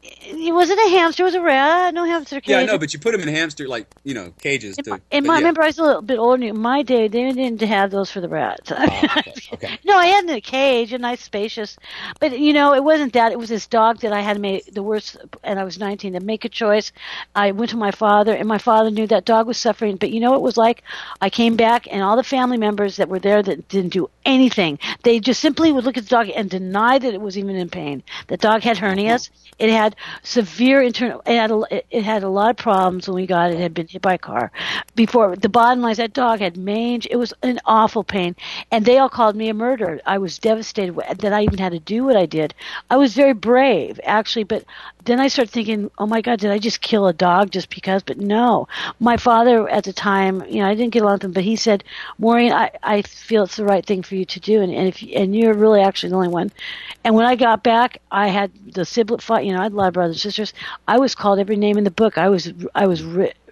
It wasn't a hamster. It was a rat. No hamster cage. Yeah, I know, but you put them in hamster like you know cages to. In but my, yeah. remember, I was a little bit older. In my day, they didn't have those for the rats. Ah, okay. No, I had in a cage, a nice, spacious. But you know, it wasn't that. It was this dog that I had made the worst. And I was nineteen to make a choice. I went to my father, and my father knew that dog was suffering. But you know, what it was like. I came back, and all the family members that were there that didn't do anything. They just simply would look at the dog and deny that it was even in pain. The dog had hernias. It had severe internal. It had a, it had a lot of problems when we got it. It had been hit by a car. Before the bottom line is that dog had mange. It was an awful pain, and they all called me a murderer. I was devastated that I even had to do what I did. I was very brave, actually, but then I started thinking, oh my God, did I just kill a dog just because? But no, my father at the time, you know, I didn't get along with him, but he said, Maureen, I, I feel it's the right thing for you to do, and, and if and you're really actually the only one. And when I got back, I had the sibling fight. You know, I had a lot of brothers and sisters. I was called every name in the book. I was I was ri-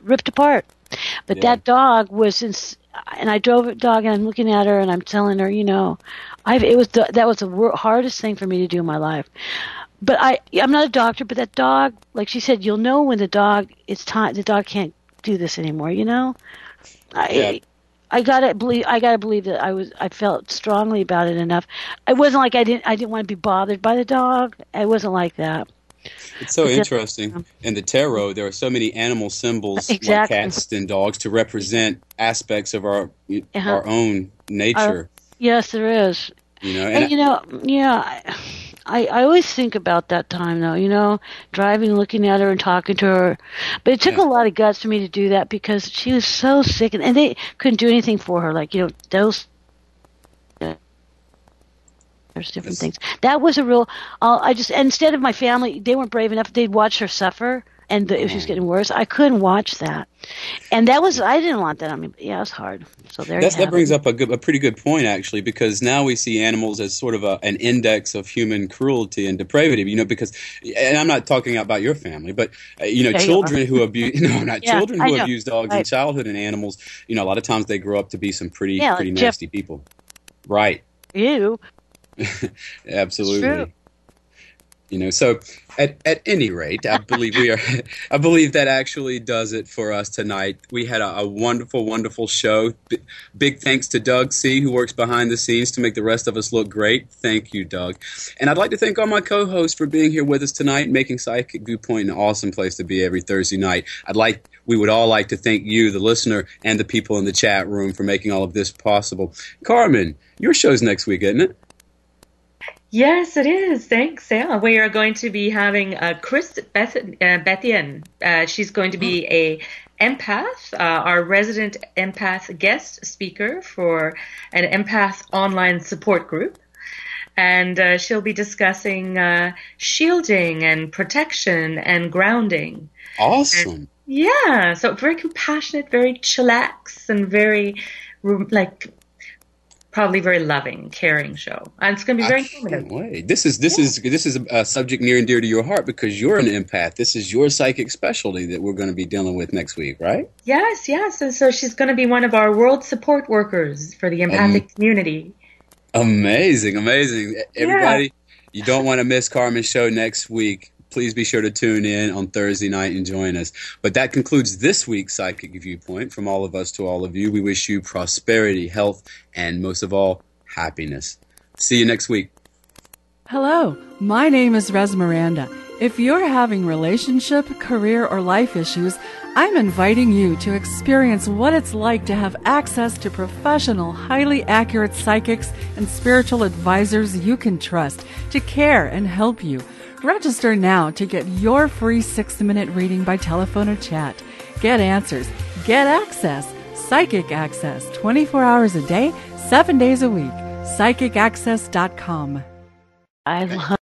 ripped apart. But Yeah. that dog was in, and I drove a dog, and I'm looking at her, and I'm telling her, you know, I've it was the, that was the wor- hardest thing for me to do in my life. But I, I'm not a doctor, but that dog, like she said, you'll know when the dog, it's time, the dog can't do this anymore, you know? I, Yeah. I gotta believe, I gotta believe that I was, I felt strongly about it enough. It wasn't like I didn't, I didn't want to be bothered by the dog. It wasn't like that. It's so But the- interesting. In the tarot, there are so many animal symbols like Exactly. cats and dogs to represent aspects of our Uh-huh. our own nature. Uh, yes, there is. you know, And, and you know, yeah, I, I always think about that time, though, you know, driving, looking at her and talking to her. But it took Yeah. a lot of guts for me to do that because she was so sick, and, and they couldn't do anything for her. Like, you know, those, there's different Yes. things. That was a real, uh, I just, instead of my family, they weren't brave enough, they'd watch her suffer. And the, if she was getting worse, I couldn't watch that, and that was I didn't want that. I mean, yeah, it was hard. So there That's, you that have brings it. up a, good, a pretty good point, actually, because now we see animals as sort of a, an index of human cruelty and depravity. You know, because, and I'm not talking about your family, but uh, you know, Yeah, you children are. who abuse, no, not Yeah, children I who know. abuse dogs in Right. childhood and animals. You know, a lot of times they grow up to be some pretty, Yeah, like pretty Jeff- nasty people. Right. You. Absolutely. You know, so at at any rate, I believe we are. I believe that actually does it for us tonight. We had a, a wonderful, wonderful show. B- big thanks to Doug C., who works behind the scenes to make the rest of us look great. Thank you, Doug. And I'd like to thank all my co-hosts for being here with us tonight, making Psychic Viewpoint an awesome place to be every Thursday night. I'd like. We would all like to thank you, the listener, and the people in the chat room for making all of this possible. Carmen, your show's next week, isn't it? Yes, it is. Thanks. Yeah, we are going to be having uh, Chris Beth, uh, Bethian. Uh, she's going to be a empath, uh, our resident empath guest speaker for an empath online support group. And uh, she'll be discussing uh, shielding and protection and grounding. Awesome. Yeah, so very compassionate, very chillax, and very, like, probably very loving, caring show. And it's going to be very I can't informative. wait. This is this is this is a subject near and dear to your heart because you're an empath. This is your psychic specialty that we're going to be dealing with next week, right? Yes, yes. And so she's going to be one of our world support workers for the empathic Um, community. Amazing, amazing. Everybody, you don't want to miss Carmen's show next week. Please be sure to tune in on Thursday night and join us. But that concludes this week's Psychic Viewpoint. From all of us to all of you, we wish you prosperity, health, and most of all, happiness. See you next week. Hello, my name is Res Miranda. If you're having relationship, career, or life issues, I'm inviting you to experience what it's like to have access to professional, highly accurate psychics and spiritual advisors you can trust to care and help you. Register now to get your free six-minute reading by telephone or chat. Get answers. Get access. Psychic Access, twenty-four hours a day, seven days a week. psychic access dot com. I love